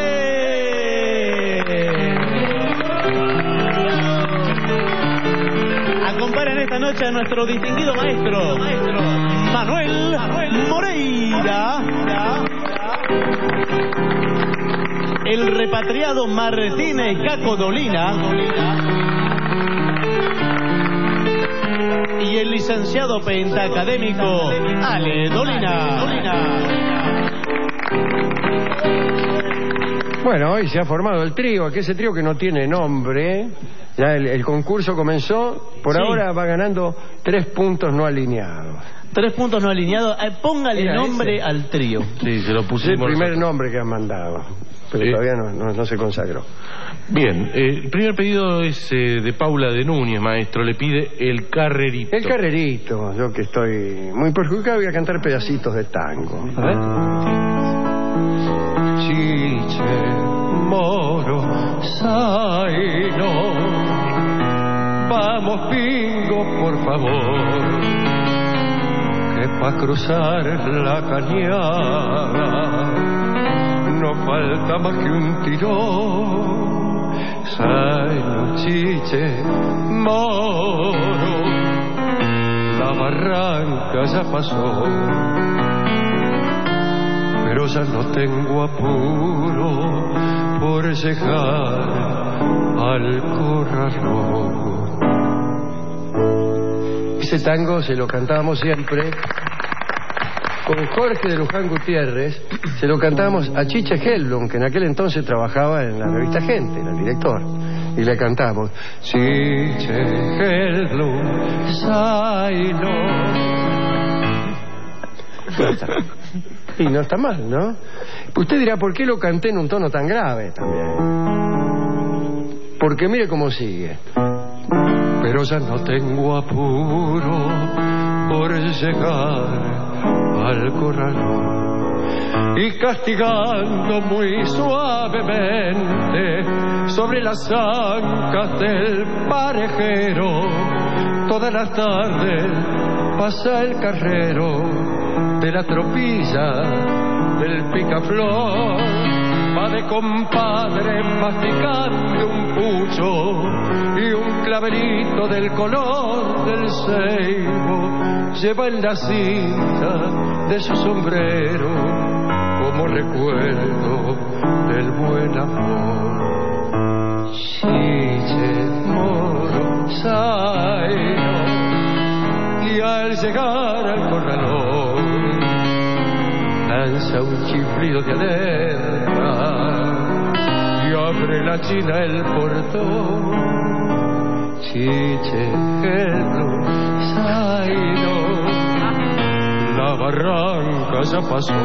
Acompañan esta noche a nuestro distinguido maestro Manuel Moreira, el repatriado Martínez Caco Dolina y el licenciado pentacadémico Ale Dolina. Bueno, hoy se ha formado el trío, que ese trío que no tiene nombre. Ya el concurso comenzó, ahora va ganando 3 puntos no alineados. 3 puntos no alineados. Póngale nombre al trío. Sí, se lo pusimos. Es el primer nombre que han mandado, pero todavía no se consagró. Bien, el primer pedido es de Paula de Núñez, maestro. Le pide El Carrerito. El Carrerito, yo que estoy muy perjudicado, voy a cantar pedacitos de tango. A ver. Chiche, moro, sai. Zaino. Vamos, Pingo, por favor, que pa' cruzar la cañada no falta más que un tirón. Zaino, Chiche, Moro, la barranca ya pasó, pero ya no tengo apuro por llegar al corralón. Ese tango se lo cantábamos siempre con Jorge de Luján Gutiérrez. Se lo cantábamos a Chiche Helblum, que en aquel entonces trabajaba en la revista Gente, era el director, y le cantamos Chiche Helblum, Zaino. Y no está mal, ¿no? Usted dirá, ¿por qué lo canté en un tono tan grave también? Porque mire cómo sigue. Pero ya no tengo apuro por llegar al corralón. Y castigando muy suavemente sobre las ancas del parejero, todas las tardes pasa el carrero de la tropilla del picaflor. Va de compadre masticando un pucho y un clavelito del color del ceibo lleva en la cinta de su sombrero como recuerdo del buen amor. Chiche, Moro, Zaino, y al llegar al corralón lanza un chiflido de alerta y abre la china el portón. Chiche, Helblum, Zaino, la barranca ya pasó,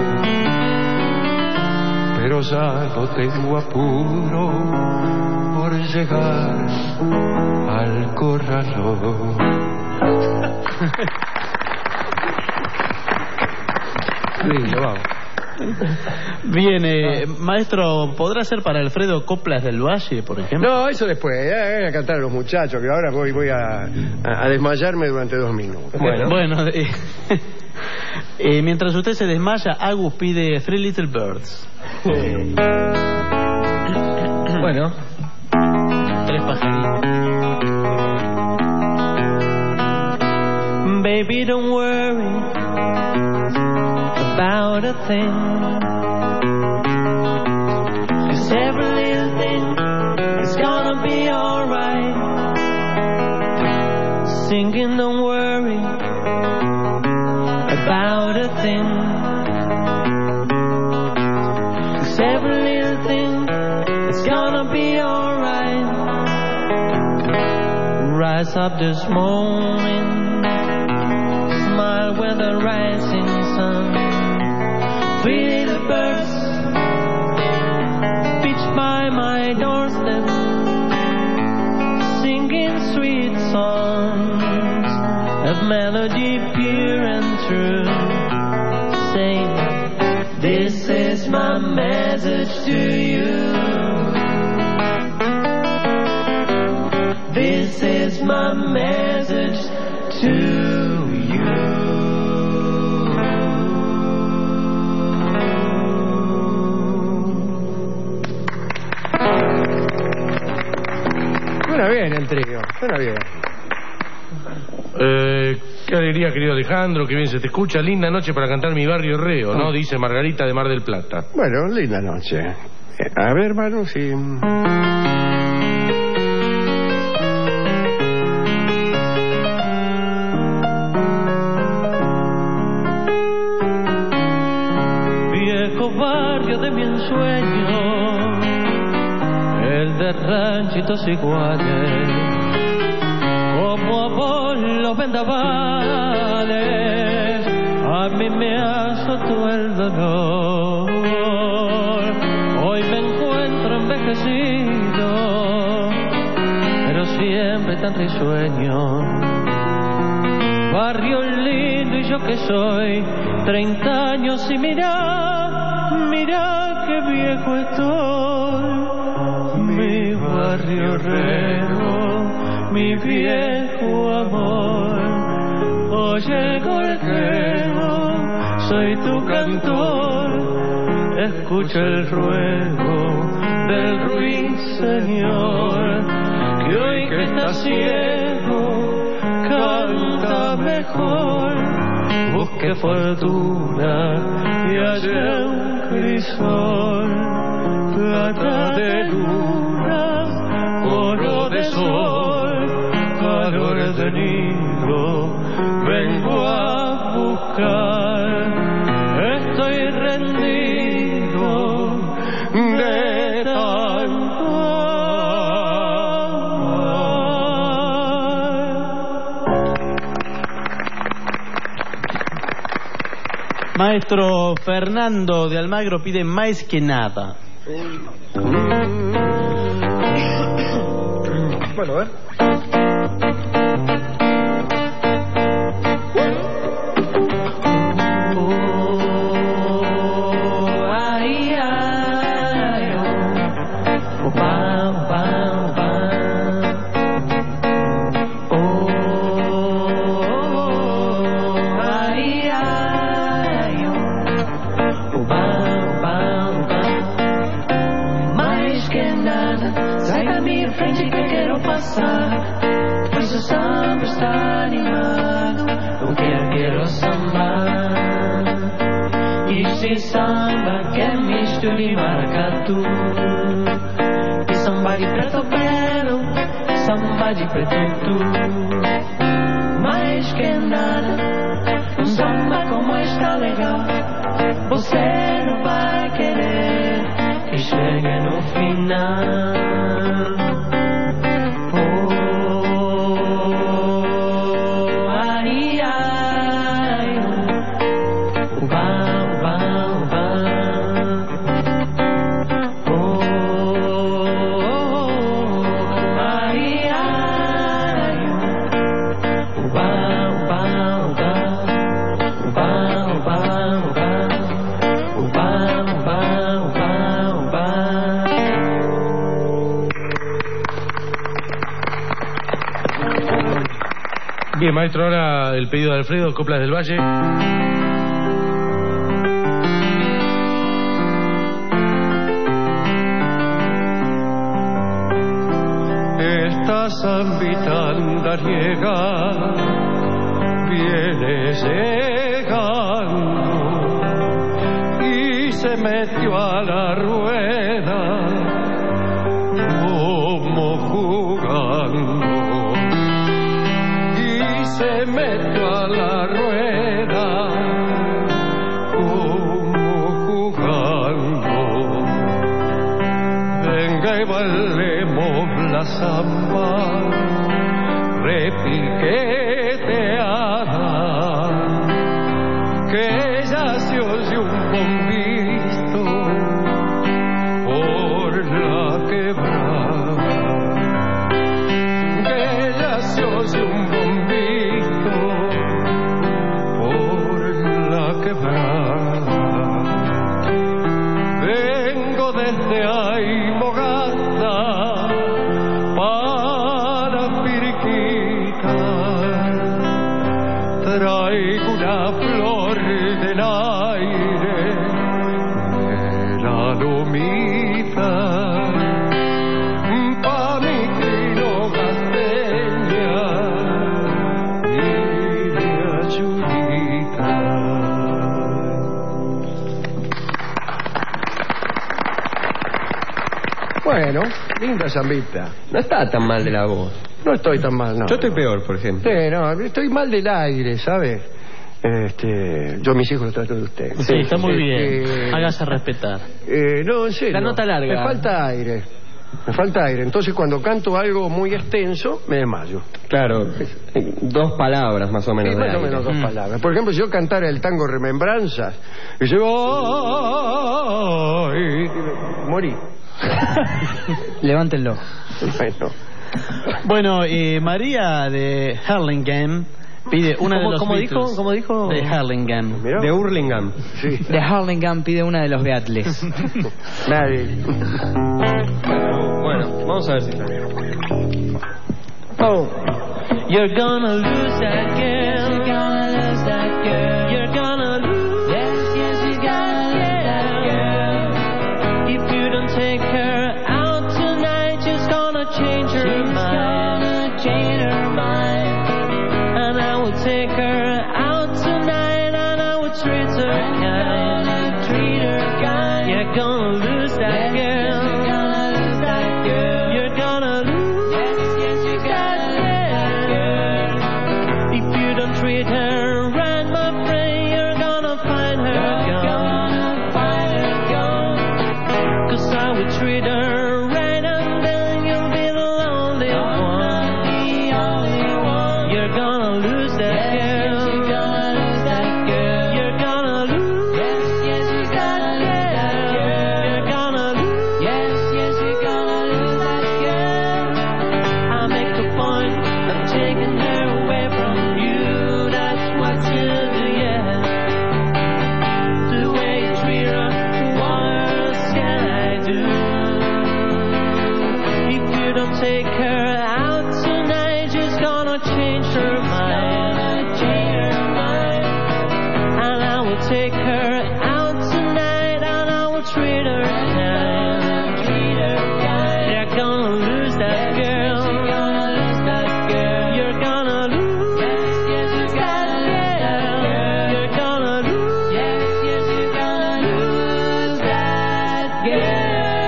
pero ya no tengo apuro por llegar al corralón. Lindo, vamos. Bien, maestro, ¿podrá ser para Alfredo Coplas del Valle, por ejemplo? No, eso después, voy a cantar a los muchachos, que ahora voy a desmayarme durante 2 minutos. Bueno, mientras usted se desmaya, Agus pide Three Little Birds. Bueno, 3 pajaritos. Baby, don't worry about a thing, 'cause every little thing is gonna be alright. Singing, don't worry about a thing, 'cause every little thing is gonna be alright. Rise up this morning, smile with the rising sun. 3 little birds pitch by my doorstep, singing sweet songs of melody pure and true, saying, this is my message to you. This is my message to you. Suena bien el trío, suena bien. Qué alegría, querido Alejandro, que bien se te escucha. Linda noche para cantar Mi Barrio Reo, ¿no? Dice Margarita de Mar del Plata. Bueno, linda noche. A ver, Manu, si... Viejo barrio de mi ensueño, el de ranchitos iguales, como a vos los vendavales, a mí me azotó el dolor. Hoy me encuentro envejecido, pero siempre tan risueño. Barrio lindo y yo que soy 30 años y mira, mira qué viejo estoy. Mi barrio barrio Herrero, mi viejo amor. Oye, golfero, soy tu cantor, escucha el ruego del ruiseñor, que hoy que está ciego canta mejor. Busque fortuna y hallé un crisol, plata de luna, oro de sol, calor de Nilo, vengo a buscar. Estoy rendido de tanto Maestro Fernando de Almagro pide Más que nada. Bueno, a ver. Pues su samba está animado, eu quero sambar. E se samba que mistura e maracatu, e samba de preto belo, samba de preto tu. Mais que nada, um samba como está legal, você não vai querer que chegue no final. Bien, maestro, ahora el pedido de Alfredo, Coplas del Valle. Esta zambita andariega viene llegando y se metió a la rueda como jugando. Se metió a la rueda como jugando. Venga y bailemos la samba repiqueteada, que ya se oye un bombito por la quebrada, que ya se oye un vengo desde ahí Moganda para Piriquita, traigo una flor del aire de la lomita pa' mi trino gasteña y mi ayudita. Bueno, linda zambita. No está tan mal de la voz. No estoy tan mal, no. Yo estoy peor, por ejemplo. No, estoy mal del aire, ¿sabes? Yo a mis hijos los trato de usted. Sí, está muy bien. Hágase respetar. No, en serio. La nota larga. Me falta aire. Entonces, cuando canto algo muy extenso, me desmayo. Claro, 2 palabras más o menos. Sí, más o menos 2 palabras. Por ejemplo, si yo cantara el tango Remembranzas, y yo morí. Levántenlo. Bueno, María de Hurlingham pide una de los ¿Cómo dijo? De Hurlingham. De Hurlingham. Sí. De Hurlingham pide una de los Beatles. Nadie. Bueno, vamos Vamos a ver si sale. Oh. You're gonna lose that girl. You're gonna lose that girl. You're gonna lose. Yes, yes, you're gonna lose that girl. If you don't take her out tonight, she's gonna change her mind. She's gonna change her mind. And I will take her out tonight, and I will treat her kind. Treat her kind. You're gonna lose that girl. You're gonna lose that girl. You're gonna lose. Yes, yes, you're gonna lose that girl. If you don't treat her right, my friend, you're gonna find her gone. Gonna find her gone. 'Cause I will treat her right, and then you'll be the lonely one. The only one. You're gonna lose that girl. You're gonna lose that girl. You're gonna lose. Yes, yes, you're gonna lose that girl. You're gonna lose. Yes, yes, you're gonna lose that girl. I make a point of taking her away from you. That's what you do, yeah. The way you treat her, what else can I do? If you don't take her out tonight, she's gonna change her mind. Change her mind. And I will take her out tonight, and I will treat her kind. Treat her kind. You're gonna lose that girl. You're gonna lose that girl. You're gonna lose. Yes, yes, you're gonna lose that girl. You're gonna lose. Yes, yes, you're gonna lose that girl.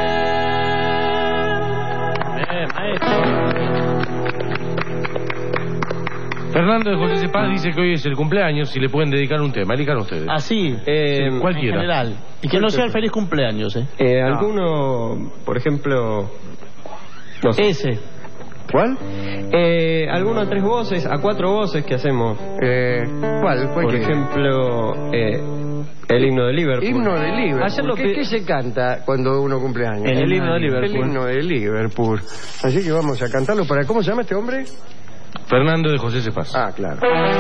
Fernando de José Cepaz dice que hoy es el cumpleaños, si le pueden dedicar un tema. Elijan ustedes. Así, Sí, cualquiera. en general. Y que no sea el feliz cumpleaños, Alguno, por ejemplo, no sé. Ese. ¿Cuál? Alguno a 3 voces, a 4 voces que hacemos. ¿Cuál? Por ejemplo, el himno de Liverpool. Himno de Liverpool. Ayer lo ¿Qué se canta cuando uno cumple años? El himno de Liverpool. El himno de Liverpool. Así que vamos a cantarlo para... ¿Cómo se llama este hombre? Fernando de José Cepaz. Ah, claro.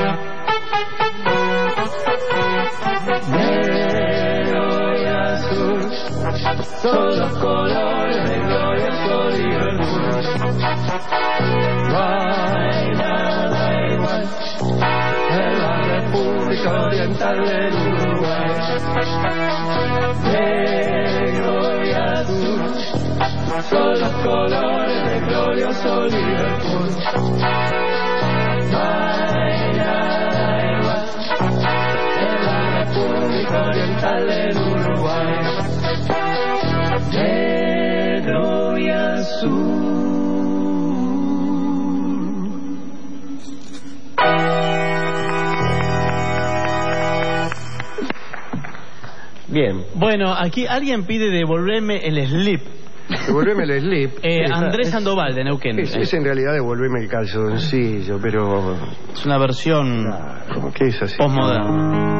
Negro y azul son los colores del glorioso Liverpool. No hay nada igual en la República Oriental del Uruguay. Negro y azul son los colores del glorioso Liverpool. No hay nada igual en la República Oriental del Uruguay. Negro y azul. Bien. Bueno, aquí alguien pide devolverme el slip. Devolveme el slip. Andrés Sandoval de Neuquén. Es en realidad devolverme el calzoncillo, pero... Es una versión ¿qué es así? postmoderna.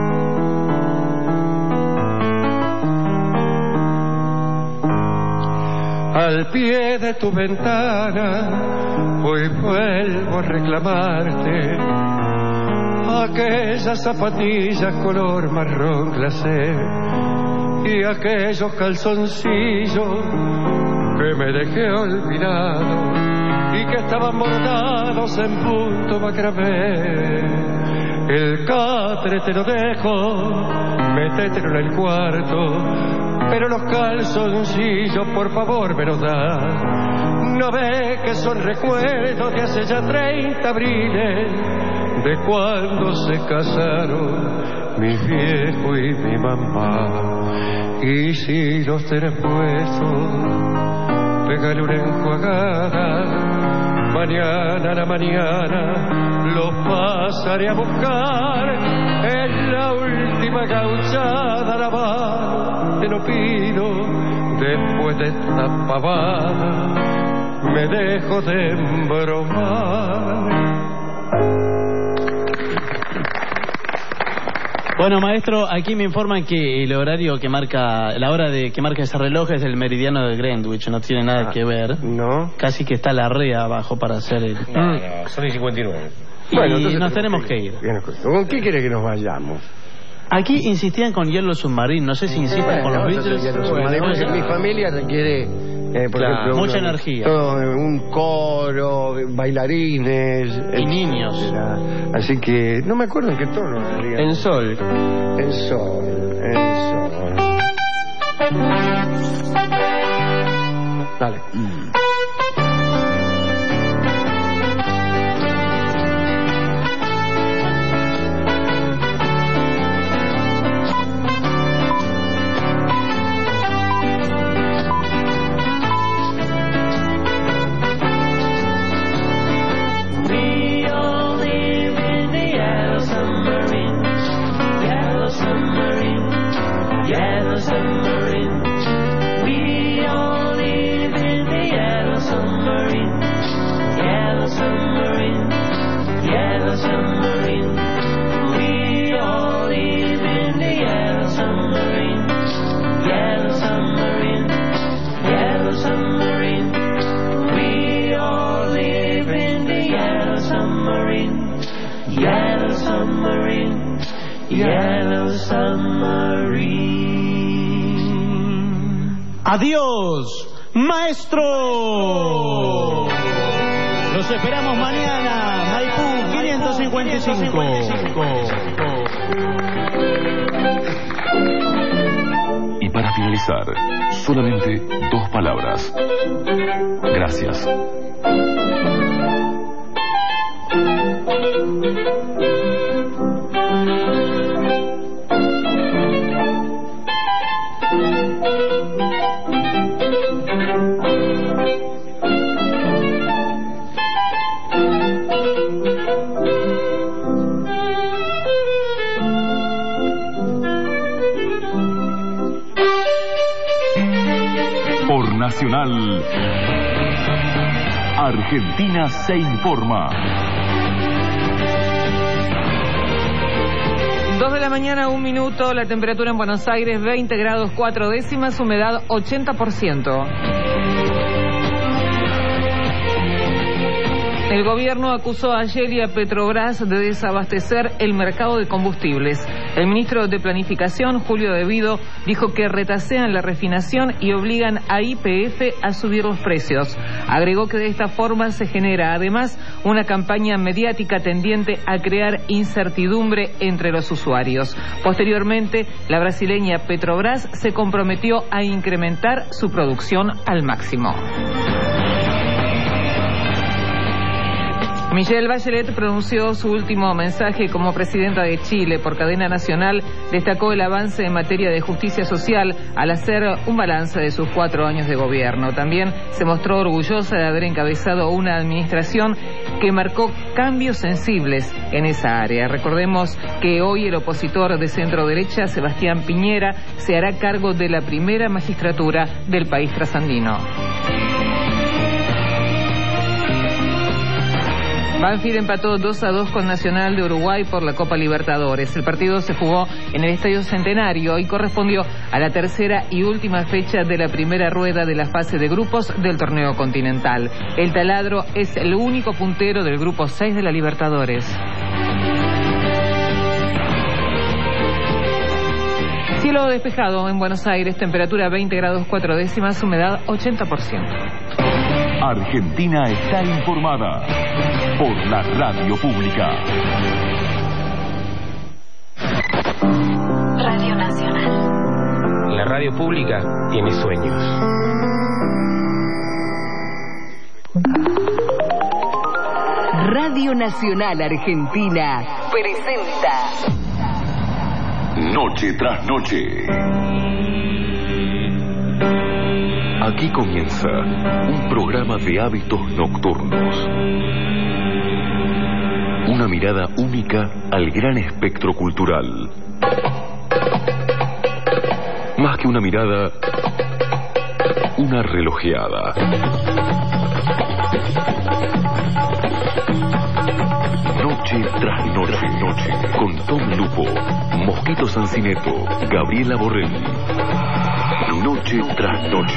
Al pie de tu ventana hoy vuelvo a reclamarte aquellas zapatillas color marrón glacé y aquellos calzoncillos que me dejé olvidado y que estaban bordados en punto macramé. El catre te lo dejo, métetelo en el cuarto, pero los calzoncillos por favor me los da. No ve que son recuerdos de hace ya 30 abriles, de cuando se casaron mi viejo y mi mamá. Y si los tenés puestos, pégale una enjuagada. Mañana a la mañana los pasaré a buscar. En la última gauchada la mano te lo pido. Después de esta pavada me dejo de embromar. Bueno, maestro, aquí me informan que el horario que marca, la hora de que marca ese reloj es el meridiano de Greenwich, no tiene nada que ver. No. Casi que está la rea abajo para hacer el... No, son y 59. Bueno, y nos tenemos que ir. ¿Con qué quiere que nos vayamos? Aquí insistían con Hielo Submarino, no sé si insisten con los Beatles. Mi familia requiere Por Claro, ejemplo, mucha energía. Todo, un coro, bailarines. Y niños. etcétera. Así que no me acuerdo en qué tono. Digamos. En sol. En sol. En sol. Dale. We all live in the yellow submarine, yellow submarine, yellow submarine. We all live in the yellow submarine, yellow submarine, yellow submarine. We all live in the yellow submarine, yellow submarine, yellow submarine. We all live in the yellow submarine, yellow submarine, yellow submarine. ¡Adiós, maestro! Los esperamos mañana, Maipú 555. Y para finalizar, solamente 2 palabras. Gracias. Por Nacional, Argentina se informa. 2 de la mañana, 1 minuto, la temperatura en Buenos Aires 20 grados 4 décimas, humedad 80%. El gobierno acusó ayer a Petrobras de desabastecer el mercado de combustibles. El ministro de Planificación, Julio De Vido, dijo que retasean la refinación y obligan a YPF a subir los precios. Agregó que de esta forma se genera además una campaña mediática tendiente a crear incertidumbre entre los usuarios. Posteriormente, la brasileña Petrobras se comprometió a incrementar su producción al máximo. Michelle Bachelet pronunció su último mensaje como presidenta de Chile. Por cadena nacional destacó el avance en materia de justicia social al hacer un balance de sus 4 años de gobierno. También se mostró orgullosa de haber encabezado una administración que marcó cambios sensibles en esa área. Recordemos que hoy el opositor de centro derecha, Sebastián Piñera, se hará cargo de la primera magistratura del país trasandino. Banfield empató 2-2 con Nacional de Uruguay por la Copa Libertadores. El partido se jugó en el Estadio Centenario y correspondió a la tercera y última fecha de la primera rueda de la fase de grupos del torneo continental. El taladro es el único puntero del grupo 6 de la Libertadores. Cielo despejado en Buenos Aires, temperatura 20 grados 4 décimas, humedad 80%. Argentina está informada por la radio pública. Radio Nacional. La radio pública tiene sueños. Radio Nacional Argentina presenta Noche tras noche. Aquí comienza un programa de hábitos nocturnos. Una mirada única al gran espectro cultural. Más que una mirada, una relojeada. Noche tras noche, con Tom Lupo, Mosquito Sancineto, Gabriela Borrell. Noche tras noche.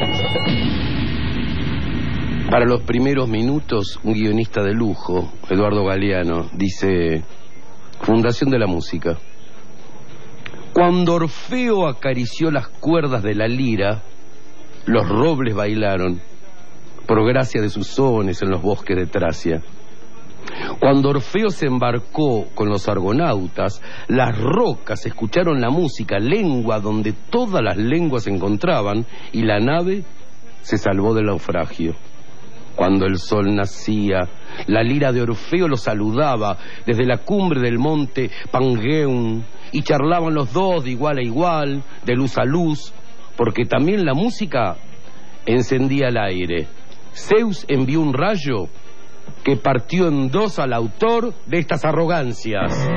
Para los primeros minutos, un guionista de lujo, Eduardo Galeano, dice: Fundación de la Música. Cuando Orfeo acarició las cuerdas de la lira, los robles bailaron, por gracia de sus sones en los bosques de Tracia. Cuando Orfeo se embarcó con los argonautas, las rocas escucharon la música, lengua donde todas las lenguas se encontraban, y la nave se salvó del naufragio. Cuando el sol nacía, la lira de Orfeo lo saludaba desde la cumbre del monte Pangeum, y charlaban los dos de igual a igual, de luz a luz, porque también la música encendía el aire. Zeus envió un rayo que partió en dos al autor de estas arrogancias.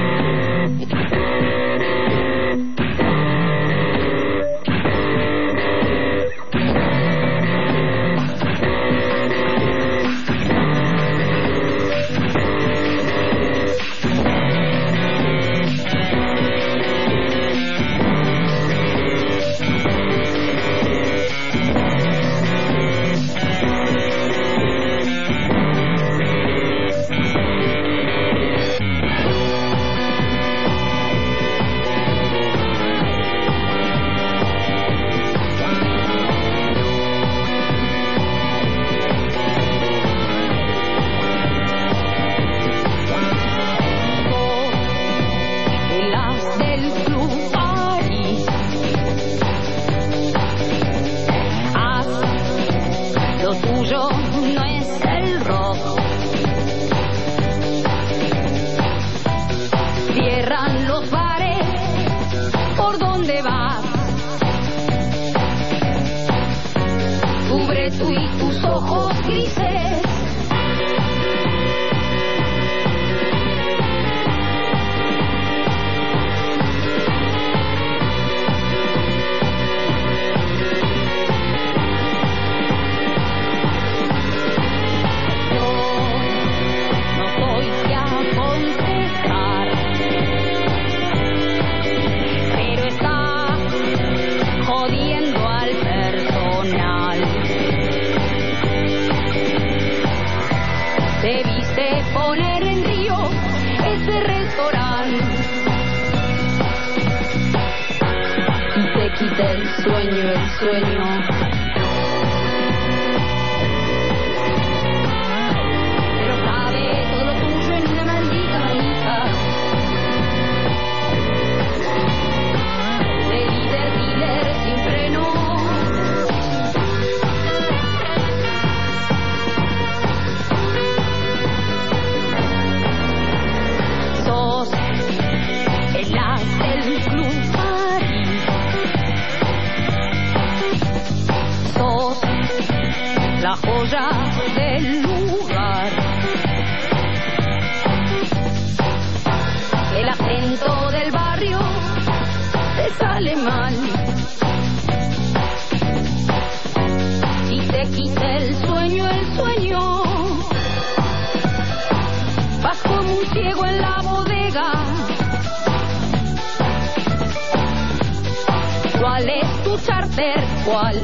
¿Cuál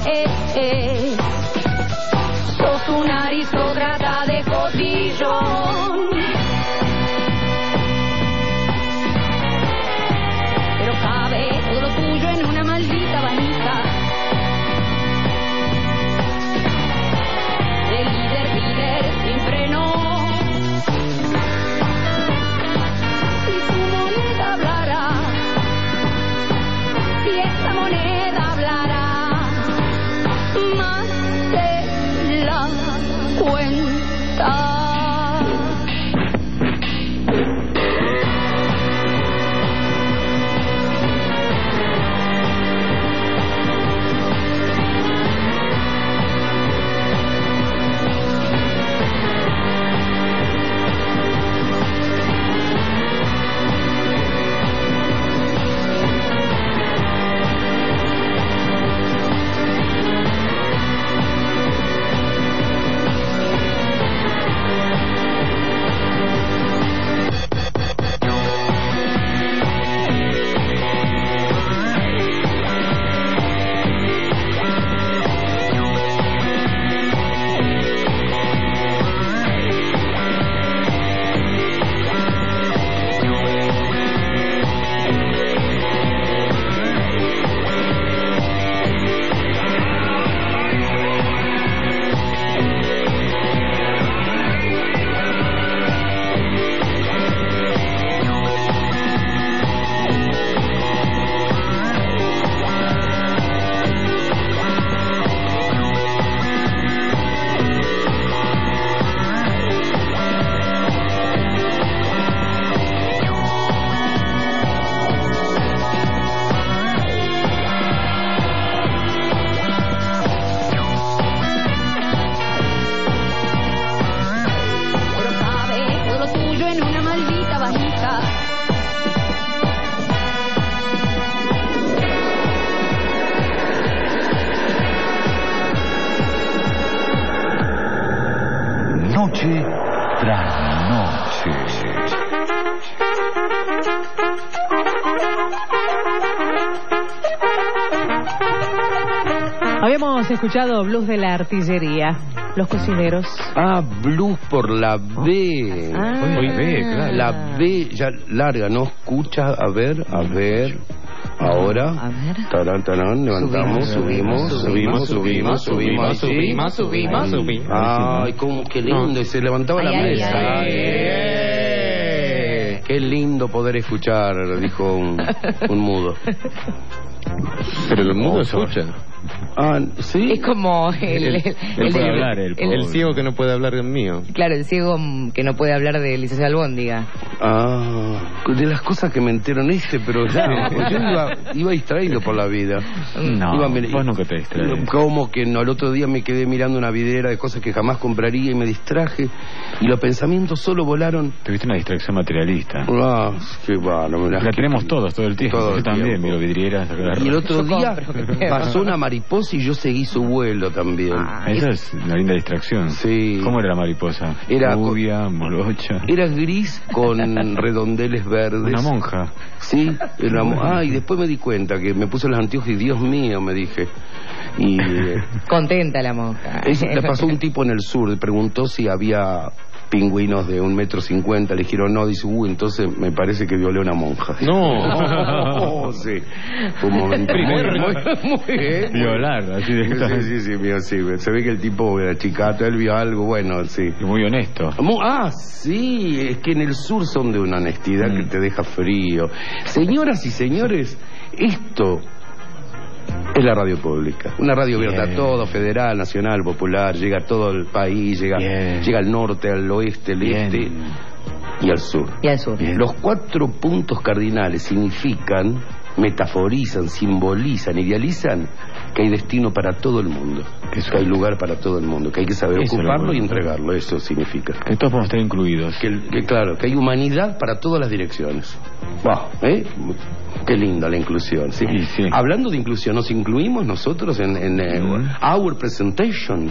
es? Sos una aristócrata de cotillón. Pero cabe todo lo tuyo en una maldita vanica de líder, dealer sin freno. Si tu moneda hablará, si esta moneda hablará, más de la cuenta. Noche tras noche. Habíamos escuchado blues de la artillería, los cocineros. Ah, blues por la B. Hoy B, claro. La B ya larga, ¿no? Escucha, a ver. Ahora. A ver. Tarán, tarán, levantamos, subimos. Ay, cómo, qué lindo. Y se levantaba la mesa. Qué lindo poder escuchar, dijo un mudo. Pero el mudo escucha. Ah, ¿sí? Es como el ciego que no puede hablar del mío. Claro, el ciego que no puede hablar de licenciado Albóndiga. Ah, de las cosas que me entero en pero ya, yo iba distraído por la vida. No, vos nunca te distraes. Como que no, el otro día me quedé mirando una vidriera de cosas que jamás compraría y me distraje y los pensamientos solo volaron. Tuviste una distracción materialista. Ah, qué bueno. La tenemos todos, todo el tiempo. Yo también miro vidrieras. Y el otro día pasó una mariposa y yo seguí su vuelo también. Esa es una linda distracción. Sí. ¿Cómo era la mariposa? Era rubia, morocha. Era gris con redondeles verdes. Una monja. Sí, y después me di cuenta que me puse los anteojos y Dios mío, me dije. Y contenta la monja. Le pasó un tipo en el sur, preguntó si había pingüinos de 1,50 m, le dijeron no, dice, entonces me parece que violé a una monja. No. Sí. Fue un momento muy violar, así de sí, se ve que el tipo era chicato, él vio algo, bueno, sí. Y muy honesto. Sí, es que en el sur son de una honestidad que te deja frío. Señoras y señores, esto es la radio pública. Una radio abierta a todo, federal, nacional, popular, llega a todo el país, llega al norte, al oeste, al este y al sur. Los 4 puntos cardinales significan, metaforizan, simbolizan, idealizan que hay destino para todo el mundo, que hay lugar para todo el mundo, que hay que saber ocuparlo y entregarlo. Eso significa que todos podemos estar incluidos, claro, que hay humanidad para todas las direcciones. Qué linda la inclusión, ¿sí? Sí. Hablando de inclusión, ¿nos incluimos nosotros en our presentation?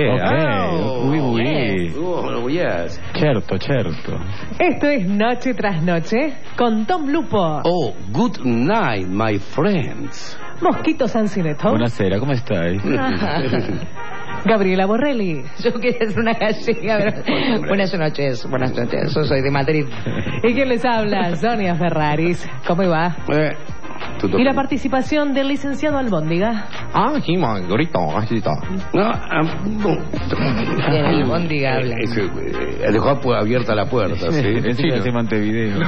Yes. Certo. Esto es Noche tras Noche con Tom Lupo. Good night, my friends. Mosquito Sancinetto. Buonasera, ¿cómo estáis? Gabriela Borrelli. Yo quería ser una gallega. Buenas noches. Yo soy de Madrid. ¿Y quién les habla? Sonia Ferraris. ¿Cómo va? Y la participación del licenciado Albóndiga. Albóndiga habla. Dejó abierta la puerta, ¿sí? Es de Montevideo.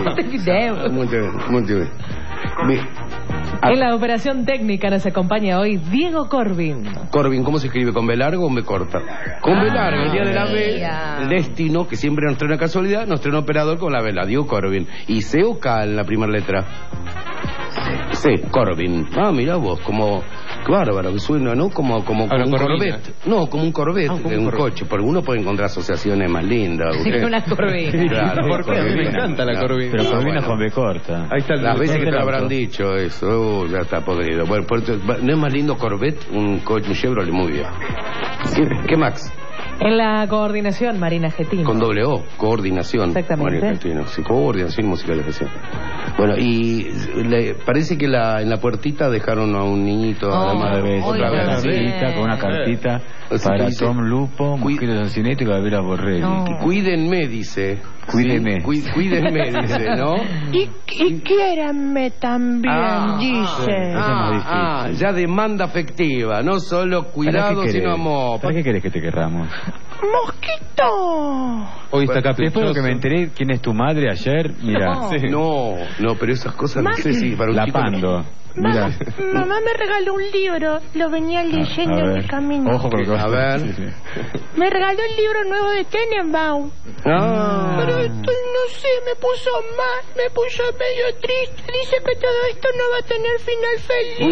Muy bien. En la operación técnica nos acompaña hoy Diego Corbin. Corbin, ¿cómo se escribe? ¿Con B largo o B corta? Con B larga, el día de la B, el destino, que siempre nos trae una casualidad, nos trae un operador con la B, Diego Corbin. ¿Y C o K en la primera letra? C, Corbin. Mira vos, como... Qué bárbaro, que suena, ¿no? Como un Corvette. No, como un Corvette, un coche. Porque uno puede encontrar asociaciones más lindas. Sí, una Corvina. Claro, me encanta la Corvina. Pero Corvina con B corta. Ahí está. Las veces que te lo habrán dicho eso, ya está podrido. Bueno, ¿no es más lindo Corvette? Un coche, un Chevrolet, muy bien. ¿Qué Max? En la coordinación, Marina Getino. Con doble O, coordinación. Exactamente. Marina Getino, sí, coordinación y musicalización. Bueno, y parece que en la puertita dejaron a un niñito. Otra vez, con una cartita para Tom Lupo, Mosquito Sancinetto y Gabriela Borrelli. Cuídenme, dice. Cuídenme, dice, ¿no? Y quiéranme también, dice. Ya demanda afectiva, no solo cuidado, sino amor. ¿Para qué querés que te querramos? ¡Mosquito! Hoy está caprichoso. Después de que me enteré quién es tu madre ayer, mira. No, pero esas cosas no sé si para un la chico... Pando. Mira. Mamá me regaló un libro, lo venía leyendo en el camino. Ojo con lo que vas a ver. Me regaló el libro nuevo de Tenenbaum. Pero esto, no sé, me puso mal, me puso medio triste. Dice que todo esto no va a tener final feliz.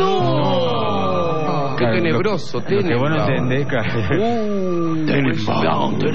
No. Qué tenebroso, Tenenbaum. Que vos no entendés, Tenenbaum.